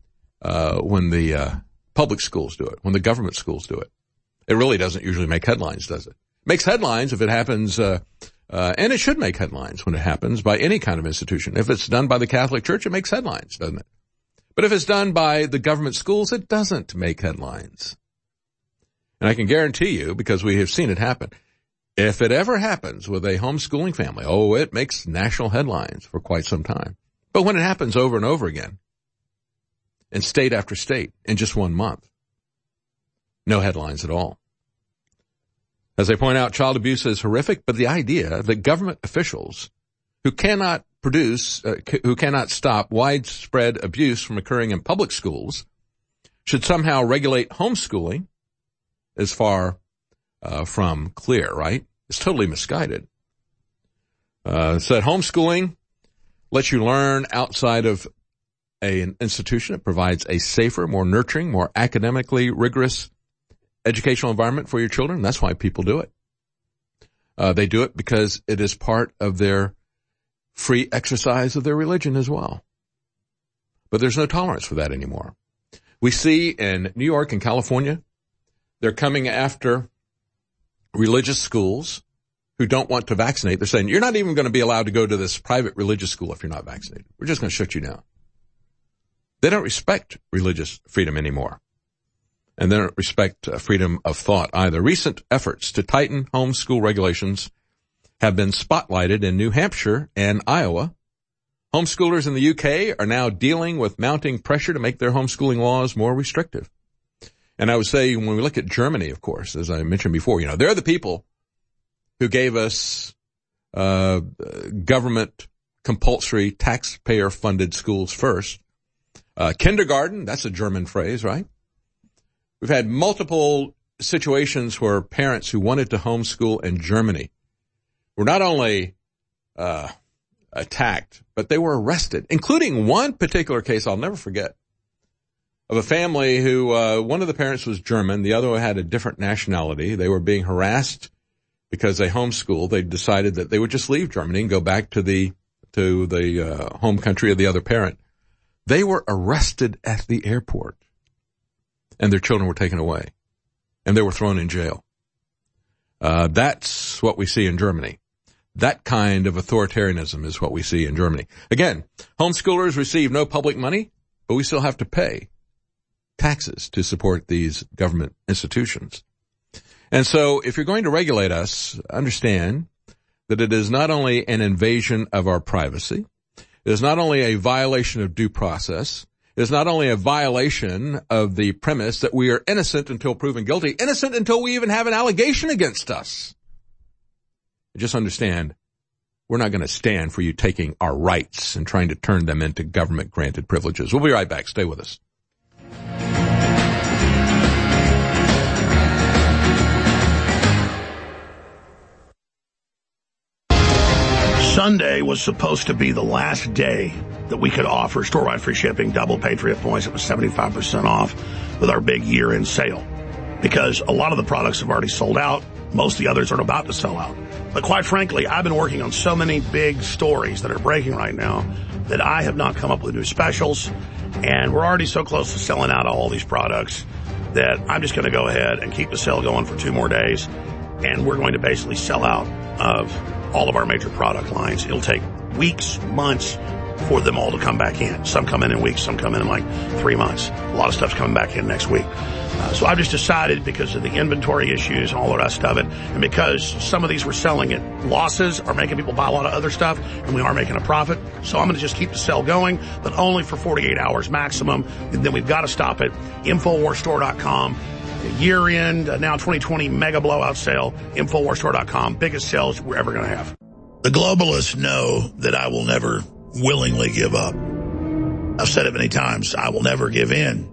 public schools do it, when the government schools do it, it really doesn't usually make headlines, does it? It makes headlines if it happens, and it should make headlines when it happens by any kind of institution. If it's done by the Catholic Church, it makes headlines, doesn't it? But if it's done by the government schools, it doesn't make headlines. And I can guarantee you, because we have seen it happen, if it ever happens with a homeschooling family, it makes national headlines for quite some time. But when it happens over and over again, in state after state, in just 1 month, no headlines at all. As they point out, child abuse is horrific, but the idea that government officials who cannot stop widespread abuse from occurring in public schools should somehow regulate homeschooling is far from clear, right? It's totally misguided. Said homeschooling lets you learn outside of an institution. It provides a safer, more nurturing, more academically rigorous educational environment for your children. That's why people do it. They do it because it is part of their free exercise of their religion as well. But there's no tolerance for that anymore. We see in New York and California, they're coming after religious schools who don't want to vaccinate. They're saying, you're not even going to be allowed to go to this private religious school if you're not vaccinated. We're just going to shut you down. They don't respect religious freedom anymore. And they don't respect freedom of thought either. Recent efforts to tighten homeschool regulations have been spotlighted in New Hampshire and Iowa. Homeschoolers in the UK are now dealing with mounting pressure to make their homeschooling laws more restrictive. And I would say when we look at Germany, of course, as I mentioned before, they're the people who gave us government compulsory taxpayer-funded schools first. Kindergarten, that's a German phrase, right? We've had multiple situations where parents who wanted to homeschool in Germany were not only attacked, but they were arrested, including one particular case I'll never forget of a family who one of the parents was German, the other had a different nationality. They were being harassed because they homeschooled. They decided that they would just leave Germany and go back to the home country of the other parent. They were arrested at the airport, and their children were taken away, and they were thrown in jail. That's what we see in Germany. That kind of authoritarianism is what we see in Germany. Again, homeschoolers receive no public money, but we still have to pay taxes to support these government institutions. And so if you're going to regulate us, understand that it is not only an invasion of our privacy, it is not only a violation of due process, it is not only a violation of the premise that we are innocent until proven guilty, innocent until we even have an allegation against us. Just understand, we're not going to stand for you taking our rights and trying to turn them into government-granted privileges. We'll be right back. Stay with us. Sunday was supposed to be the last day that we could offer store-wide free shipping, double Patriot points. It was 75% off with our big year-end sale because a lot of the products have already sold out. Most of the others are about to sell out. But quite frankly, I've been working on so many big stories that are breaking right now that I have not come up with new specials. And we're already so close to selling out all these products that I'm just going to go ahead and keep the sale going for 2 more days. And we're going to basically sell out of all of our major product lines. It'll take weeks, months for them all to come back in. Some come in weeks, some come in like 3 months. A lot of stuff's coming back in next week. So I've just decided because of the inventory issues and all the rest of it, and because some of these we're selling at losses are making people buy a lot of other stuff, and we are making a profit. So I'm going to just keep the sale going, but only for 48 hours maximum. And then we've got to stop it. InfoWarsStore.com. Year-end, now 2020 mega blowout sale. InfoWarsStore.com. Biggest sales we're ever going to have. The globalists know that I will never willingly give up. I've said it many times. I will never give in.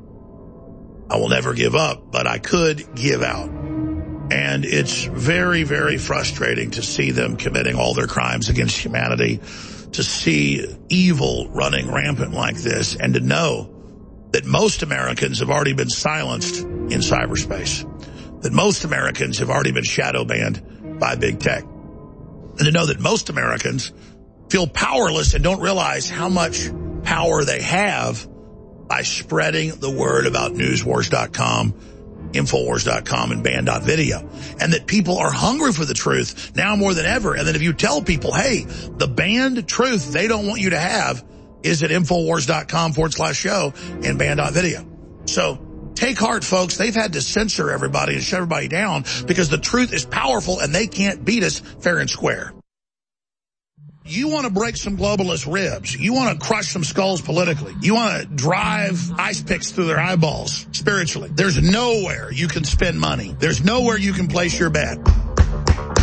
I will never give up, but I could give out. And it's very, very frustrating to see them committing all their crimes against humanity, to see evil running rampant like this, and to know that most Americans have already been silenced in cyberspace, that most Americans have already been shadow banned by big tech, and to know that most Americans feel powerless and don't realize how much power they have by spreading the word about newswars.com, Infowars.com, and Band.video. And that people are hungry for the truth now more than ever. And that if you tell people, hey, the banned truth they don't want you to have is at Infowars.com/show and Band.video. So take heart, folks. They've had to censor everybody and shut everybody down because the truth is powerful and they can't beat us fair and square. You want to break some globalist ribs. You want to crush some skulls politically. You want to drive ice picks through their eyeballs spiritually. There's nowhere you can spend money. There's nowhere you can place your bet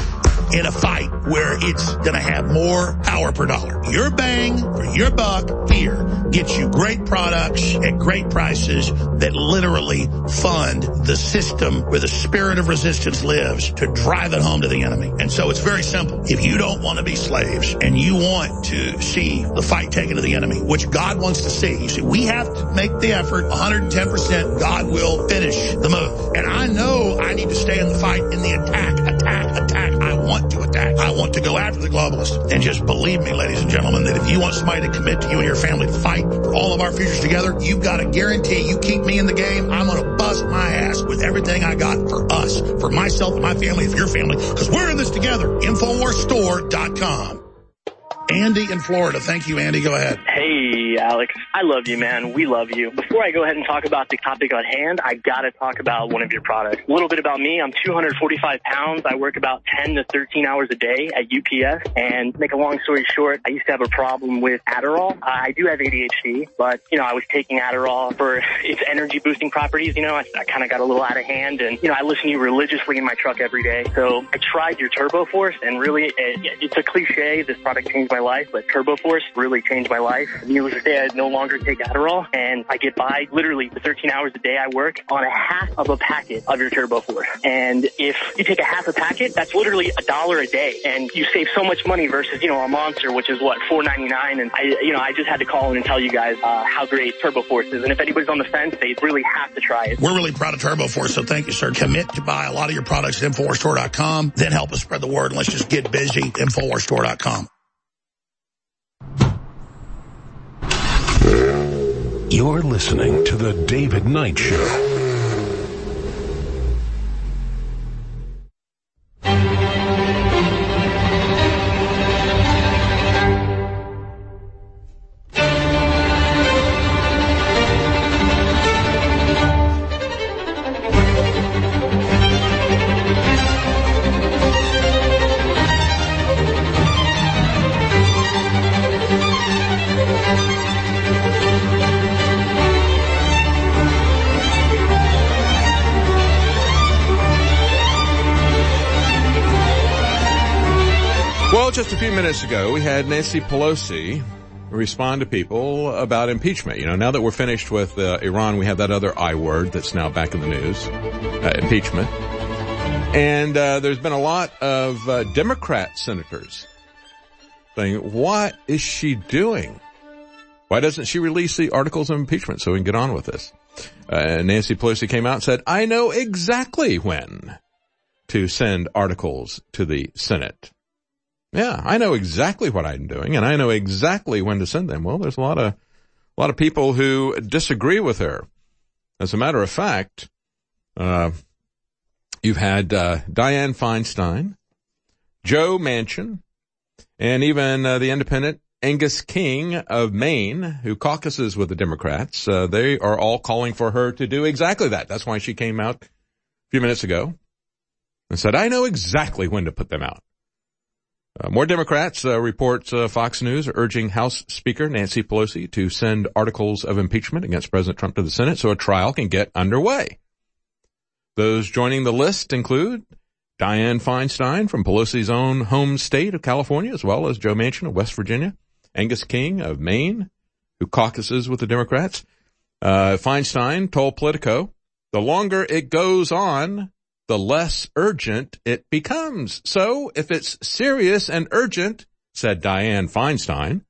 in a fight where it's going to have more power per dollar. Your bang for your buck here gets you great products at great prices that literally fund the system where the spirit of resistance lives to drive it home to the enemy. And so it's very simple. If you don't want to be slaves and you want to see the fight taken to the enemy, which God wants to see, you see, we have to make the effort 110%. God will finish the move. And I know I need to stay in the fight, in the attack. I want to attack. I want to go after the globalists. And just believe me, ladies and gentlemen, that if you want somebody to commit to you and your family to fight for all of our futures together, you've got to guarantee you keep me in the game. I'm going to bust my ass with everything I got for us, for myself and my family, for your family, because we're in this together. InfoWarsStore.com. Andy in Florida. Thank you, Andy. Go ahead. Hey, Alex. I love you, man. We love you. Before I go ahead and talk about the topic at hand, I got to talk about one of your products. A little bit about me. I'm 245 pounds. I work about 10 to 13 hours a day at UPS. And make a long story short, I used to have a problem with Adderall. I do have ADHD, but, I was taking Adderall for its energy boosting properties. I kind of got a little out of hand. And, I listen to you religiously in my truck every day. So I tried your Turbo Force, and really, it's a cliche. This product changed my life, but Turbo Force really changed my life. Needless to say, I no longer take Adderall, and I get by literally the 13 hours a day I work on a half of a packet of your Turbo Force. And if you take a half a packet, that's literally $1 a day, and you save so much money versus, a Monster, which is what, $4.99. And I just had to call in and tell you guys how great Turbo Force is. And if anybody's on the fence, they really have to try it. We're really proud of Turbo Force, so thank you, sir. Commit to buy a lot of your products at InfoWarsStore.com, then help us spread the word, and let's just get busy. InfoWarsStore.com. You're listening to The David Knight Show. Well, just a few minutes ago, we had Nancy Pelosi respond to people about impeachment. Now that we're finished with Iran, we have that other I word that's now back in the news, impeachment. And there's been a lot of Democrat senators saying, what is she doing? Why doesn't she release the articles of impeachment so we can get on with this? Nancy Pelosi came out and said, I know exactly when to send articles to the Senate. Yeah, I know exactly what I'm doing, and I know exactly when to send them. Well, there's a lot of people who disagree with her. As a matter of fact, you've had Dianne Feinstein, Joe Manchin, and even the independent Angus King of Maine, who caucuses with the Democrats. They are all calling for her to do exactly that. That's why she came out a few minutes ago and said, I know exactly when to put them out. More Democrats, reports Fox News, are urging House Speaker Nancy Pelosi to send articles of impeachment against President Trump to the Senate so a trial can get underway. Those joining the list include Dianne Feinstein from Pelosi's own home state of California, as well as Joe Manchin of West Virginia, Angus King of Maine, who caucuses with the Democrats. Feinstein told Politico, the longer it goes on, the less urgent it becomes. So if it's serious and urgent, said Dianne Feinstein,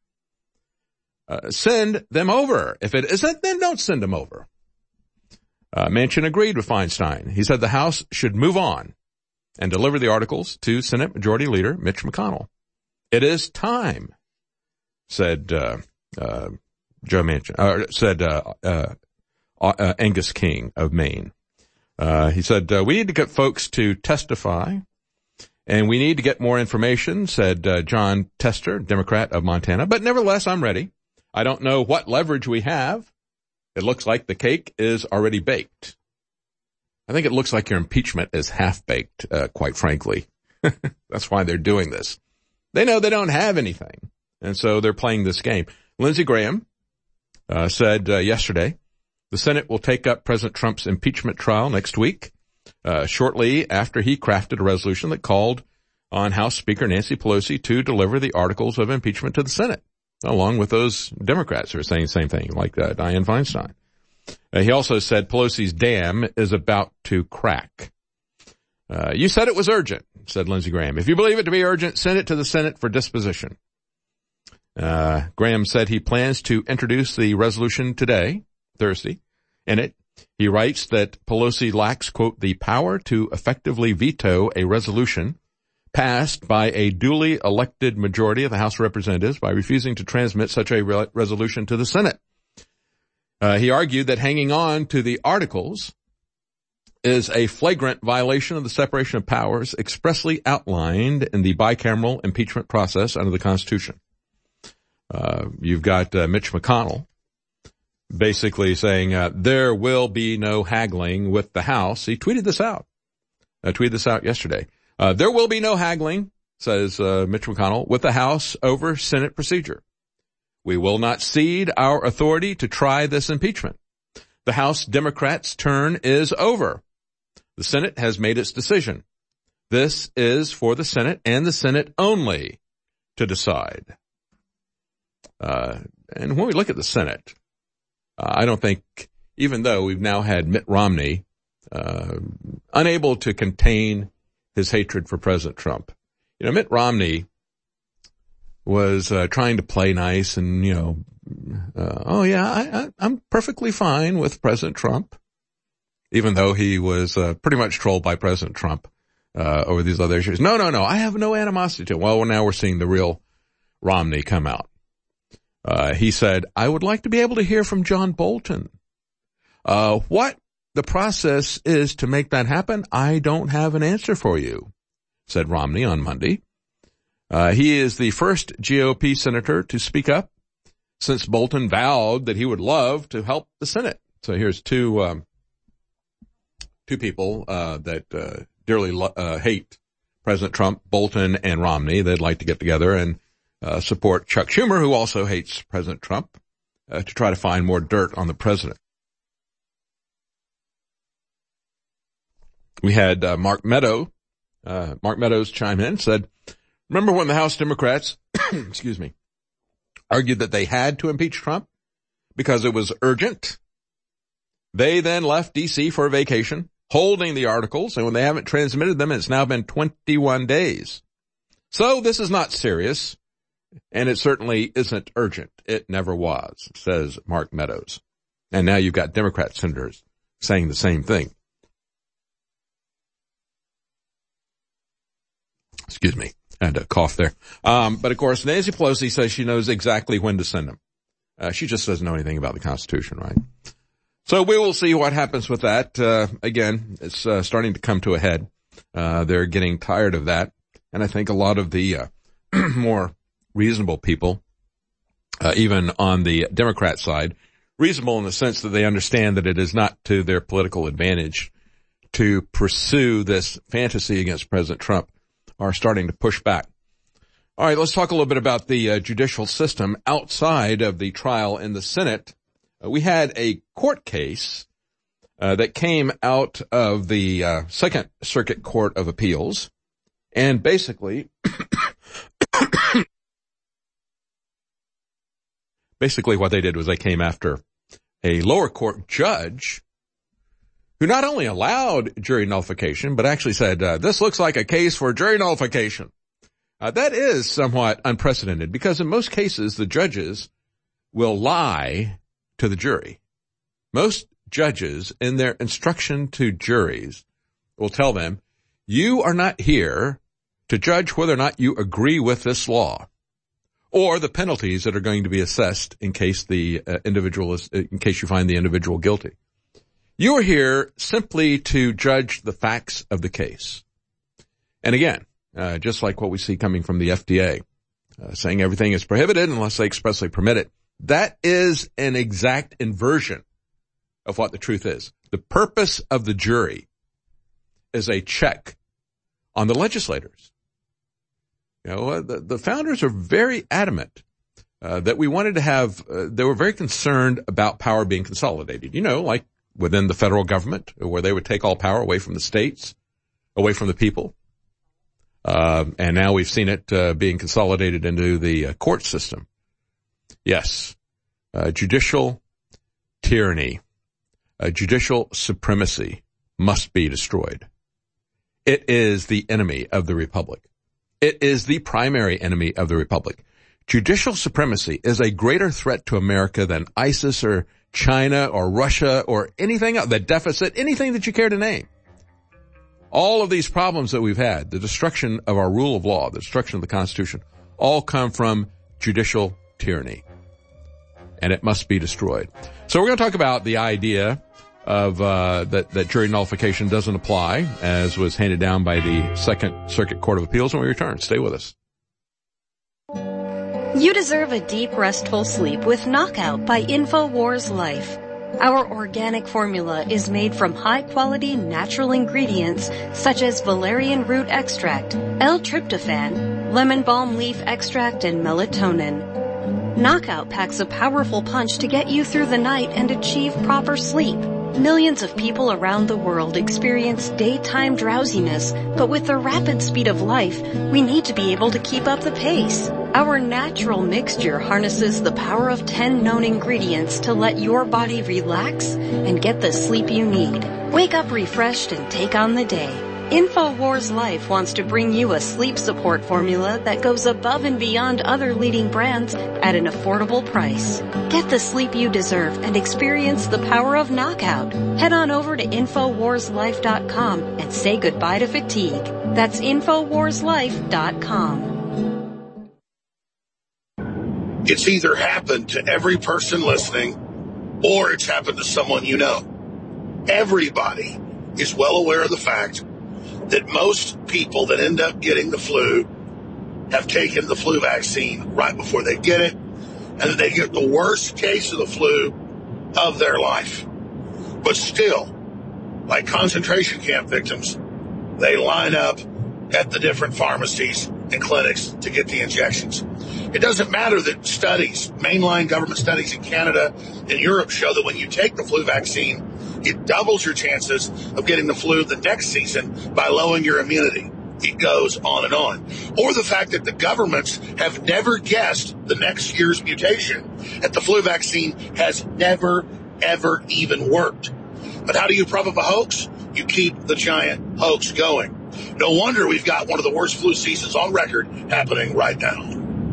send them over. If it isn't, then don't send them over. Manchin agreed with Feinstein. He said the House should move on and deliver the articles to Senate Majority Leader Mitch McConnell. It is time, said Joe Manchin, said Angus King of Maine. He said, we need to get folks to testify, and we need to get more information, said John Tester, Democrat of Montana. But nevertheless, I'm ready. I don't know what leverage we have. It looks like the cake is already baked. I think it looks like your impeachment is half-baked, quite frankly. That's why they're doing this. They know they don't have anything, and so they're playing this game. Lindsey Graham said yesterday, the Senate will take up President Trump's impeachment trial next week, shortly after he crafted a resolution that called on House Speaker Nancy Pelosi to deliver the articles of impeachment to the Senate, along with those Democrats who are saying the same thing, like Dianne Feinstein. He also said Pelosi's dam is about to crack. You said it was urgent, said Lindsey Graham. If you believe it to be urgent, send it to the Senate for disposition. Graham said he plans to introduce the resolution today, Thursday. In it, he writes that Pelosi lacks, quote, the power to effectively veto a resolution passed by a duly elected majority of the House of Representatives by refusing to transmit such a resolution to the Senate. He argued that hanging on to the articles is a flagrant violation of the separation of powers expressly outlined in the bicameral impeachment process under the Constitution. You've got Mitch McConnell basically saying there will be no haggling with the House. He tweeted this out. Yesterday. There will be no haggling, says Mitch McConnell, with the House over Senate procedure. We will not cede our authority to try this impeachment. The House Democrats' turn is over. The Senate has made its decision. This is for the Senate and the Senate only to decide. And when we look at the Senate, I don't think, even though we've now had Mitt Romney unable to contain his hatred for President Trump. You know, Mitt Romney was trying to play nice and, I'm perfectly fine with President Trump, even though he was pretty much trolled by President Trump over these other issues. No, I have no animosity to him. Well, now we're seeing the real Romney come out. He said, I would like to be able to hear from John Bolton. What the process is to make that happen, I don't have an answer for you, said Romney on Monday. He is the first GOP senator to speak up since Bolton vowed that he would love to help the Senate. So here's two people that dearly hate President Trump, Bolton and Romney. They'd like to get together and support Chuck Schumer, who also hates President Trump, to try to find more dirt on the president. We had Mark Meadows chime in, said, remember when the House Democrats, argued that they had to impeach Trump because it was urgent? They then left D.C. for a vacation, holding the articles, and when they haven't transmitted them, it's now been 21 days. So this is not serious, and it certainly isn't urgent. It never was, says Mark Meadows. And now you've got Democrat senators saying the same thing. Excuse me. I had a cough there. But of course, Nancy Pelosi says she knows exactly when to send them. She just doesn't know anything about the Constitution, right? So we will see what happens with that. Again, it's starting to come to a head. They're getting tired of that. And I think a lot of the more reasonable people, even on the Democrat side, reasonable in the sense that they understand that it is not to their political advantage to pursue this fantasy against President Trump, are starting to push back. All right, let's talk a little bit about the judicial system outside of the trial in the Senate. We had a court case that came out of the Second Circuit Court of Appeals, and basically what they did was they came after a lower court judge who not only allowed jury nullification, but actually said, this looks like a case for jury nullification. That is somewhat unprecedented because in most cases, the judges will lie to the jury. Most judges in their instruction to juries will tell them, you are not here to judge whether or not you agree with this law or the penalties that are going to be assessed in case in case you find the individual guilty. You are here simply to judge the facts of the case. And again, just like what we see coming from the FDA, saying everything is prohibited unless they expressly permit it. That is an exact inversion of what the truth is. The purpose of the jury is a check on the legislators. You know, the founders are very adamant that we wanted to have, they were very concerned about power being consolidated. You know, like within the federal government, where they would take all power away from the states, away from the people. And now we've seen it being consolidated into the court system. Yes, judicial tyranny, judicial supremacy must be destroyed. It is the enemy of the republic. It is the primary enemy of the republic. Judicial supremacy is a greater threat to America than ISIS or China or Russia or anything else, the deficit, anything that you care to name. All of these problems that we've had, the destruction of our rule of law, the destruction of the Constitution, all come from judicial tyranny. And it must be destroyed. So we're going to talk about the idea of that jury nullification doesn't apply, as was handed down by the Second Circuit Court of Appeals when we return. Stay with us. You deserve a deep, restful sleep with Knockout by InfoWars Life. Our organic formula is made from high-quality natural ingredients such as valerian root extract, L-tryptophan, lemon balm leaf extract, and melatonin. Knockout packs a powerful punch to get you through the night and achieve proper sleep. Millions of people around the world experience daytime drowsiness, but with the rapid speed of life, we need to be able to keep up the pace. Our natural mixture harnesses the power of 10 known ingredients to let your body relax and get the sleep you need. Wake up refreshed and take on the day. InfoWars Life wants to bring you a sleep support formula that goes above and beyond other leading brands at an affordable price. Get the sleep you deserve and experience the power of Knockout. Head on over to InfoWarsLife.com and say goodbye to fatigue. That's InfoWarsLife.com. It's either happened to every person listening or it's happened to someone you know. Everybody is well aware of the fact that most people that end up getting the flu have taken the flu vaccine right before they get it, and that they get the worst case of the flu of their life. But still, like concentration camp victims, they line up at the different pharmacies and clinics to get the injections. It doesn't matter that studies, mainline government studies in Canada and Europe show that when you take the flu vaccine, it doubles your chances of getting the flu the next season by lowering your immunity. It goes on and on. Or the fact that the governments have never guessed the next year's mutation, that the flu vaccine has never, ever even worked. But how do you prop up a hoax? You keep the giant hoax going. No wonder we've got one of the worst flu seasons on record happening right now.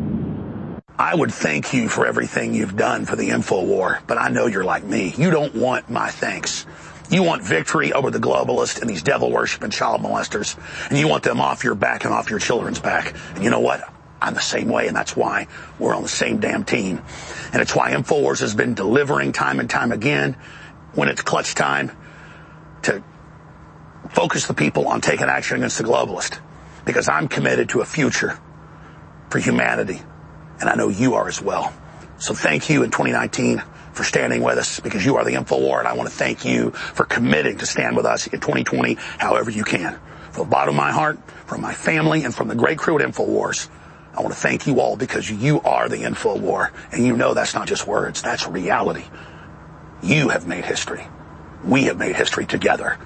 I would thank you for everything you've done for the InfoWar, but I know you're like me. You don't want my thanks. You want victory over the globalists and these devil-worshipping child molesters, and you want them off your back and off your children's back. And you know what? I'm the same way, and that's why we're on the same damn team. And it's why InfoWars has been delivering time and time again when it's clutch time to focus the people on taking action against the globalist. Because I'm committed to a future for humanity. And I know you are as well. So thank you in 2019 for standing with us, because you are the InfoWar, and I want to thank you for committing to stand with us in 2020 however you can. From the bottom of my heart, from my family, and from the great crew at InfoWars, I want to thank you all, because you are the InfoWar, and you know that's not just words, that's reality. You have made history. We have made history together.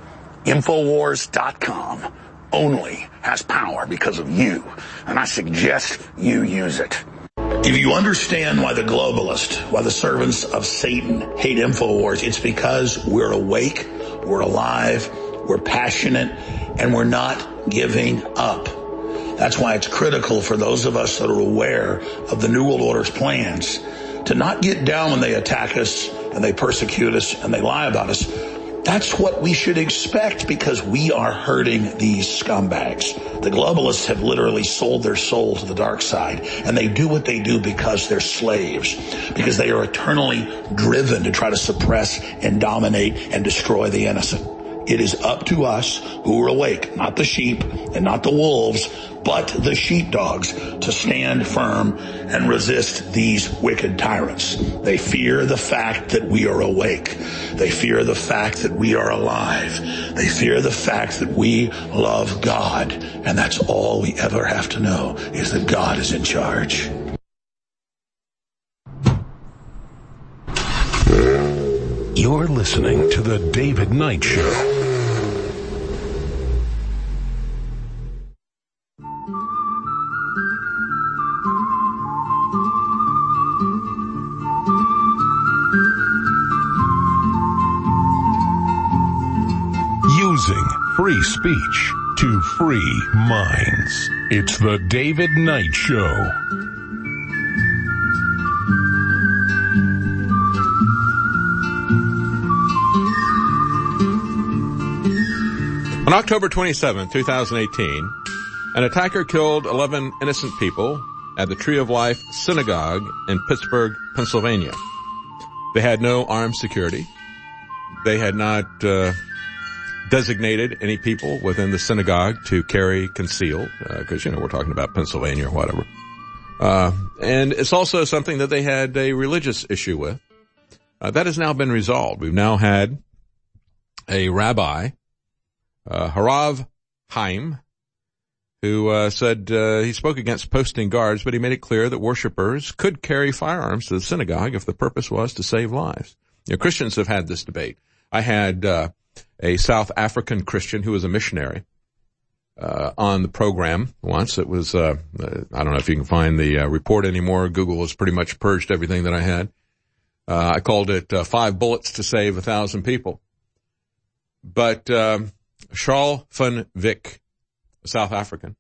InfoWars.com only has power because of you, and I suggest you use it. If you understand why the globalists, why the servants of Satan hate InfoWars, it's because we're awake, we're alive, we're passionate, and we're not giving up. That's why it's critical for those of us that are aware of the New World Order's plans to not get down when they attack us and they persecute us and they lie about us. That's what we should expect, because we are hurting these scumbags. The globalists have literally sold their soul to the dark side, and they do what they do because they're slaves, because they are eternally driven to try to suppress and dominate and destroy the innocent. It is up to us who are awake, not the sheep and not the wolves, but the sheepdogs, to stand firm and resist these wicked tyrants. They fear the fact that we are awake. They fear the fact that we are alive. They fear the fact that we love God. And that's all we ever have to know, is that God is in charge. You're listening to The David Knight Show. free speech to free minds. It's the David Knight Show. On October 27, 2018, an attacker killed 11 innocent people at the Tree of Life Synagogue in Pittsburgh, Pennsylvania. They had no armed security. They had not designated any people within the synagogue to carry concealed, because, we're talking about Pennsylvania or whatever. And it's also something that they had a religious issue with. That has now been resolved. We've now had a rabbi, Harav Haim, who said he spoke against posting guards, but he made it clear that worshipers could carry firearms to the synagogue if the purpose was to save lives. Christians have had this debate. I had a South African Christian who was a missionary on the program once. It was I don't know if you can find the report anymore. Google has pretty much purged everything that I had. I called it 5 bullets to save 1,000 people. But Charles van Wyk, South African,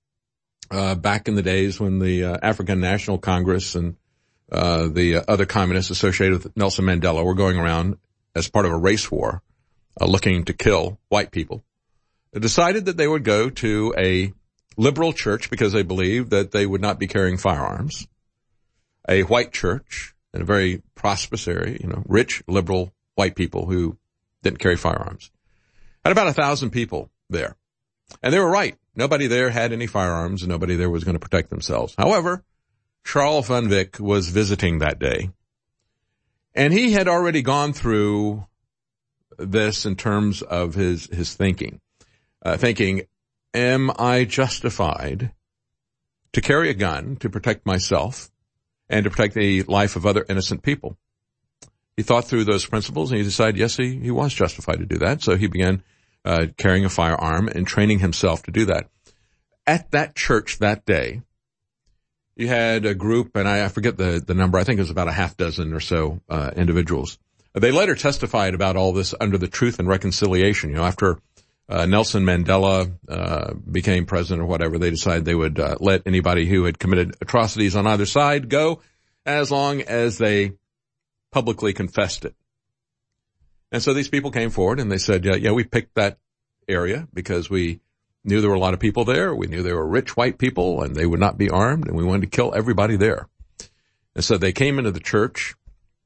back in the days when the African National Congress and the other communists associated with Nelson Mandela were going around as part of a race war looking to kill white people, they decided that they would go to a liberal church because they believed that they would not be carrying firearms, a white church in a very prosperous area, rich, liberal white people who didn't carry firearms. Had about 1,000 people there. And they were right. Nobody there had any firearms and nobody there was going to protect themselves. However, Charles van Wyk was visiting that day, and he had already gone through this in terms of his thinking. Thinking, am I justified to carry a gun to protect myself and to protect the life of other innocent people? He thought through those principles and he decided, yes, he was justified to do that. So he began carrying a firearm and training himself to do that. At that church that day, you had a group, and I forget the number, I think it was about a half dozen or so individuals. They later testified about all this under the Truth and Reconciliation. After Nelson Mandela became president or whatever, they decided they would let anybody who had committed atrocities on either side go as long as they publicly confessed it. And so these people came forward and they said, yeah, we picked that area because we knew there were a lot of people there. We knew they were rich white people and they would not be armed, and we wanted to kill everybody there. And so they came into the church.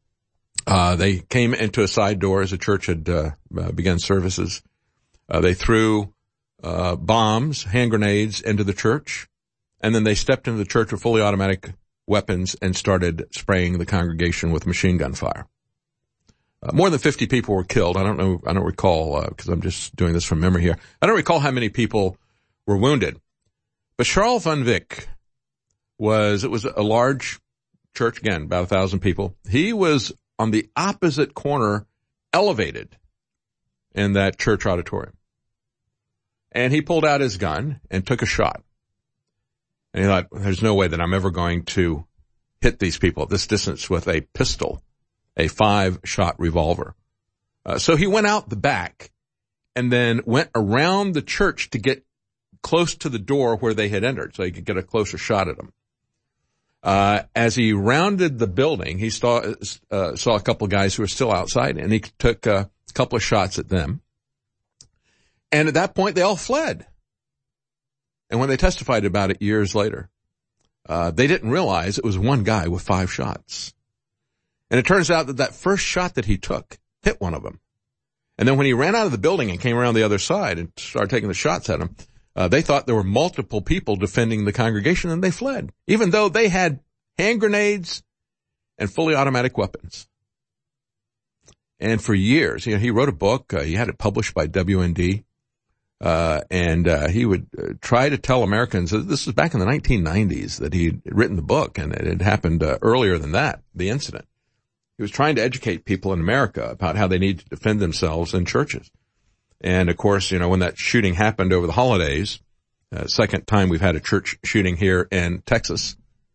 They came into a side door as the church had begun services. They threw bombs, hand grenades into the church, and then they stepped into the church with fully automatic weapons and started spraying the congregation with machine gun fire. More than 50 people were killed. I don't recall, because I'm just doing this from memory here. I don't recall how many people were wounded. But Charles van Wyk it was a large church, again, about 1,000 people. He was on the opposite corner, elevated in that church auditorium. And he pulled out his gun and took a shot. And he thought, there's no way that I'm ever going to hit these people at this distance with a pistol, a 5-shot revolver. So he went out the back and then went around the church to get close to the door where they had entered so he could get a closer shot at them. As he rounded the building, he saw a couple of guys who were still outside, and he took a couple of shots at them. And at that point, they all fled. And when they testified about it years later, they didn't realize it was one guy with 5 shots. And it turns out that first shot that he took hit one of them. And then when he ran out of the building and came around the other side and started taking the shots at him, they thought there were multiple people defending the congregation, and they fled, even though they had hand grenades and fully automatic weapons. And for years, he wrote a book. He had it published by WND. And he would try to tell Americans, this was back in the 1990s that he'd written the book, and it had happened earlier than that, the incident. He was trying to educate people in America about how they need to defend themselves in churches. And of course, when that shooting happened over the holidays, second time we've had a church shooting here in Texas,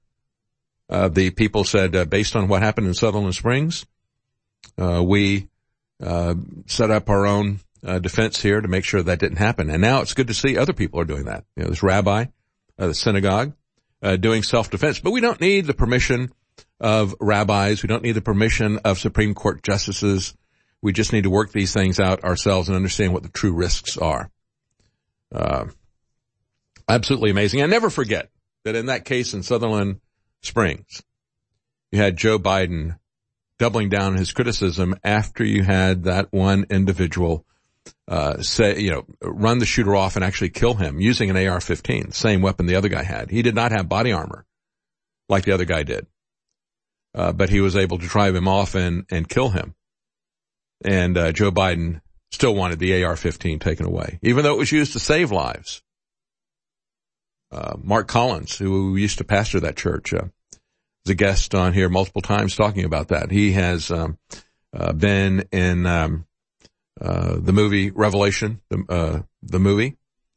the people said, based on what happened in Sutherland Springs, we set up our own defense here to make sure that didn't happen. And now it's good to see other people are doing that. You know, this rabbi, the synagogue, doing self-defense. But we don't need the permission of rabbis. We don't need the permission of Supreme Court justices. We just need to work these things out ourselves and understand what the true risks are. Absolutely amazing. I never forget that in that case in Sutherland Springs, you had Joe Biden doubling down his criticism after you had that one individual run the shooter off and actually kill him using an AR-15, the same weapon the other guy had. He did not have body armor like the other guy did. But he was able to drive him off and kill him. And Joe Biden still wanted the AR-15 taken away, even though it was used to save lives. Mark Collins, who used to pastor that church, was a guest on here multiple times talking about that. He has been in the movie Revelation, the movie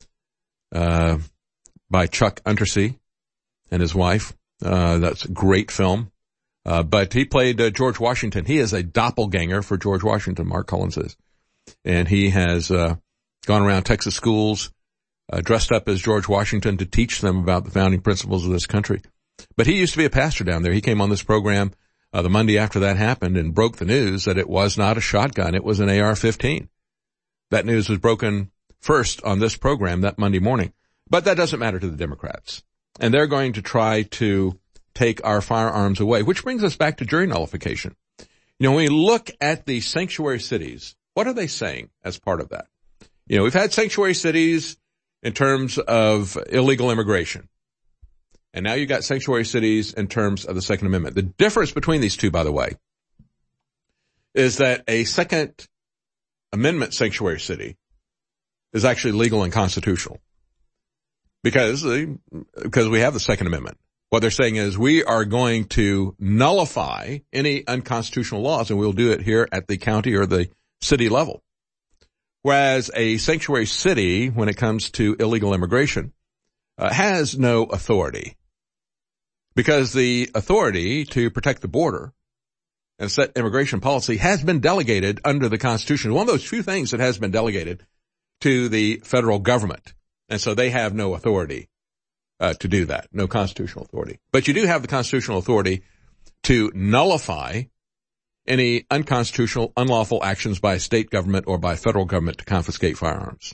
by Chuck Untersee and his wife. That's a great film. But he played George Washington. He is a doppelganger for George Washington, Mark Collins is. And he has gone around Texas schools, dressed up as George Washington to teach them about the founding principles of this country. But he used to be a pastor down there. He came on this program the Monday after that happened and broke the news that it was not a shotgun. It was an AR-15. That news was broken first on this program that Monday morning. But that doesn't matter to the Democrats. And they're going to try to take our firearms away, which brings us back to jury nullification. You know, when we look at the sanctuary cities, what are they saying as part of that? You know, we've had sanctuary cities in terms of illegal immigration. And now you've got sanctuary cities in terms of the Second Amendment. The difference between these two, by the way, is that a Second Amendment sanctuary city is actually legal and constitutional because we have the Second Amendment. What they're saying is we are going to nullify any unconstitutional laws, and we'll do it here at the county or the city level. Whereas a sanctuary city, when it comes to illegal immigration, has no authority. Because the authority to protect the border and set immigration policy has been delegated under the Constitution. One of those few things that has been delegated to the federal government. And so they have no authority to do that, no constitutional authority. But you do have the constitutional authority to nullify any unconstitutional, unlawful actions by a state government or by federal government to confiscate firearms.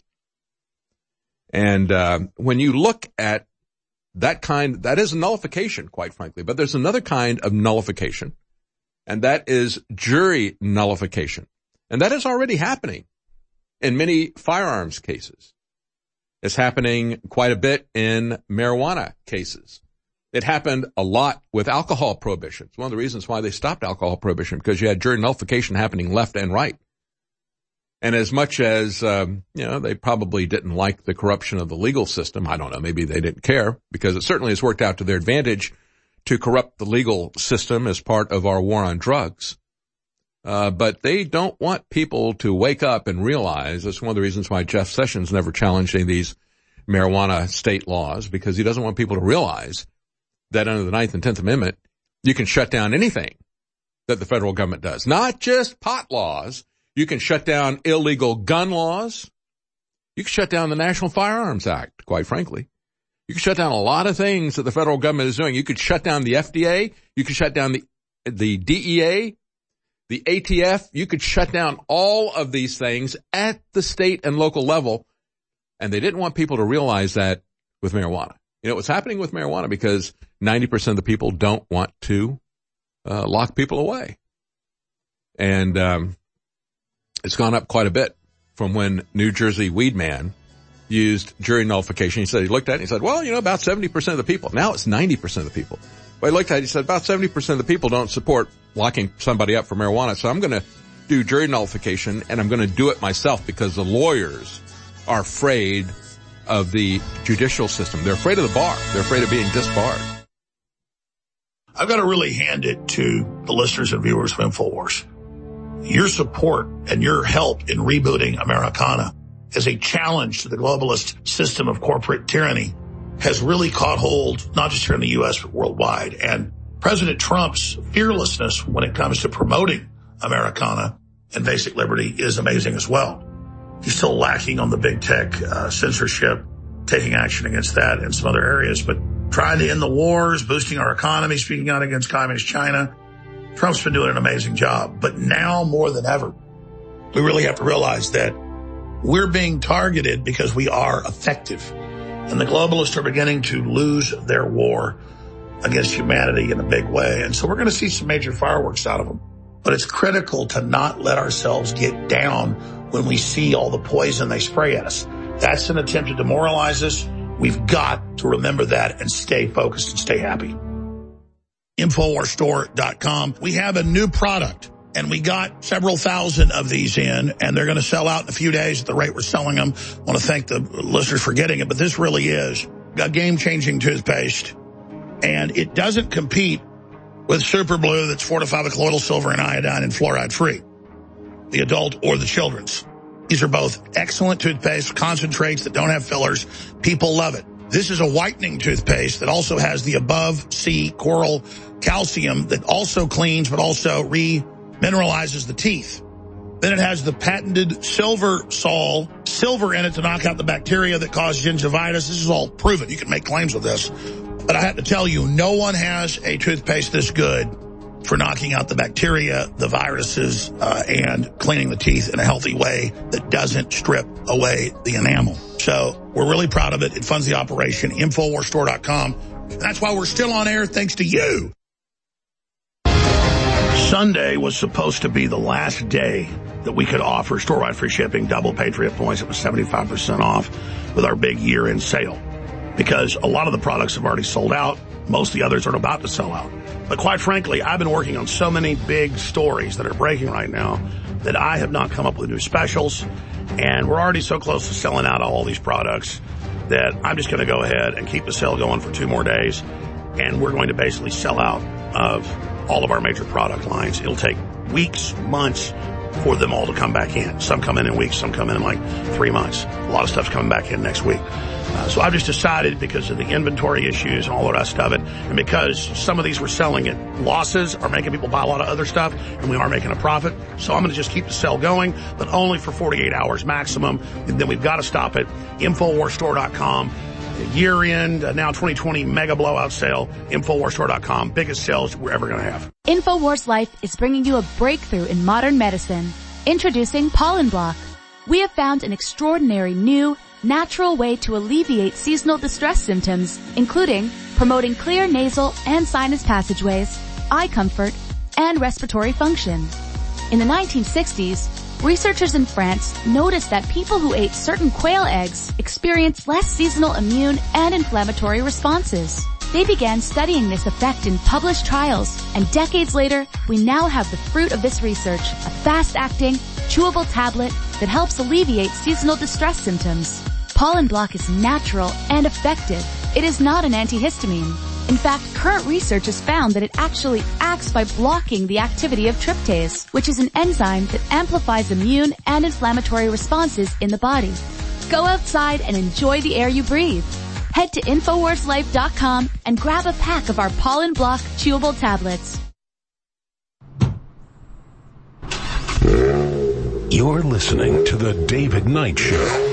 And when you look at that is a nullification, quite frankly. But there's another kind of nullification, and that is jury nullification. And that is already happening in many firearms cases. It's happening quite a bit in marijuana cases. It happened a lot with alcohol prohibition. It's one of the reasons why they stopped alcohol prohibition, because you had jury nullification happening left and right. And as much as, they probably didn't like the corruption of the legal system, I don't know, maybe they didn't care, because it certainly has worked out to their advantage to corrupt the legal system as part of our war on drugs. But they don't want people to wake up and realize, that's one of the reasons why Jeff Sessions never challenged any of these marijuana state laws, because he doesn't want people to realize that under the 9th and 10th Amendment, you can shut down anything that the federal government does, not just pot laws. You can shut down illegal gun laws. You can shut down the National Firearms Act, quite frankly. You can shut down a lot of things that the federal government is doing. You could shut down the FDA. You could shut down the DEA, the ATF. You could shut down all of these things at the state and local level. And they didn't want people to realize that with marijuana. You know, what's happening with marijuana, because 90% of the people don't want to lock people away. And it's gone up quite a bit from when New Jersey Weed Man used jury nullification. He said, he looked at it and he said, well, about 70% of the people. Now it's 90% of the people. But he looked at it, he said, about 70% of the people don't support locking somebody up for marijuana. So I'm going to do jury nullification, and I'm going to do it myself, because the lawyers are afraid of the judicial system. They're afraid of the bar. They're afraid of being disbarred. I've got to really hand it to the listeners and viewers of InfoWars. Your support and your help in rebooting Americana as a challenge to the globalist system of corporate tyranny has really caught hold, not just here in the U.S., but worldwide. And President Trump's fearlessness when it comes to promoting Americana and basic liberty is amazing as well. He's still lacking on the big tech censorship, taking action against that in some other areas, but trying to end the wars, boosting our economy, speaking out against communist China. Trump's been doing an amazing job. But now more than ever, we really have to realize that we're being targeted because we are effective. And the globalists are beginning to lose their war against humanity in a big way. And so we're going to see some major fireworks out of them. But it's critical to not let ourselves get down when we see all the poison they spray at us. That's an attempt to demoralize us. We've got to remember that and stay focused and stay happy. InfoWarsStore.com. We have a new product, and we got several thousand of these in, and they're going to sell out in a few days at the rate we're selling them. I want to thank the listeners for getting it, but this really is a game-changing toothpaste, and it doesn't compete with Super Blue that's fortified with colloidal silver and iodine and fluoride-free, the adult or the children's. These are both excellent toothpaste, concentrates that don't have fillers. People love it. This is a whitening toothpaste that also has the above sea coral calcium that also cleans but also remineralizes the teeth. Then it has the patented silver sol, silver in it to knock out the bacteria that cause gingivitis. This is all proven. You can make claims with this. But I have to tell you, no one has a toothpaste this good for knocking out the bacteria, the viruses, and cleaning the teeth in a healthy way that doesn't strip away the enamel. So we're really proud of it. It funds the operation. InfoWarsStore.com. And that's why we're still on air, thanks to you. Sunday was supposed to be the last day that we could offer store-wide free shipping, double Patriot points. It was 75% off with our big year-end sale, because a lot of the products have already sold out. Most of the others are about to sell out. But quite frankly, I've been working on so many big stories that are breaking right now that I have not come up with new specials. And we're already so close to selling out all these products that I'm just going to go ahead and keep the sale going for 2 more days. And we're going to basically sell out of all of our major product lines. It'll take weeks, months for them all to come back in. Some come in weeks, some come in like 3 months. A lot of stuff's coming back in next week. So I've just decided, because of the inventory issues and all the rest of it, and because some of these we're selling at losses are making people buy a lot of other stuff, and we are making a profit. So I'm going to just keep the sale going, but only for 48 hours maximum. And then we've got to stop it. InfoWarsStore.com. Year-end, now 2020 mega blowout sale. InfoWarsStore.com. Biggest sales we're ever going to have. InfoWars Life is bringing you a breakthrough in modern medicine. Introducing Pollen Block. We have found an extraordinary new, natural way to alleviate seasonal distress symptoms, including promoting clear nasal and sinus passageways, eye comfort, and respiratory function. In the 1960s, researchers in France noticed that people who ate certain quail eggs experienced less seasonal immune and inflammatory responses. They began studying this effect in published trials, and decades later, we now have the fruit of this research, a fast-acting, chewable tablet that helps alleviate seasonal distress symptoms. Pollen Block is natural and effective. It is not an antihistamine. In fact, current research has found that it actually acts by blocking the activity of tryptase, which is an enzyme that amplifies immune and inflammatory responses in the body. Go outside and enjoy the air you breathe. Head to InfoWarsLife.com and grab a pack of our Pollen Block chewable tablets. You're listening to The David Knight Show.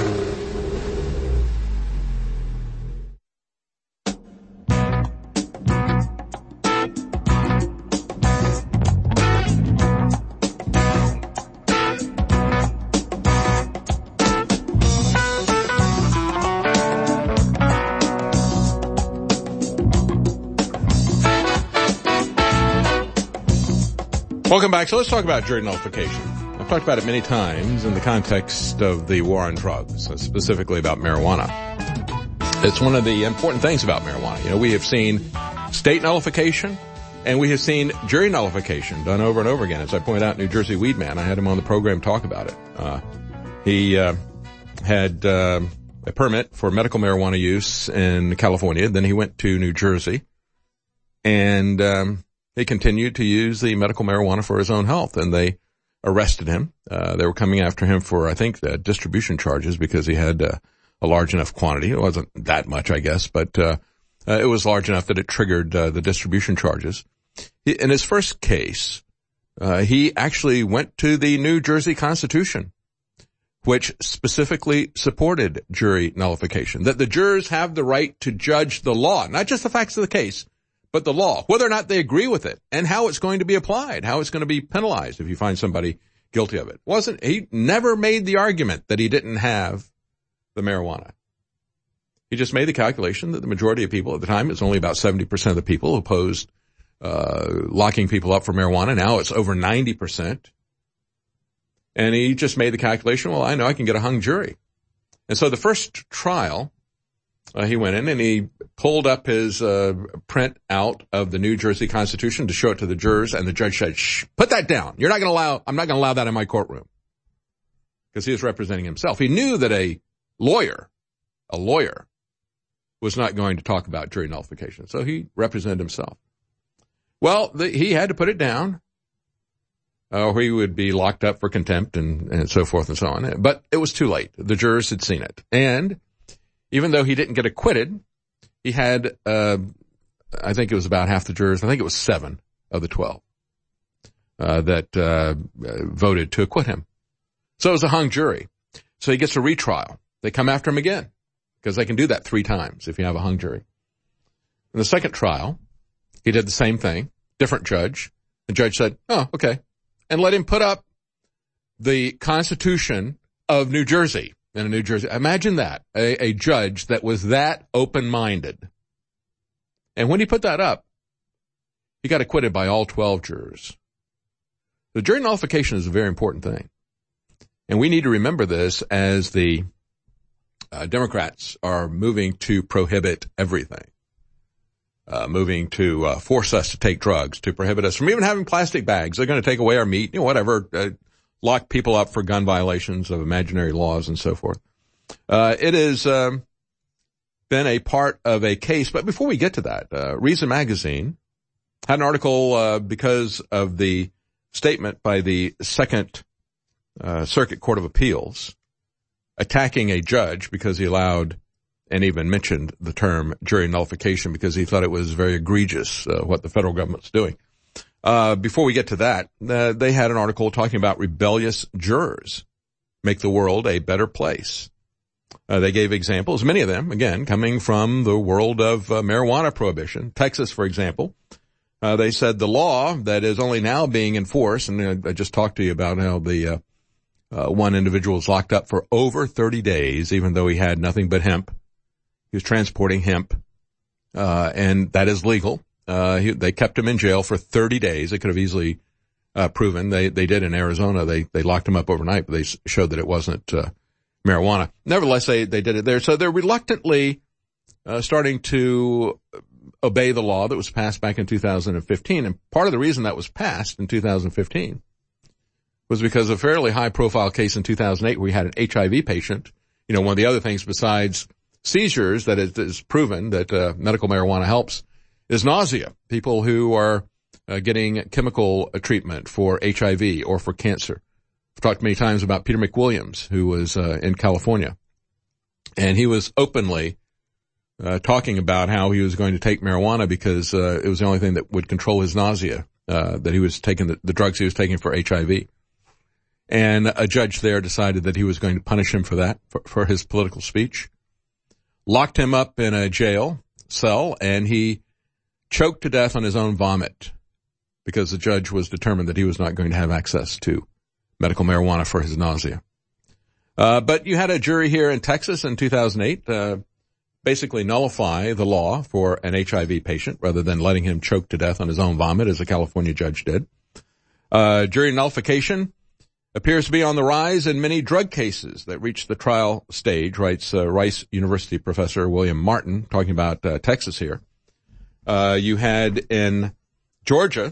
Welcome back. So let's talk about jury nullification. I've talked about it many times in the context of the war on drugs, specifically about marijuana. It's one of the important things about marijuana. You know, we have seen state nullification and we have seen jury nullification done over and over again. As I pointed out, New Jersey Weedman, I had him on the program talk about it. He had a permit for medical marijuana use in California. Then he went to New Jersey and he continued to use the medical marijuana for his own health, and they arrested him. They were coming after him for, I think, the distribution charges because he had a large enough quantity. It wasn't that much, I guess, but it was large enough that it triggered the distribution charges. In his first case, he actually went to the New Jersey Constitution which specifically supported jury nullification, that the jurors have the right to judge the law, not just the facts of the case, but the law, whether or not they agree with it and how it's going to be applied, how it's going to be penalized if you find somebody guilty of it. He never made the argument that he didn't have the marijuana. He just made the calculation that the majority of people at the time, it was only about 70% of the people who opposed locking people up for marijuana. Now it's over 90%. And he just made the calculation, well, I know I can get a hung jury. And so the first trial, he went in and he pulled up his print out of the New Jersey Constitution to show it to the jurors, and the judge said, shh, put that down. I'm not going to allow that in my courtroom. Because he was representing himself. He knew that a lawyer was not going to talk about jury nullification. So he represented himself. Well, he had to put it down, or he would be locked up for contempt and so forth and so on. But it was too late. The jurors had seen it. And even though he didn't get acquitted, he had, I think it was about half the jurors, I think it was 7 of the 12, that voted to acquit him. So it was a hung jury. So he gets a retrial. They come after him again, because they can do that 3 times if you have a hung jury. In the second trial, he did the same thing, different judge. The judge said, oh, okay, and let him put up the Constitution of New Jersey. In New Jersey, imagine that, a judge that was that open-minded. And when he put that up, he got acquitted by all 12 jurors. The jury nullification is a very important thing. And we need to remember this as the Democrats are moving to prohibit everything. Moving to force us to take drugs, to prohibit us from even having plastic bags. They're going to take away our meat, whatever, lock people up for gun violations of imaginary laws and so forth. It has been a part of a case. But before we get to that, Reason Magazine had an article because of the statement by the Second Circuit Court of Appeals attacking a judge because he allowed and even mentioned the term jury nullification because he thought it was very egregious what the federal government's doing. Before we get to that, they had an article talking about rebellious jurors make the world a better place. They gave examples, many of them, again, coming from the world of marijuana prohibition. Texas, for example, they said the law that is only now being enforced, and I just talked to you about how the one individual was locked up for over 30 days, even though he had nothing but hemp. He was transporting hemp, and that is legal. They kept him in jail for 30 days. They could have easily proven. They did in Arizona. They locked him up overnight, but they showed that it wasn't marijuana. Nevertheless, they did it there. So they're reluctantly starting to obey the law that was passed back in 2015. And part of the reason that was passed in 2015 was because of a fairly high-profile case in 2008 where we had an HIV patient. One of the other things besides seizures that is proven that medical marijuana helps is nausea. People who are getting chemical treatment for HIV or for cancer. I've talked many times about Peter McWilliams, who was in California. And he was openly talking about how he was going to take marijuana because it was the only thing that would control his nausea, that he was taking the drugs he was taking for HIV. And a judge there decided that he was going to punish him for that, for his political speech. Locked him up in a jail cell, and he choked to death on his own vomit because the judge was determined that he was not going to have access to medical marijuana for his nausea. But you had a jury here in Texas in 2008 basically nullify the law for an HIV patient rather than letting him choke to death on his own vomit, as a California judge did. Jury nullification appears to be on the rise in many drug cases that reach the trial stage, writes Rice University professor William Martin, talking about Texas here. You had in Georgia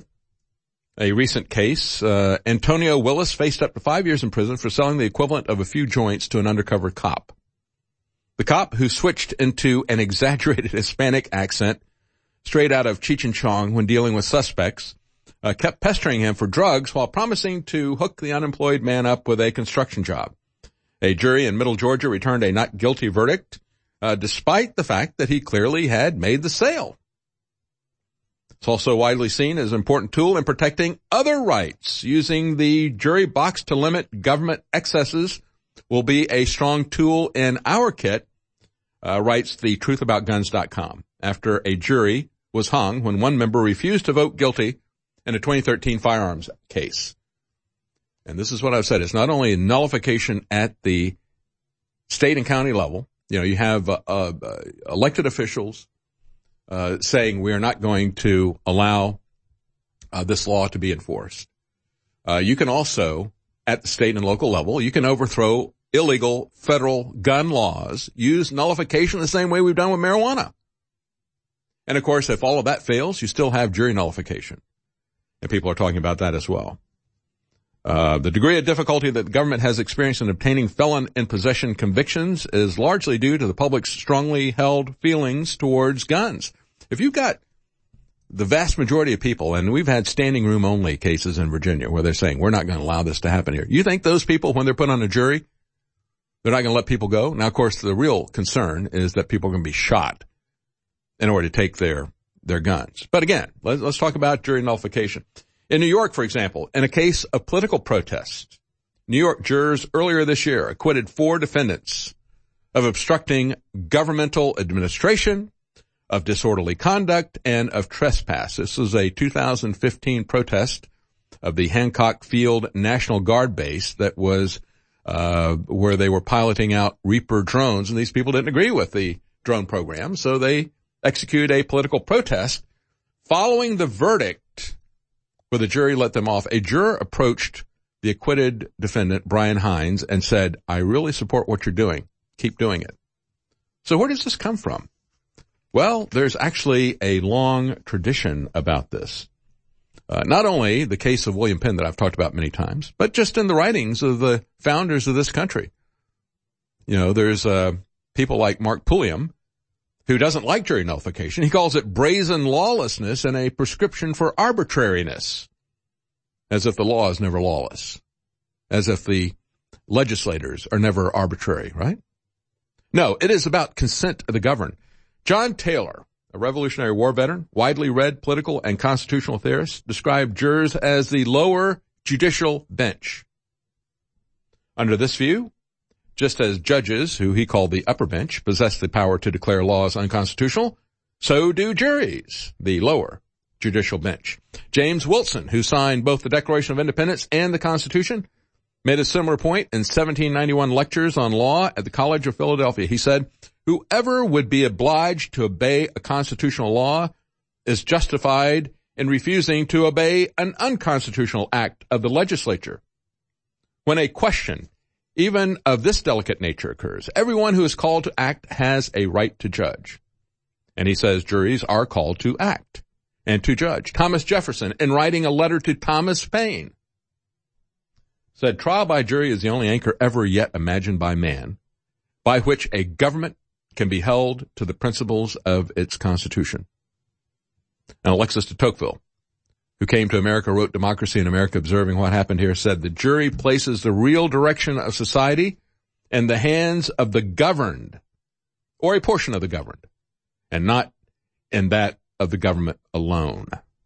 a recent case. Antonio Willis faced up to 5 years in prison for selling the equivalent of a few joints to an undercover cop. The cop, who switched into an exaggerated Hispanic accent straight out of Cheech and Chong when dealing with suspects, kept pestering him for drugs while promising to hook the unemployed man up with a construction job. A jury in Middle Georgia returned a not guilty verdict, despite the fact that he clearly had made the sale. It's also widely seen as an important tool in protecting other rights, using the jury box to limit government excesses will be a strong tool in our kit, writes the truthaboutguns.com, after a jury was hung when one member refused to vote guilty in a 2013 firearms case. And this is what I've said. It's not only a nullification at the state and county level. You know, you have elected officials saying we are not going to allow this law to be enforced. You can also, at the state and local level, you can overthrow illegal federal gun laws, use nullification the same way we've done with marijuana. And, of course, if all of that fails, you still have jury nullification. And people are talking about that as well. The degree of difficulty that the government has experienced in obtaining felon in possession convictions is largely due to the public's strongly held feelings towards guns. If you've got the vast majority of people, and we've had standing room only cases in Virginia where they're saying we're not going to allow this to happen here. You think those people, when they're put on a jury, they're not going to let people go? Now, of course, the real concern is that people are going to be shot in order to take their guns. But again, let's talk about jury nullification. In New York, for example, in a case of political protest, New York jurors earlier this year acquitted 4 defendants of obstructing governmental administration, of disorderly conduct, and of trespass. This was a 2015 protest of the Hancock Field National Guard base that was where they were piloting out Reaper drones, and these people didn't agree with the drone program, so they executed a political protest. Following the verdict where the jury let them off, a juror approached the acquitted defendant, Brian Hines, and said, "I really support what you're doing. Keep doing it." So where does this come from? Well, there's actually a long tradition about this. Not only the case of William Penn that I've talked about many times, but just in the writings of the founders of this country. You know, there's people like Mark Pulliam, who doesn't like jury nullification. He calls it brazen lawlessness and a prescription for arbitrariness, as if the law is never lawless, as if the legislators are never arbitrary, right? No, it is about consent of the governed. John Taylor, a Revolutionary War veteran, widely read political and constitutional theorist, described jurors as the lower judicial bench. Under this view, just as judges, who he called the upper bench, possess the power to declare laws unconstitutional, so do juries, the lower judicial bench. James Wilson, who signed both the Declaration of Independence and the Constitution, made a similar point in 1791 lectures on law at the College of Philadelphia. He said, "Whoever would be obliged to obey a constitutional law is justified in refusing to obey an unconstitutional act of the legislature. When a question even of this delicate nature occurs, everyone who is called to act has a right to judge." And he says juries are called to act and to judge. Thomas Jefferson, in writing a letter to Thomas Paine, said, "Trial by jury is the only anchor ever yet imagined by man, by which a government can be held to the principles of its constitution." And Alexis de Tocqueville, who came to America, wrote Democracy in America, observing what happened here, said, "The jury places the real direction of society in the hands of the governed, or a portion of the governed, and not in that of the government alone."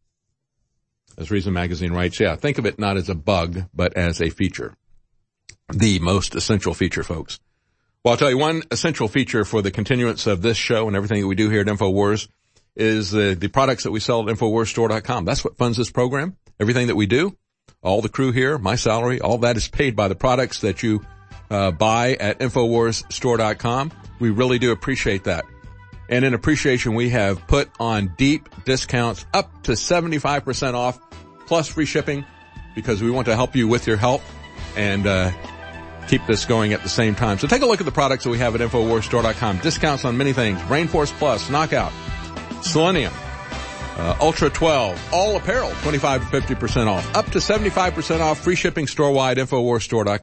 As Reason Magazine writes, think of it not as a bug, but as a feature. The most essential feature, folks. Well, I'll tell you one essential feature for the continuance of this show and everything that we do here at InfoWars is the products that we sell at InfoWarsStore.com. That's what funds this program. Everything that we do, all the crew here, my salary, all that is paid by the products that you buy at InfoWarsStore.com. We really do appreciate that. And in appreciation, we have put on deep discounts up to 75% off, plus free shipping, because we want to help you with your help and keep this going at the same time. So take a look at the products that we have at InfoWarsStore.com. Discounts on many things: Rainforce Plus, Knockout, Selenium, Ultra 12, all apparel, 25 to 50% off, up to 75% off, free shipping store-wide, InfoWarsStore.com.